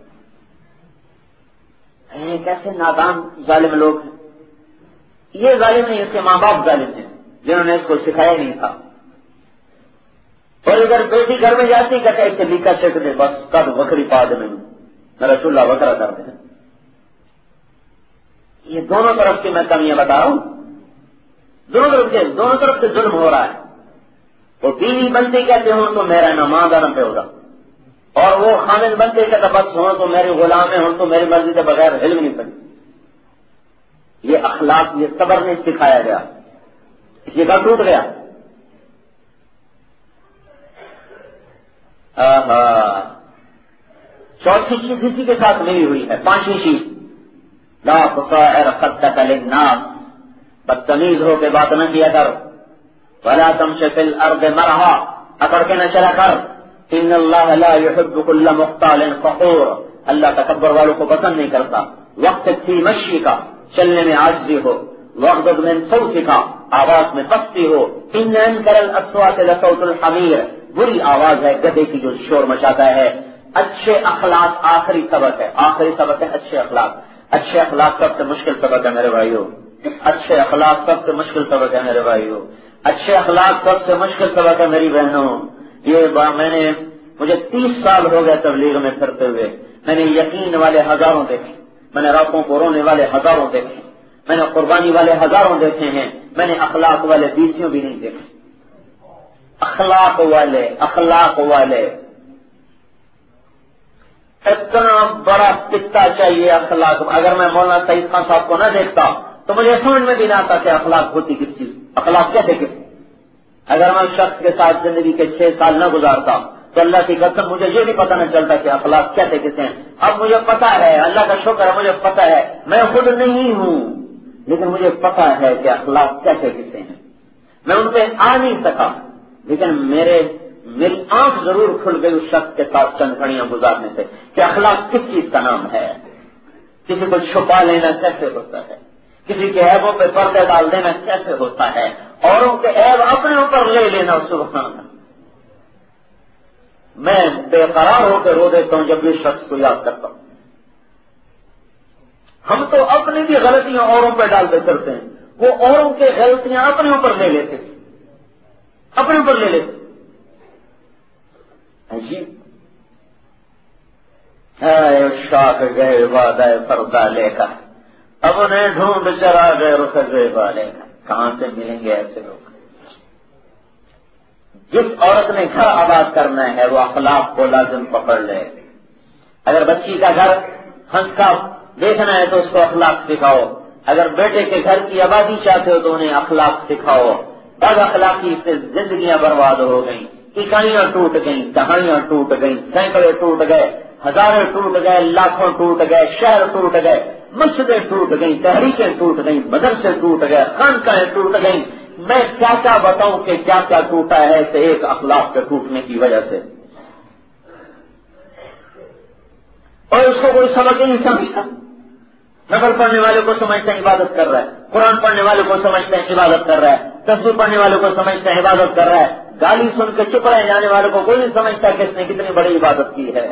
کیسے نادان ظالم لوگ ہیں۔ یہ ظالم نہیں، اس کے ماں باپ ظالم ہیں جنہوں نے اس کو سکھایا نہیں تھا۔ اور اگر بیٹی گھر میں جاتی کہ اسے لیکا چیک دے، بس کد بکری پا دے، میرا چولہا بکرا کر دے۔ یہ دونوں طرف کی میں کمیاں بتا رہا ہوں، دونوں طرف سے ظلم ہو رہا ہے۔ وہ بیوی بنتی کہتے ہوں تو میرا نہ ماں کا نہ پہ ہوگا، اور وہ خامد بنتے کہتے بس ہوں تو میرے غلام ہے، ہوں تو میری مرضی کے بغیر علم نہیں پڑتی۔ یہ اخلاق، یہ صبر نہیں سکھایا گیا، یہ گھر ٹوٹ گیا۔ چوتھی چیز اسی کے ساتھ ملی ہوئی ہے۔ پانچویں چیز، لا تصعر خدك للناس، بدتمیز ہو کے بات نہ کیا کر، ولا تمشي في الارض مرحا، اکڑ کے نہ چلا کر، ان اللہ لا يحب كل مختال فخور، اللہ تکبر والوں کو پسند نہیں کرتا۔ وقت فی مشی کا، چلنے میں عاجزی ہو، واغضض من صوتک، آواز میں پستی ہو، ان انکر الاصوات لصوت الحمیر، بری آواز ہے گدھے کی جو شور مچاتا ہے۔ اچھے اخلاق آخری سبق ہے، اچھے اخلاق۔ اچھے اخلاق سب سے مشکل سبق ہے میرے بھائیو، اچھے اخلاق سب سے مشکل سبق ہے میرے بھائیو، اچھے اخلاق سب سے مشکل سبق ہے میری بہنوں۔ یہ مجھے 30 سال ہو گئے تبلیغ میں پھرتے ہوئے، میں نے یقین والے ہزاروں دیکھے، میں نے راتوں کو رونے والے ہزاروں دیکھے، میں نے قربانی والے ہزاروں دیکھے ہیں، میں نے اخلاق والے 20 بھی نہیں دیکھے۔ اخلاق والے اتنا بڑا پتا چاہیے اخلاق۔ اگر میں مولانا سعید خان صاحب کو نہ دیکھتا تو مجھے سمجھ میں بھی نہ آتا کہ اخلاق ہوتی کس چیز، اخلاق کیسے کس۔ اگر میں شخص کے ساتھ زندگی کے 6 سال نہ گزارتا تو اللہ کی قسم مجھے یہ بھی پتہ نہ چلتا کہ اخلاق کیسے کسے ہیں۔ اب مجھے پتا ہے، اللہ کا شکر ہے مجھے پتا ہے، میں خود نہیں ہوں لیکن مجھے پتا ہے کہ اخلاق کیسے کسے ہیں۔ میں ان پہ آ نہیں سکا لیکن میری آنکھ ضرور کھل گئی اس شخص کے ساتھ چند گھڑیاں گزارنے سے کہ اخلاق کس چیز کا نام ہے۔ کسی کو چھپا لینا کیسے ہوتا ہے، کسی کے عیبوں پہ پردے ڈال دینا کیسے ہوتا ہے، اوروں کے عیب اپنے اوپر لے لینا، سبحان اللہ۔ میں بے قرار ہو کے رو دیتا ہوں جب اس شخص کو یاد کرتا ہوں۔ ہم تو اپنی بھی غلطیاں اوروں پہ ڈالتے کرتے ہیں، وہ اوروں کے غلطیاں اپنے اوپر لے لیتے، اپنے اوپر لے لیتے۔ عجیب شاخ گئے وعدہ پردہ لے کر، اب انہیں ڈھونڈ چلا گئے رخ زیبا لے کر۔ کہاں سے ملیں گے ایسے لوگ؟ جس عورت نے گھر آباد کرنا ہے وہ اخلاق کو لازم پکڑ لے۔ اگر بچی کا گھر ہنس کا دیکھنا ہے تو اس کو اخلاق سکھاؤ، اگر بیٹے کے گھر کی آبادی چاہتے ہو تو انہیں اخلاق سکھاؤ۔ بد اخلاقی سے زندگیاں برباد ہو گئیں، اکائیاں ٹوٹ گئیں، دہائیاں ٹوٹ گئیں، سینکڑے ٹوٹ گئے، ہزاریں ٹوٹ گئے، لاکھوں ٹوٹ گئے، شہر ٹوٹ گئے، مسجدیں ٹوٹ گئیں، تحریکیں ٹوٹ گئیں، مدرسے ٹوٹ گئے، خانقاہیں ٹوٹ گئیں۔ میں کیا کیا بتاؤں کہ کیا کیا ٹوٹا ہے اسے ایک اخلاق کے ٹوٹنے کی وجہ سے، اور اس کو کوئی سبق ہی نہیں سمجھتا۔ نفل پڑھنے والے کو سمجھتے ہیں عبادت کر رہا ہے، قرآن پڑھنے والے کو سمجھتے ہیں عبادت کر رہا ہے، تسبیح پڑھنے والے کو سمجھتے ہیں عبادت کر رہا ہے، گالی سن کے چپ رہ جانے والے کو کوئی نہیں سمجھتا کہ اس نے کتنی بڑی عبادت کی ہے۔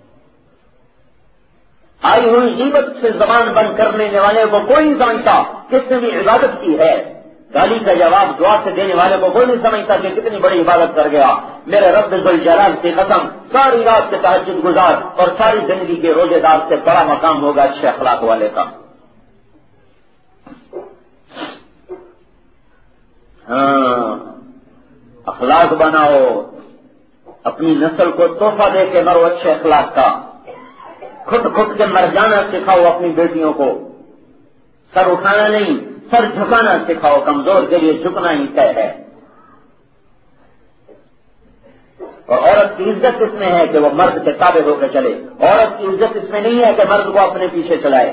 آئی ہوئی غیبت سے زبان بند کرنے والے کو کوئی نہیں سمجھتا کس نے بھی عبادت کی ہے، گالی کا جواب دعا سے دینے والے کو کوئی نہیں سمجھتا کہ کتنی بڑی عبادت کر گیا۔ میرے رب ذوالجلال کی قسم، ساری رات کے تہجد گزار اور ساری زندگی کے روزے دار سے بڑا مقام ہوگا اچھے اخلاق والے کا۔ ہاں، اخلاق بناؤ، اپنی نسل کو تحفہ دے کے مرو اچھے اخلاق کا۔ خود کے مر جانا سکھاؤ اپنی بیٹیوں کو، سر اٹھانا نہیں سر جھکانا سکھاؤ، کمزور کے لیے جھکنا ہی طے ہے۔ اور عورت کی عزت اس میں ہے کہ وہ مرد کے تابع ہو کے چلے، عورت کی عزت اس میں نہیں ہے کہ مرد کو اپنے پیچھے چلائے،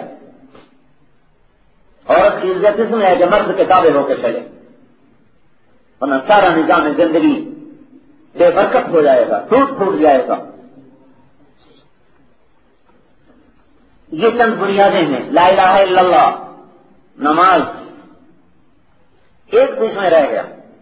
عورت کی عزت اس میں ہے کہ مرد کے تابع ہو کے چلے، ورنہ سارا نظام زندگی بے برکت ہو جائے گا، ٹوٹ جائے گا۔ یہ چند بنیادیں ہیں، لا الہ الا اللہ، نماز، ایک بیچ میں رہ گیا.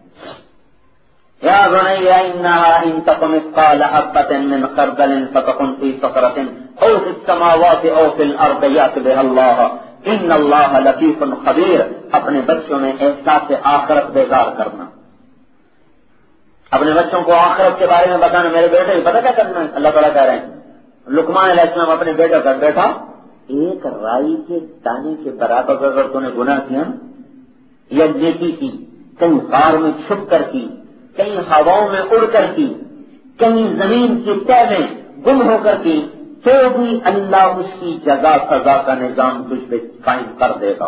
یا بنی انھا ان تک مثقال حبۃ من خردل فتکن فی صخرۃ او فی السماوات او فی الارض یأت بها اللہ ان اللہ لطیف خبیر. اپنے بچوں میں احساس آخرت بیدار کرنا، اپنے بچوں کو آخرت کے بارے میں بتانا. میرے بیٹے پتہ کیا کرنا ہے؟ اللہ تعالیٰ کہہ رہے ہیں لقمان علیہ السلام اپنے بیٹے کا بیٹا ایک رائی کے دانے کے برابر اگر تو نے گناہ کیا یا نیکی کی، کہیں غار میں چھپ کر کی، کہیں ہواؤں میں اڑ کر کی، کہیں زمین کی تہ میں گم ہو کر کی، تو بھی اللہ اس کی جزا سزا کا نظام تجھ پہ قائم کر دے گا.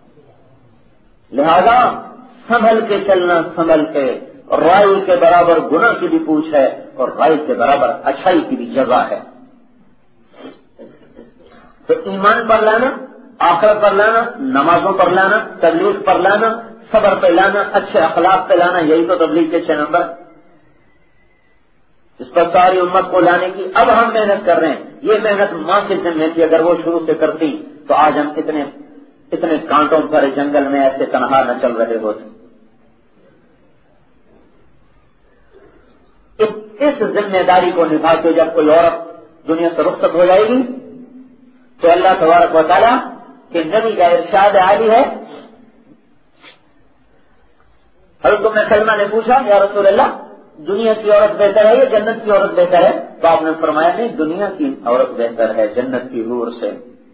لہذا سنبھل کے چلنا، سنبھل کے. رائی کے برابر گناہ کی بھی پوچھ ہے اور رائی کے برابر اچھائی کی بھی جزا ہے. تو ایمان پر لانا، آخرت پر لانا، نمازوں پر لانا، تبلیغ پر لانا، صبر پہ لانا، اچھے اخلاق پہ لانا، یہی تو تبلیغ کے 6 نمبر. اس پر ساری امت کو لانے کی اب ہم محنت کر رہے ہیں. یہ محنت ماں کی ذمہ تھی، اگر وہ شروع سے کرتی تو آج ہم اتنے کانٹوں بھرے جنگل میں ایسے تنہا نہ چل رہے ہوتے. اس ذمہ داری کو نبھا کے جب کوئی عورت دنیا سے رخصت ہو جائے گی تو اللہ تبارک و تعالیٰ کے نبی کا ارشاد عالی ہے. حضرت ام سلمہ نے پوچھا یا رسول اللہ دنیا کی عورت بہتر ہے یا جنت کی عورت بہتر ہے؟ تو آپ نے فرمایا نہیں، دنیا کی عورت بہتر ہے جنت کی حور سے.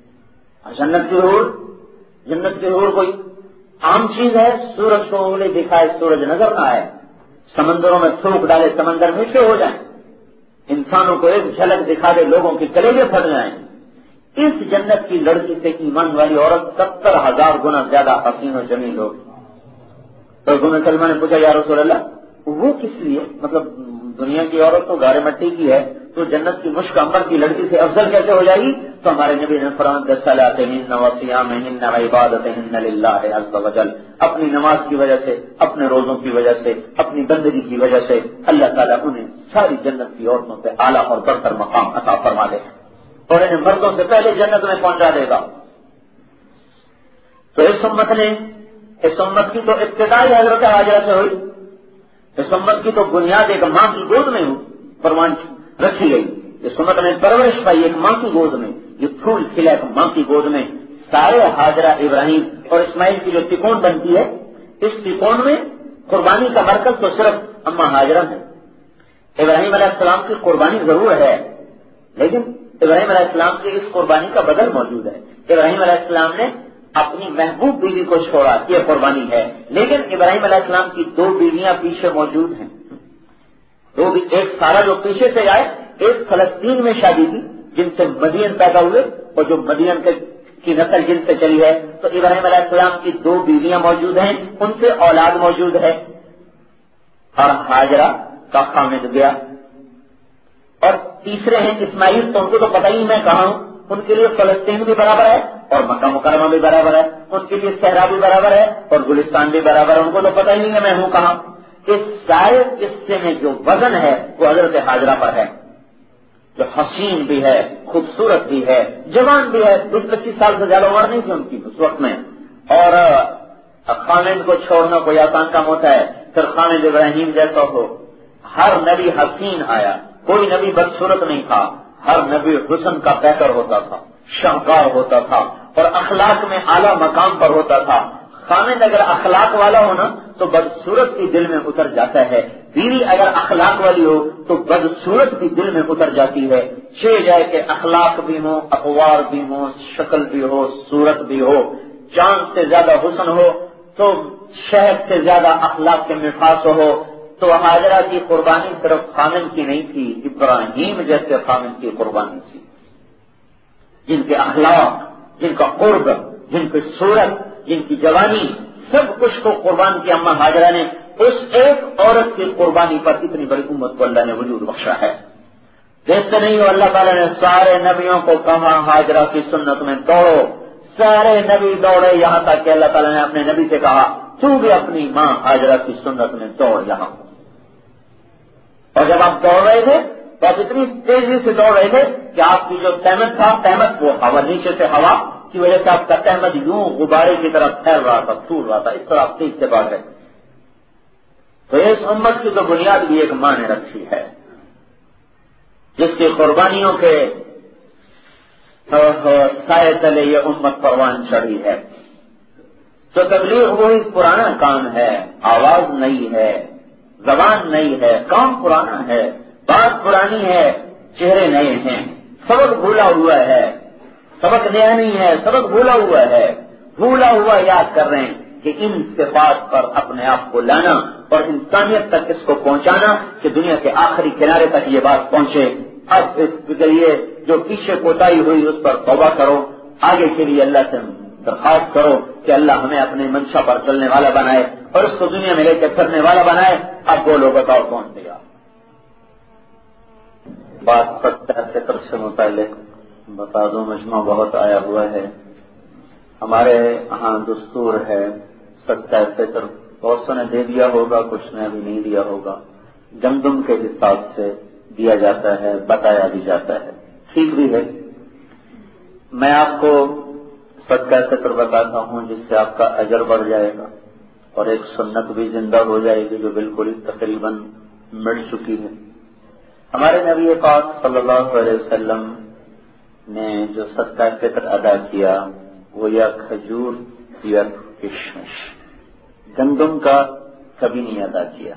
جنت کی حور کوئی عام چیز ہے؟ سورج کو انگلی دکھائے سورج نظر نہ آئے، سمندروں میں تھوک ڈالے سمندر میٹھے ہو جائیں، انسانوں کو ایک جھلک دکھا دے لوگوں کی کلیجے پھٹ جائیں. اس جنت کی لڑکی سے ایمان والی عورت 70,000 گنا زیادہ حسین و جمیل ہوگی. تو ام سلمہ نے پوچھا یا رسول اللہ وہ کس لیے؟ مطلب دنیا کی عورت تو گارے مٹی کی ہے، تو جنت کی مشک عنبر کی لڑکی سے افضل کیسے ہو جائے گی؟ تو ہمارے نبی نے فرمایا صلاتہن و صیامہن و عبادتہن للہ عز وجل. اپنی نماز کی وجہ سے، اپنے روزوں کی وجہ سے، اپنی بندگی کی وجہ سے اللہ تعالیٰ انہیں ساری جنت کی عورتوں سے اعلیٰ اور برتر مقام عطا فرما دے اور انہیں مردوں سے پہلے جنت میں پہنچا دے گا. تو اس امت کی تو ابتدائی حضرت حاجرہ سے ہوئی. اس امت کی تو بنیاد ایک ماں کی گود میں پروان رکھی گئی. اس امت نے پرورش پائی ایک ماں کی گود میں، یہ پھول کھلا ایک ماں کی گود میں. سارے حاجرہ ابراہیم اور اسماعیل کی جو تکون بنتی ہے، اس تکون میں قربانی کا مرکز تو صرف اما حاجرہ ہے. ابراہیم علیہ السلام کی قربانی ضرور ہے، لیکن ابراہیم علیہ السلام کی اس قربانی کا بدل موجود ہے. ابراہیم علیہ السلام نے اپنی محبوب بیوی کو چھوڑا، یہ قربانی ہے. لیکن ابراہیم علیہ السلام کی 2 بیویاں پیچھے موجود ہیں. ایک سارا جو پیچھے سے آئے، ایک فلسطین میں شادی کی جن سے مدین پیدا ہوئے اور جو مدین کی نسل جن سے چلی ہے. تو ابراہیم علیہ السلام کی 2 بیویاں موجود ہیں، ان سے اولاد موجود ہے. اور حاجرہ کا خامد گیا. اور تیسرے ہیں اسماعیل، تو ان کو تو پتہ ہی میں کہاں ہوں. ان کے لیے فلسطین بھی برابر ہے اور مکہ مکرمہ بھی برابر ہے، ان کے لیے صحرا بھی برابر ہے اور گلستان بھی برابر ہے. ان کو تو پتہ ہی نہیں ہے میں ہوں کہاں. اس سارے قصے میں جو وزن ہے وہ حضرت حاجرہ پر ہے، جو حسین بھی ہے، خوبصورت بھی ہے، جوان بھی ہے. 20-25 سال سے زیادہ عمر نہیں تھی ان کی اس وقت میں. اور خامد کو چھوڑنا کوئی آسان کام ہوتا ہے؟ پھر خامد ابراہیم جیسا ہو. ہر نبی حسین آیا، کوئی نبی بدصورت نہیں تھا. ہر نبی حسن کا پیکر ہوتا تھا، شاہکار ہوتا تھا اور اخلاق میں اعلیٰ مقام پر ہوتا تھا. خامد اگر اخلاق والا ہو نا تو بدصورت کی دل میں اتر جاتا ہے. بیوی اگر اخلاق والی ہو تو بدصورت کی دل میں اتر جاتی ہے. جائے کہ اخلاق بھی ہو، اقوار بھی ہو، شکل بھی ہو، صورت بھی ہو. چاند سے زیادہ حسن ہو تو شہد سے زیادہ اخلاق کے مٹھاس ہو. تو حاجرہ کی قربانی صرف خامد کی نہیں تھی، ابراہیم جیسے خامد کی قربانی تھی، جن کے اخلاق، جن کا قرب، جن کی صورت، جن کی جوانی، سب کچھ کو قربان کیا اما حاجرہ نے. اس ایک عورت کی قربانی پر اتنی بڑی امت کو اللہ نے وجود بخشا ہے. دیکھتے نہیں ہو اللہ تعالیٰ نے سارے نبیوں کو کہا حاجرہ کی سنت میں دوڑو. سارے نبی دوڑے یہاں تک کہ اللہ تعالیٰ نے اپنے نبی سے کہا تو بھی اپنی ماں حاجرہ کی سنت میں دوڑ یہاں. اور جب آپ دوڑ رہے تھے تو آپ اتنی تیزی سے دوڑ رہے تھے کہ آپ کی جو تہمت تھا، تہمت وہ ہوا، نیچے سے ہوا کی وجہ سے آپ کا احمد یوں غبارے کی طرح پھیل رہا تھا، پھول رہا تھا، اس طرح آپ تیز سے بات ہے. تو اس امت کی تو بنیاد بھی ایک ماں نے رکھی ہے، جس کی قربانیوں کے سائے تلے یہ امت پروان چڑھی ہے. تو تبلیغ وہی پرانا کام ہے، آواز نئی ہے، زبان نئی ہے، کام پرانا ہے، بات پرانی ہے، چہرے نئے ہیں، سبق بھولا ہوا ہے. سبق نیا نہیں ہے، سبق بھولا ہوا ہے. بھولا ہوا یاد کر رہے ہیں کہ ان صفات پر اپنے آپ کو لانا اور انسانیت تک اس کو پہنچانا کہ دنیا کے آخری کنارے تک یہ بات پہنچے. اب اس کے لیے جو پیچھے کوتاہی ہوئی اس پر توبہ کرو، آگے کے لیے اللہ سے درخواست کرو کہ اللہ ہمیں اپنے منشا پر چلنے والا بنائے اور اس کو دنیا میں لے کے پھرنے والا بنائے. اب بولو، بتاؤ کون دیا. بات ستر فطر سے متعلق بتا دوں، مجمع بہت آیا ہوا ہے. ہمارے ہاں دستور ہے ستر فطر، بہت سو نے دے دیا ہوگا، کچھ نے ابھی نہیں دیا ہوگا. گندم کے حساب سے دیا جاتا ہے، بتایا بھی جاتا ہے، ٹھیک بھی ہے. میں آپ کو صدقہ فطر بتاتا ہوں جس سے آپ کا اجر بڑھ جائے گا اور ایک سنت بھی زندہ ہو جائے گی جو بالکل تقریباً مٹ چکی ہے. ہمارے نبی پاک صلی اللہ علیہ وسلم نے جو صدقہ فطر ادا کیا وہ یا کھجور یا کشمش، گندم کا کبھی نہیں ادا کیا.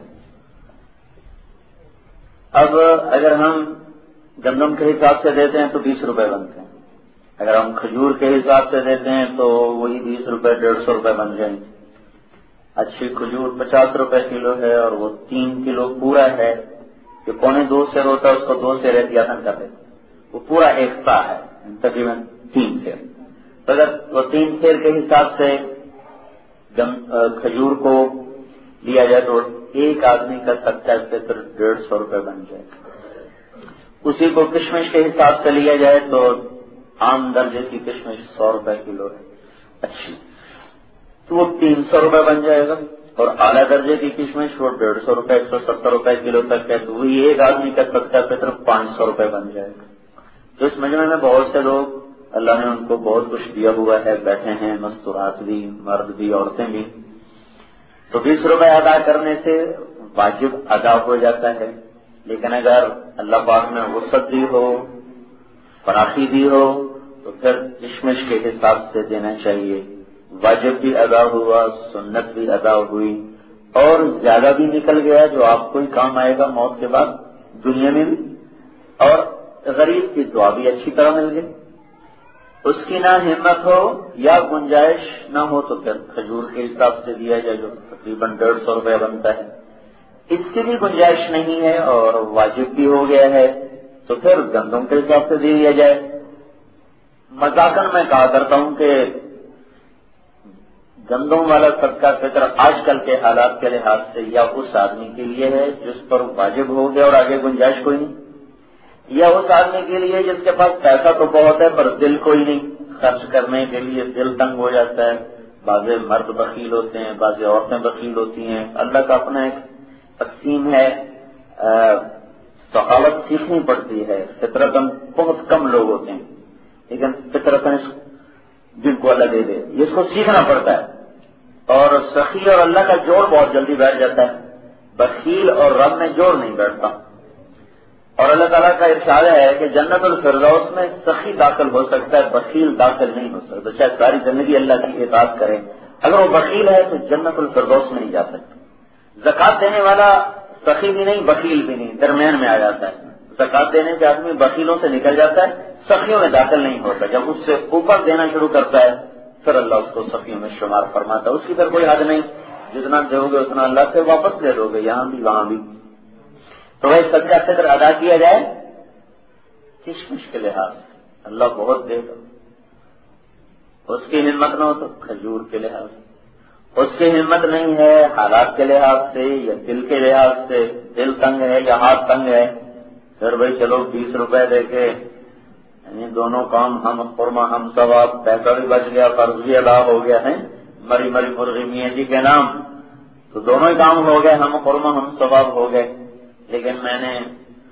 اب اگر ہم گندم کے حساب سے دیتے ہیں تو 20 روپے بنتے ہیں، اگر ہم کھجور کے حساب سے دیتے ہیں تو وہی 20 روپے 150 روپے بن جائیں گے. اچھی کھجور 50 روپے کلو ہے اور وہ 3 کلو پورا ہے، جو 1.25 سیر ہوتا ہے اس کو 2 سیر احتیاطاً کر دیتے، وہ پورا ایک سا ہے تقریباً 3 سیر. تو اگر وہ 3 سیر کے حساب سے کھجور کو لیا جائے تو ایک آدمی کا صدقہ فطر 150 روپے بن جائے. اسی کو کشمش کے حساب سے لیا جائے تو عام درجے کی کشمش 100 روپے کلو ہے اچھی، تو وہ 300 روپے بن جائے گا. اور اعلیٰ درجے کی کشمش وہ 150 روپے 170 روپے کلو تک ہے، تو وہی ایک آدمی کا صدقہ فطر 500 روپے بن جائے گا. تو اس مجمع میں بہت سے لوگ اللہ نے ان کو بہت کچھ دیا ہوا ہے، بیٹھے ہیں مستورات بھی، مرد بھی، عورتیں بھی. تو 20 روپے ادا کرنے سے واجب ادا ہو جاتا ہے. لیکن اگر اللہ پاک نے وسعت دی ہو، فراخی دی ہو تو پھر کشمش کے حساب سے دینا چاہیے. واجب بھی ادا ہوا، سنت بھی ادا ہوئی اور زیادہ بھی نکل گیا جو آپ کو ہی کام آئے گا موت کے بعد دنیا میں بھی، اور غریب کی دعا بھی اچھی طرح مل گئی. اس کی نہ ہمت ہو یا گنجائش نہ ہو تو پھر کھجور کے حساب سے دیا جائے جو تقریباً 150 روپے بنتا ہے. اس کی بھی گنجائش نہیں ہے اور واجب بھی ہو گیا ہے تو پھر گندم کے حساب سے دے دیا جائے. مذاقن میں کہا کرتا ہوں کہ گندم والا صدقہ فطر آج کل کے حالات کے لحاظ سے یا اس آدمی کے لیے ہے جس پر واجب ہو گیا اور آگے گنجائش کوئی نہیں، یا اس آدمی کے لیے جس کے پاس پیسہ تو بہت ہے پر دل کوئی نہیں، خرچ کرنے کے لیے دل تنگ ہو جاتا ہے. بعض مرد بخیل ہوتے ہیں، بعض عورتیں بخیل ہوتی ہیں. اللہ کا اپنا ایک تقسیم ہے. سخاوت سیکھنی پڑتی ہے. فطرتاً بہت کم لوگ ہوتے ہیں لیکن فطرتاً دل کو اللہ دے دے، یہ اس کو سیکھنا پڑتا ہے. اور سخی اور اللہ کا جوڑ بہت جلدی بیٹھ جاتا ہے، بخیل اور رب میں جوڑ نہیں بیٹھتا. اور اللہ تعالیٰ کا ارشاد ہے کہ جنت الفردوس میں سخی داخل ہو سکتا ہے، بخیل داخل نہیں ہو سکتا. شاید ساری زندگی اللہ کی اطاعت کرے، اگر وہ بخیل ہے تو جنت الفردوس میں نہیں جا سکتا. زکات دینے والا سخی بھی نہیں بخیل بھی نہیں، درمیان میں آ جاتا ہے. زکات دینے سے آدمی بخیلوں سے نکل جاتا ہے، سخیوں میں داخل نہیں ہوتا. جب اس سے اوپر دینا شروع کرتا ہے پھر اللہ اس کو سخیوں میں شمار فرماتا ہے. اس کی پھر کوئی حد نہیں، جتنا دو گے اتنا اللہ سے واپس لے لو گے، یہاں بھی وہاں بھی. تو وہی صدقہ فطر ادا کیا جائے کشمش کے لحاظ سے، اللہ بہت دے گا. اس کی ہمت نہ ہو تو کھجور کے لحاظ سے، اس کی ہمت نہیں ہے حالات کے لحاظ سے یا دل کے لحاظ سے، دل تنگ ہے یا ہاتھ تنگ ہے، پھر بھائی چلو 20 روپے دے کے یعنی دونوں کام ہم قرمہ ہم ثواب، پیسہ بھی بچ گیا، فرض بھی ادا ہو گیا ہے. مری مری مرغی میاں جی کے نام، تو دونوں ہی کام ہو گئے، ہم قرمہ ہم ثواب ہو گئے. لیکن میں نے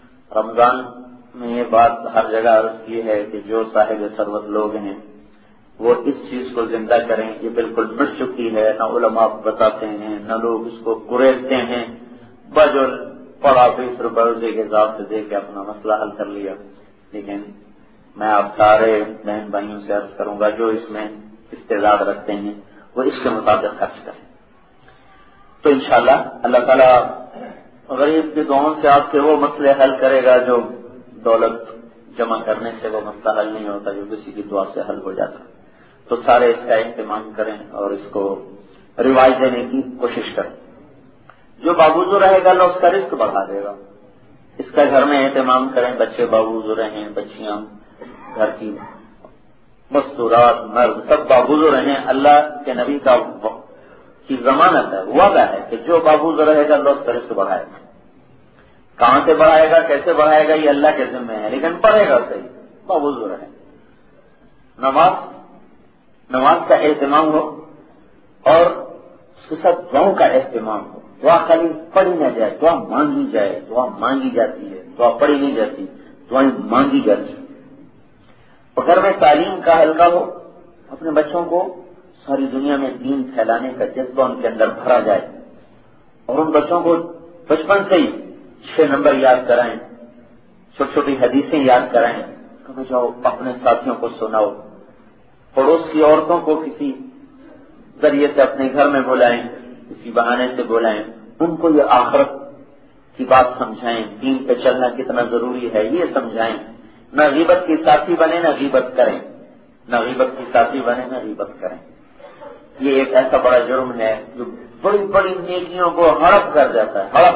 رمضان میں یہ بات ہر جگہ عرض کی ہے کہ جو صاحب ثروت لوگ ہیں وہ اس چیز کو زندہ کریں. یہ بالکل مٹ چکی ہے، نہ علماء بتاتے ہیں نہ لوگ اس کو گریزتے ہیں. بجل پڑا 20 روپئے کے حساب سے دے کے اپنا مسئلہ حل کر لیا. لیکن میں آپ سارے بہن بھائیوں سے عرض کروں گا جو اس میں استعداد رکھتے ہیں وہ اس کے مطابق خرچ کریں. تو انشاءاللہ اللہ تعالیٰ غریب کی دعاؤں سے آپ کے وہ مسئلے حل کرے گا جو دولت جمع کرنے سے وہ مسئلہ حل نہیں ہوتا، جو کسی کی دعا سے حل ہو جاتا. تو سارے اس کا اہتمام کریں اور اس کو رواج دینے کی کوشش کریں. جو بابوزو رہے گا اللہ اس کا رزق بڑھا دے گا. اس کا گھر میں اہتمام کریں. بچے بابوزو رہیں، بچیاں، گھر کی مستورات، مرد سب بابوزو رہیں. اللہ کے نبی کی ضمانت ہے، وعدہ ہے کہ جو بابوزو رہے گا اللہ اس کا رزق بڑھائے گا. کہاں سے بڑھائے گا، کیسے بڑھائے گا، یہ اللہ کے ذمہ ہے، لیکن بڑھے گا صحیح. بابوزو رہے. نماز کا اہتمام ہو اور اس کے ساتھ دعاؤں کا اہتمام ہو. دعا خالی پڑھی نہ جائے، دعا مانگی جائے. دعا مانگی جاتی ہے، دعا پڑھی نہیں جاتی، دعائیں مانگی جاتی. اور گھر میں تعلیم کا حلقہ ہو. اپنے بچوں کو ساری دنیا میں دین پھیلانے کا جذبہ ان کے اندر بھرا جائے اور ان بچوں کو بچپن سے ہی 6 نمبر یاد کرائیں، چھوٹی چھوٹی حدیثیں یاد کرائیں. کہو جاؤ اپنے ساتھیوں کو سناؤ. پڑوس کی عورتوں کو کسی ذریعے سے اپنے گھر میں بلائیں، کسی بہانے سے بلائیں. ان کو یہ آخرت کی بات سمجھائیں، دین پہ چلنا کتنا ضروری ہے یہ سمجھائیں. نہ غیبت کی ساتھی بنے نہ غیبت کریں. نہ غیبت کی ساتھی بنے نہ غیبت کریں. یہ ایک ایسا بڑا جرم ہے جو بڑی بڑی نیکیوں کو ہڑپ کر جاتا ہے. ہڑپ.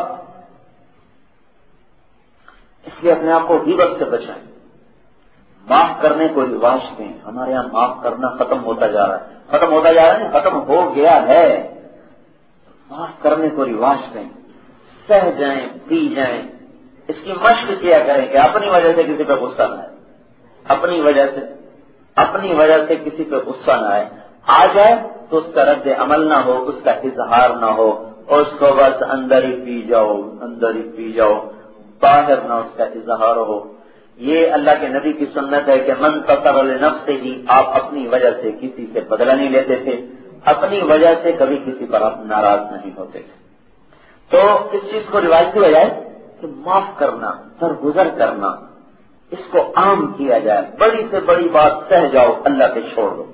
اس لیے اپنے آپ کو غیبت سے بچائیں. معاف کرنے کو رواج دیں. ہمارے یہاں معاف کرنا ختم ہوتا جا رہا ہے. ختم ہوتا جا رہا ہے نہیں، ختم ہو گیا ہے. معاف کرنے کو رواج دیں. سہ جائیں، پی جائیں. اس کی مشق کیا کریں کہ اپنی وجہ سے کسی پہ غصہ نہ آئے. اپنی وجہ سے کسی پہ غصہ نہ آئے. آ جائے تو اس کا رد عمل نہ ہو، اس کا اظہار نہ ہو، اور اس کو بس اندر ہی پی جاؤ، باہر نہ اس کا اظہار ہو. یہ اللہ کے نبی کی سنت ہے کہ من ستر لنفسہ ہی. آپ اپنی وجہ سے کسی سے بدلہ نہیں لیتے تھے، اپنی وجہ سے کبھی کسی پر آپ ناراض نہیں ہوتے تھے. تو اس چیز کو روایتی ہو جائے کہ معاف کرنا، درگزر کرنا، اس کو عام کیا جائے. بڑی سے بڑی بات سہ جاؤ، اللہ پہ چھوڑ دو.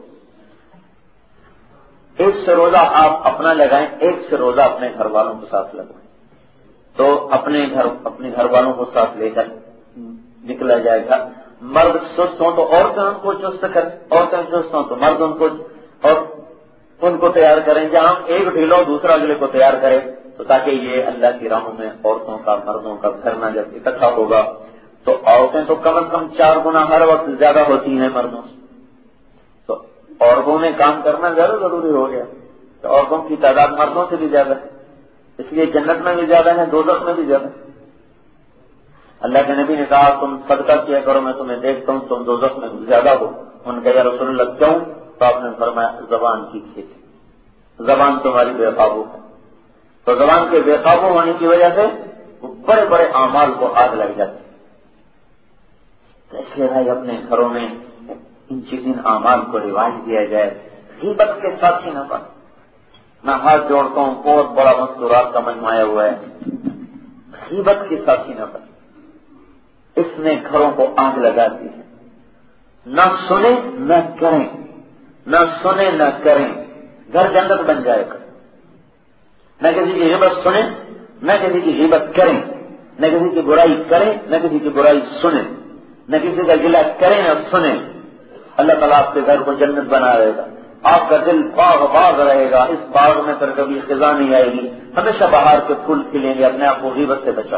1 سے روزہ آپ اپنا لگائیں، 1 سے روزہ اپنے گھر والوں کے ساتھ لگائیں. تو اپنے گھر والوں کو ساتھ لے کر نکلا جائے گا. مرد سست ہوں تو عورتیں ان کو چست کریں، عورتیں چست ہوں تو مرد ان کو تیار کریں. جہاں ایک ڈھیلو دوسرا اگلے کو تیار کرے تو تاکہ یہ اللہ کی راہوں میں عورتوں کا مردوں کا بھرنا جب اکٹھا ہوگا تو عورتیں تو کم از کم 4 گنا ہر وقت زیادہ ہوتی ہیں مردوں سے. تو عورتوں میں کام کرنا زیادہ ضروری ہو گیا. تو عورتوں کی تعداد مردوں سے بھی زیادہ ہے، اس لیے جنت میں بھی زیادہ ہے، دوزخ میں بھی زیادہ ہے. اللہ کے نبی نے کہا تم صدقہ کیا کرو، میں تمہیں دیکھتا ہوں تم دوزخ میں زیادہ ہو. ان کا یا رسول اللہ کیوں؟ تو آپ نے فرمایا زبان کی کھیتی، زبان تمہاری بے قابو ہے. تو زبان کے بے قابو ہونے کی وجہ سے بڑے بڑے اعمال کو آگ لگ جاتی ہے. اس لیے بھائی اپنے گھروں میں ان اعمال کو رواج دیا جائے. غیبت کے ساتھی نہ بن. میں ہاتھ جوڑتا ہوں، بہت بڑا مستورات کا مجمع ہوا ہے. غیبت کے ساتھی نہ بن. اس نے گھروں کو آگ لگا دی ہے. نہ سنیں نہ کریں، نہ سنیں نہ کریں. گھر جنت بن جائے گا. نہ کسی کی غیبت سنیں، نہ کسی کی غیبت کریں، نہ کسی کی برائی کریں، نہ کسی کی برائی سنیں، نہ کسی کا گلہ کریں نہ سنیں. اللہ تعالیٰ آپ کے گھر کو جنت بنا رہے گا. آپ کا دل باغ رہے گا. اس باغ میں پھر کبھی خزاں نہیں آئے گی. ہمیشہ باہر کے پھول کھلیں گے. اپنے آپ کو غیبت سے بچا.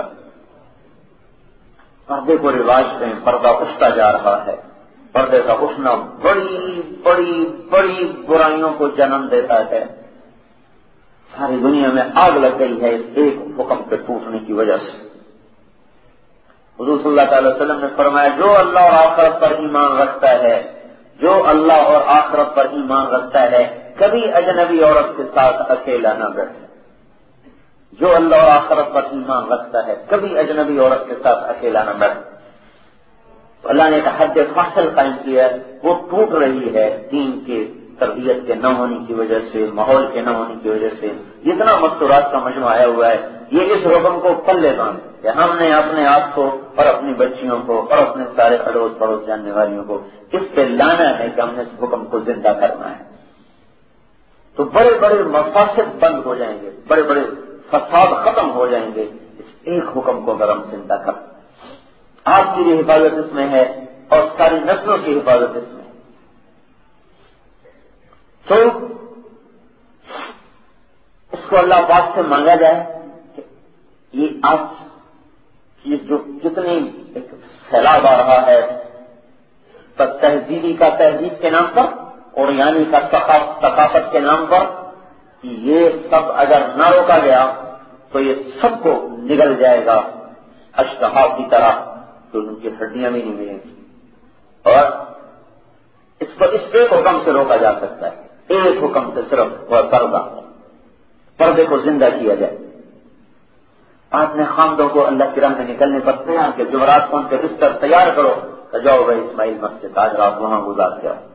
پردے کو رواج دیں. پردہ اٹھتا جا رہا ہے. پردے کا اٹھنا بڑی بڑی بڑی برائیوں کو جنم دیتا ہے. ساری دنیا میں آگ لگ گئی ہے اس ایک حکم کے ٹوٹنے کی وجہ سے. حضور صلی اللہ تعالی وسلم نے فرمایا جو اللہ اور آخرت پر ایمان رکھتا ہے، جو اللہ اور آخرت پر ایمان رکھتا ہے کبھی اجنبی عورت کے ساتھ اکیلا نہ بیٹھے. جو اللہ اور آخرت پر ایمان رکھتا ہے کبھی اجنبی عورت کے ساتھ اکیلا نہ بیٹھے. تو اللہ نے ایک حد فاصل قائم کیا ہے، وہ ٹوٹ رہی ہے دین کے تربیت کے نہ ہونے کی وجہ سے، ماحول کے نہ ہونے کی وجہ سے۔ جتنا مستورات کا مجموعہ آیا ہوا ہے، یہ اس حکم کو پلے باندھ کہ ہم نے اپنے آپ کو اور اپنی بچیوں کو اور اپنے سارے اڑوس پڑوس جاننے والیوں کو اس پہ لانا ہے کہ ہم نے اس حکم کو زندہ کرنا ہے۔ تو بڑے بڑے مفاسد بند ہو جائیں گے، بڑے بڑے فساد ختم ہو جائیں گے اس ایک حکم کو اگر ہم زندہ کر۔ آپ کی بھی حفاظت اس میں ہے اور ساری نسلوں کی حفاظت اس میں ہے۔ تو اس کو اللہ پاک سے مانگا جائے کہ یہ آج یہ جو جتنی ایک سیلاب آ رہا ہے تہذیبی کا تہذیب کے نام پر اور یعنی کا ثقافت کے نام پر، یہ سب اگر نہ روکا گیا تو یہ سب کو نگل جائے گا اشتہا کی طرح، تو ان کی ہڈیاں بھی نہیں ملیں گی۔ اور اس کو اس ایک حکم سے روکا جا سکتا ہے، ایک حکم سے، صرف وہ پردے کو زندہ کیا جائے۔ آپ نے خامدوں کو اللہ کی راہ میں نکلنے پر تیار کیا، جمعرات کو ان کے بستر تیار کرو، جاؤ بھائی اسماعیل مسجد آج رات وہاں گزار کے آؤ۔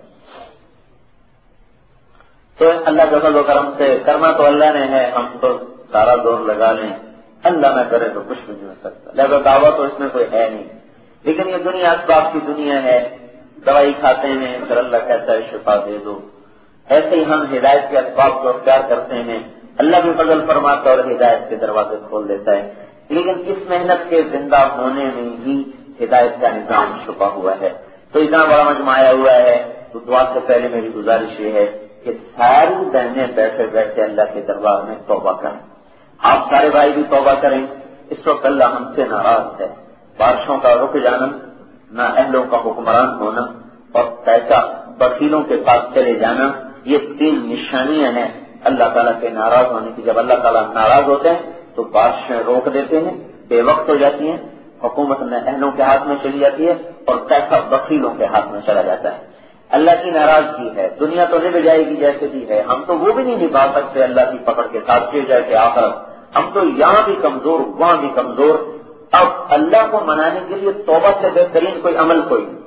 تو اللہ کے فضل و کرم سے کرنا تو اللہ نے ہے، ہم تو سارا زور لگا لیں، اللہ نہ کرے تو کچھ بھی نہیں ہو سکتا، لہذا دعویٰ تو اس میں کوئی ہے نہیں۔ لیکن یہ دنیا اسباب کی دنیا ہے، دوائی کھاتے ہیں پھر اللہ کہتا ہے شفا دے دو، ایسے ہی ہم ہدایت کے اسباب کو اختیار کرتے ہیں، اللہ بھی فضل فرماتا اور ہدایت کے دروازے کھول دیتا ہے۔ لیکن اس محنت کے زندہ ہونے میں ہی ہدایت کا نظام چھپا ہوا ہے۔ تو اتنا بڑا مجمع آیا ہوا ہے، تو دعا سے پہلے میری گزارش یہ ہے کہ ساری بہنیں بیٹھے بیٹھے اللہ کے دربار میں توبہ کریں، آپ سارے بھائی بھی توبہ کریں۔ اس وقت اللہ ہم سے ناراض ہے، بارشوں کا رک جانا، نہ اہلوں کا حکمران ہونا اور پیسہ وکیلوں کے پاس چلے جانا، یہ 3 نشانیاں ہیں اللہ تعالیٰ کے ناراض ہونے کی۔ جب اللہ تعالیٰ ناراض ہوتے ہیں تو بارشیں روک دیتے ہیں، بے وقت ہو جاتی ہیں، حکومت میں اہلوں کے ہاتھ میں چلی جاتی ہے اور پیسہ وکیلوں کے ہاتھ میں چلا جاتا ہے۔ اللہ کی ناراضگی ہے، دنیا تو نبھ جائے گی جیسے بھی ہے، ہم تو وہ بھی نہیں نبھا سکتے اللہ کی پکڑ کے ساتھ کیے جائے کہ آخرت، ہم تو یہاں بھی کمزور وہاں بھی کمزور۔ اب اللہ کو منانے کے لیے توبہ سے بہترین کوئی عمل کوئی نہیں،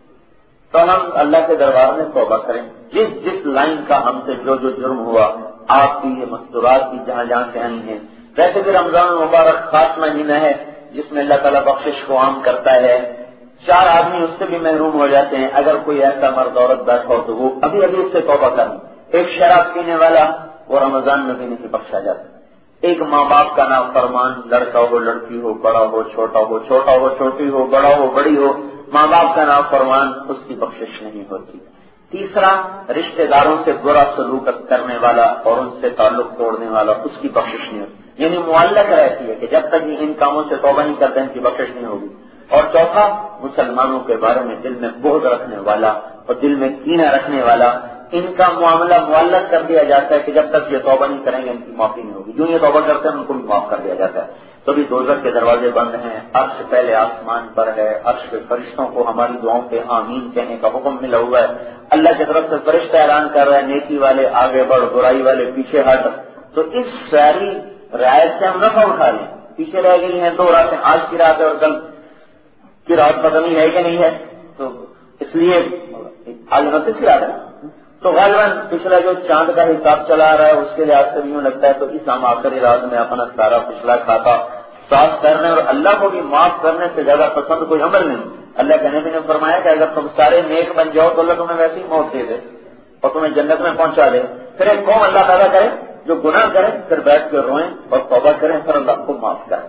تو ہم اللہ کے دربار میں توبہ کریں۔ جس لائن کا ہم سے جو جرم ہوا، آپ کی یہ مستورات بھی جہاں جہاں سے آئی ہیں، ویسے بھی رمضان المبارک خاص مہینہ ہے جس میں اللہ تعالیٰ بخشش کو عام کرتا ہے، 4 آدمی اس سے بھی محروم ہو جاتے ہیں، اگر کوئی ایسا مرد عورت بیٹھا ہو تو وہ ابھی ابھی اس سے توبہ کریں۔ ایک شراب پینے والا وہ رمضان میں بھی نہیں بخشا جاتا، ایک ماں باپ کا نافرمان، لڑکا ہو لڑکی ہو، بڑا ہو چھوٹا ہو، چھوٹا ہو چھوٹی ہو، بڑا ہو بڑی ہو، ماں باپ کا نافرمان، اس کی بخشش نہیں ہوتی۔ تیسرا، رشتہ داروں سے برا سلوک کرنے والا اور ان سے تعلق توڑنے والا، اس کی بخشش نہیں ہوتی، یعنی معلق رہتی ہے کہ جب تک یہ ان کاموں سے توبہ نہیں کرتے ان کی بخشش نہیں ہوگی۔ اور چوتھا، مسلمانوں کے بارے میں دل میں بغض رکھنے والا اور دل میں کینہ رکھنے والا، ان کا معاملہ معلق کر دیا جاتا ہے کہ جب تک یہ توبہ نہیں کریں گے ان کی معافی نہیں ہوگی، جو یہ توبہ کرتے ہیں ان کو بھی معاف کر دیا جاتا ہے۔ تو بھی دوزخ کے دروازے بند ہیں، عرش پہلے آسمان پر ہے، عرش کے فرشتوں کو ہماری دعاؤں پہ آمین کہنے کا حکم ملا ہوا ہے، اللہ کی طرف سے فرشتہ اعلان کر رہے ہیں نیکی والے آگے بڑھ، برائی والے پیچھے ہٹ۔ تو اس ساری رعایت سے ہم نفع اٹھا لیں، پیچھے رہ گئی ہیں 2 راتیں، آج کی رات ہے اور کل کی رات پتہ نہیں ہے کہ نہیں ہے، تو اس لیے آج 29 کی رات ہے، تو غالباً پچھلا جو چاند کا حساب چلا رہا ہے اس کے لحاظ سے بھی یوں لگتا ہے، تو اس ہم آخری رات میں اپنا سارا پچھلا کھاتا صاف کرنے اور اللہ کو بھی معاف کرنے سے زیادہ پسند کوئی عمل نہیں۔ اللہ کے نبی نے فرمایا کہ اگر تم سارے نیک بن جاؤ تو اللہ تمہیں ویسی موت دے دے اور تمہیں جنت میں پہنچا دے۔ پھر ایک قوم اللہ تعالیٰ کرے جو گناہ کرے، پھر بیٹھ کے روئیں اور توبہ کریں، پھر اللہ کو معاف کریں۔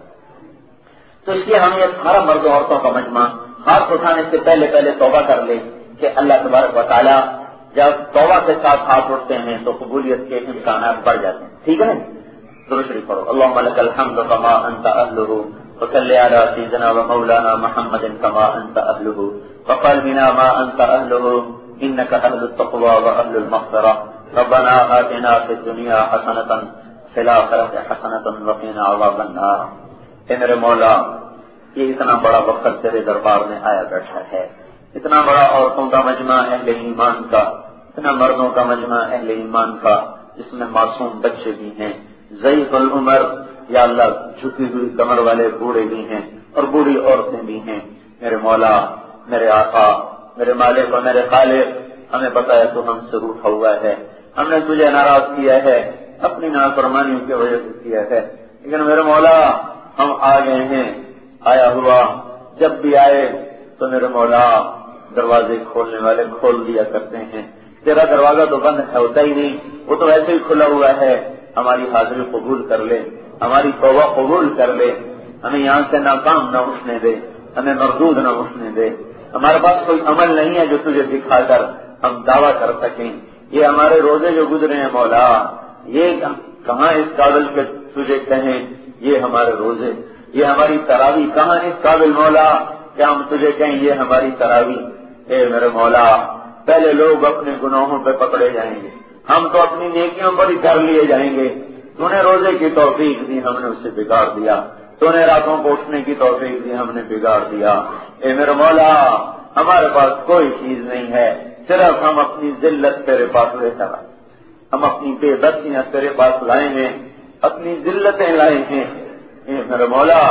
تو اس لیے ہم یہ سارا مرد و عورتوں کا مجمع ہاتھ اٹھانے سے پہلے توبہ کر لیں کہ اللہ تبارک و تعالیٰ جب توبہ کے ساتھ ہاتھ اٹھتے ہیں تو قبولیت کے امکانات بڑھ جاتے ہیں۔ ٹھیک ہے، درود شریف پڑھو، اللهم لك الحمد كما انت اهله وصل على سيدنا ومولانا محمد كما انت اهله وقل بنا ما انت اهله انك اهل التقوى واهل المغفرة ربنا آتنا في الدنيا حسنة وفي الآخرة حسنة وقنا عذاب النار۔ اے میرے مولا، یہ اتنا بڑا وقت تیرے دربار میں آیا بیٹھا ہے، اتنا بڑا عورتوں کا مجمع اہل ایمان کا، اتنا مردوں کا مجمع اہل ایمان کا، جس میں معصوم بچے بھی ہیں، ضعیف العمر، یا اللہ جھکی ہوئی کمر والے بوڑھے بھی ہیں اور بوڑھی عورتیں بھی ہیں۔ میرے مولا، میرے آقا، میرے مالک اور میرے خالق، ہمیں بتایا تو ہم سے روٹھا ہوا ہے، ہم نے تجھے ناراض کیا ہے، اپنی نافرمانیوں کی وجہ سے کیا ہے، لیکن میرے مولا ہم آ گئے ہیں، آیا ہوا جب بھی آئے تو میرے مولا دروازے کھولنے والے کھول دیا کرتے ہیں، تیرا دروازہ تو بند ہوتا ہی نہیں، وہ تو ایسے ہی کھلا ہوا ہے، ہماری حاضری قبول کر لے، ہماری توبہ قبول کر لے، ہمیں یہاں سے ناکام نہ اٹھنے دے، ہمیں مردود نہ اٹھنے دے، ہمارے پاس کوئی عمل نہیں ہے جو تجھے دکھا کر ہم دعویٰ کر سکیں، یہ ہمارے روزے جو گزرے ہیں مولا، یہ کہاں اس قابل کے تجھے کہیں یہ ہمارے روزے، یہ ہماری تراویح کہاں اس قابل مولا کہ ہم تجھے کہیں یہ ہماری تراویح، اے میرے مولا پہلے لوگ اپنے گناہوں پہ پکڑے جائیں گے، ہم تو اپنی نیکیوں پر ہی کر لیے جائیں گے، تو نے روزے کی توفیق دی ہم نے اسے بگاڑ دیا، تو نے راتوں کو اٹھنے کی توفیق دی ہم نے بگاڑ دیا، اے میرے مولا ہمارے پاس کوئی چیز نہیں ہے، صرف ہم اپنی ذلت تیرے پاس لے کر آئے، ہم اپنی بے بسیاں تیرے پاس لائے ہیں، اپنی ذلتیں لائے ہیں، اے میرے مولا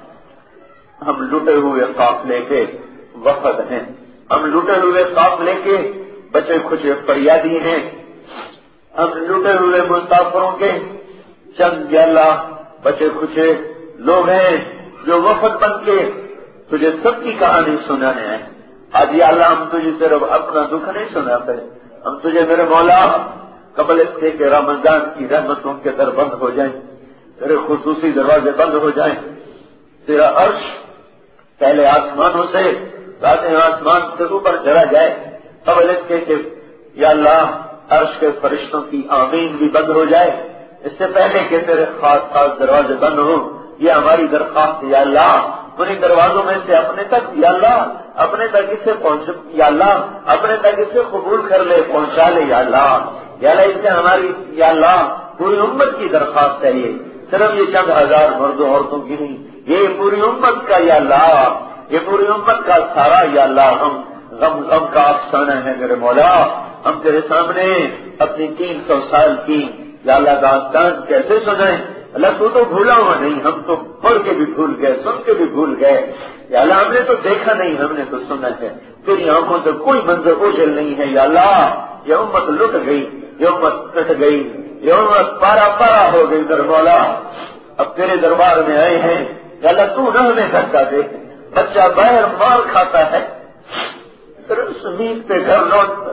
ہم لٹے ہوئے قافلے کے وفد ہیں، ہم لٹے ہوئے قافلے کے بچے کھچے فریادی ہیں، ہم لٹے ہوئے مسافروں کے چند یا اللہ بچے کھچے لوگ ہیں جو وفد بن کے تجھے سب کی کہانی سنانے ہیں، آج یا اللہ ہم تجھے صرف اپنا دکھ نہیں سناتے، ہم تجھے میرے مولا قبل اس کے رمضان کی رحمتوں کے در بند ہو جائیں، تیرے خصوصی دروازے بند ہو جائیں، تیرا عرش پہلے آسمانوں سے ساتویں آسمان سے اوپر چلا جائے، قبل اس کے یا اللہ عرش کے فرشتوں کی آمین بھی بند ہو جائے، اس سے پہلے کہ تیرے خاص خاص دروازے بند ہوں، یہ ہماری درخواست یا اللہ انہیں دروازوں میں سے اپنے تک یا اللہ اپنے تک اسے پہنچ یا اللہ اپنے تک اسے قبول کر لے، پہنچا لے یا اللہ اس سے ہماری یا اللہ پوری امت کی درخواست ہے، یہ صرف یہ چند ہزار مردوں عورتوں کی نہیں، یہ پوری امت کا یا اللہ، یہ پوری امت کا سارا یا اللہ ہم غم کا افسانہ ہے میرے مولا، ہم تیرے سامنے اپنی 300 سال کی یا اللہ داستان کیسے سنائیں، اللہ تو بھولا ہوا نہیں، ہم تو پڑھ کے بھی بھول گئے، سن کے بھی بھول گئے، یا اللہ ہم نے تو دیکھا نہیں، ہم نے تو سنا ہے، تیری آنکھوں سے کوئی منظر اوجھل نہیں ہے یا اللہ، یہ امت لٹ گئی، یہ امت کٹ گئی، یہ امت پارا پارا ہو گئی در مولا، اب تیرے دربار میں آئے ہیں یا اللہ تو نہ ہمیں دھکا دے، بچہ باہر مار کھاتا ہے زمین پہ گھر لوٹ کر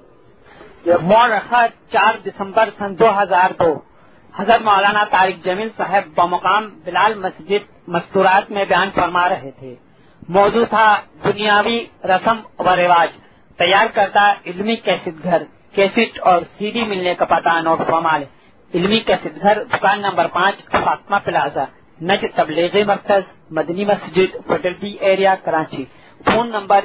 مورخت 4 دسمبر سن 2002 حضرت مولانا طارق جمیل صاحب بمقام بلال مسجد مستورات میں بیان فرما رہے تھے، موضوع تھا دنیاوی رسم و رواج، تیار کرتا علمی کیسٹ گھر، کیسٹ اور سی ڈی ملنے کا پتہ نوٹ فرما لیں، علمی کیسٹ گھر دکان نمبر 5 فاطمہ پلازا، نجد تبلیغی مرکز مدنی مسجد فیٹلٹی ایریا کراچی، فون نمبر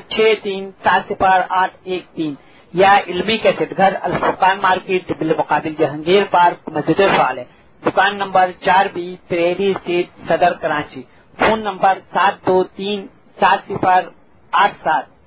63400813 یا علمی کیسٹ گھر الفرقان مارکیٹ بالمقابل جہانگیر پارک مسجد صالح، دکان نمبر 4B پریری اسٹریٹ صدر کراچی، فون نمبر 72370887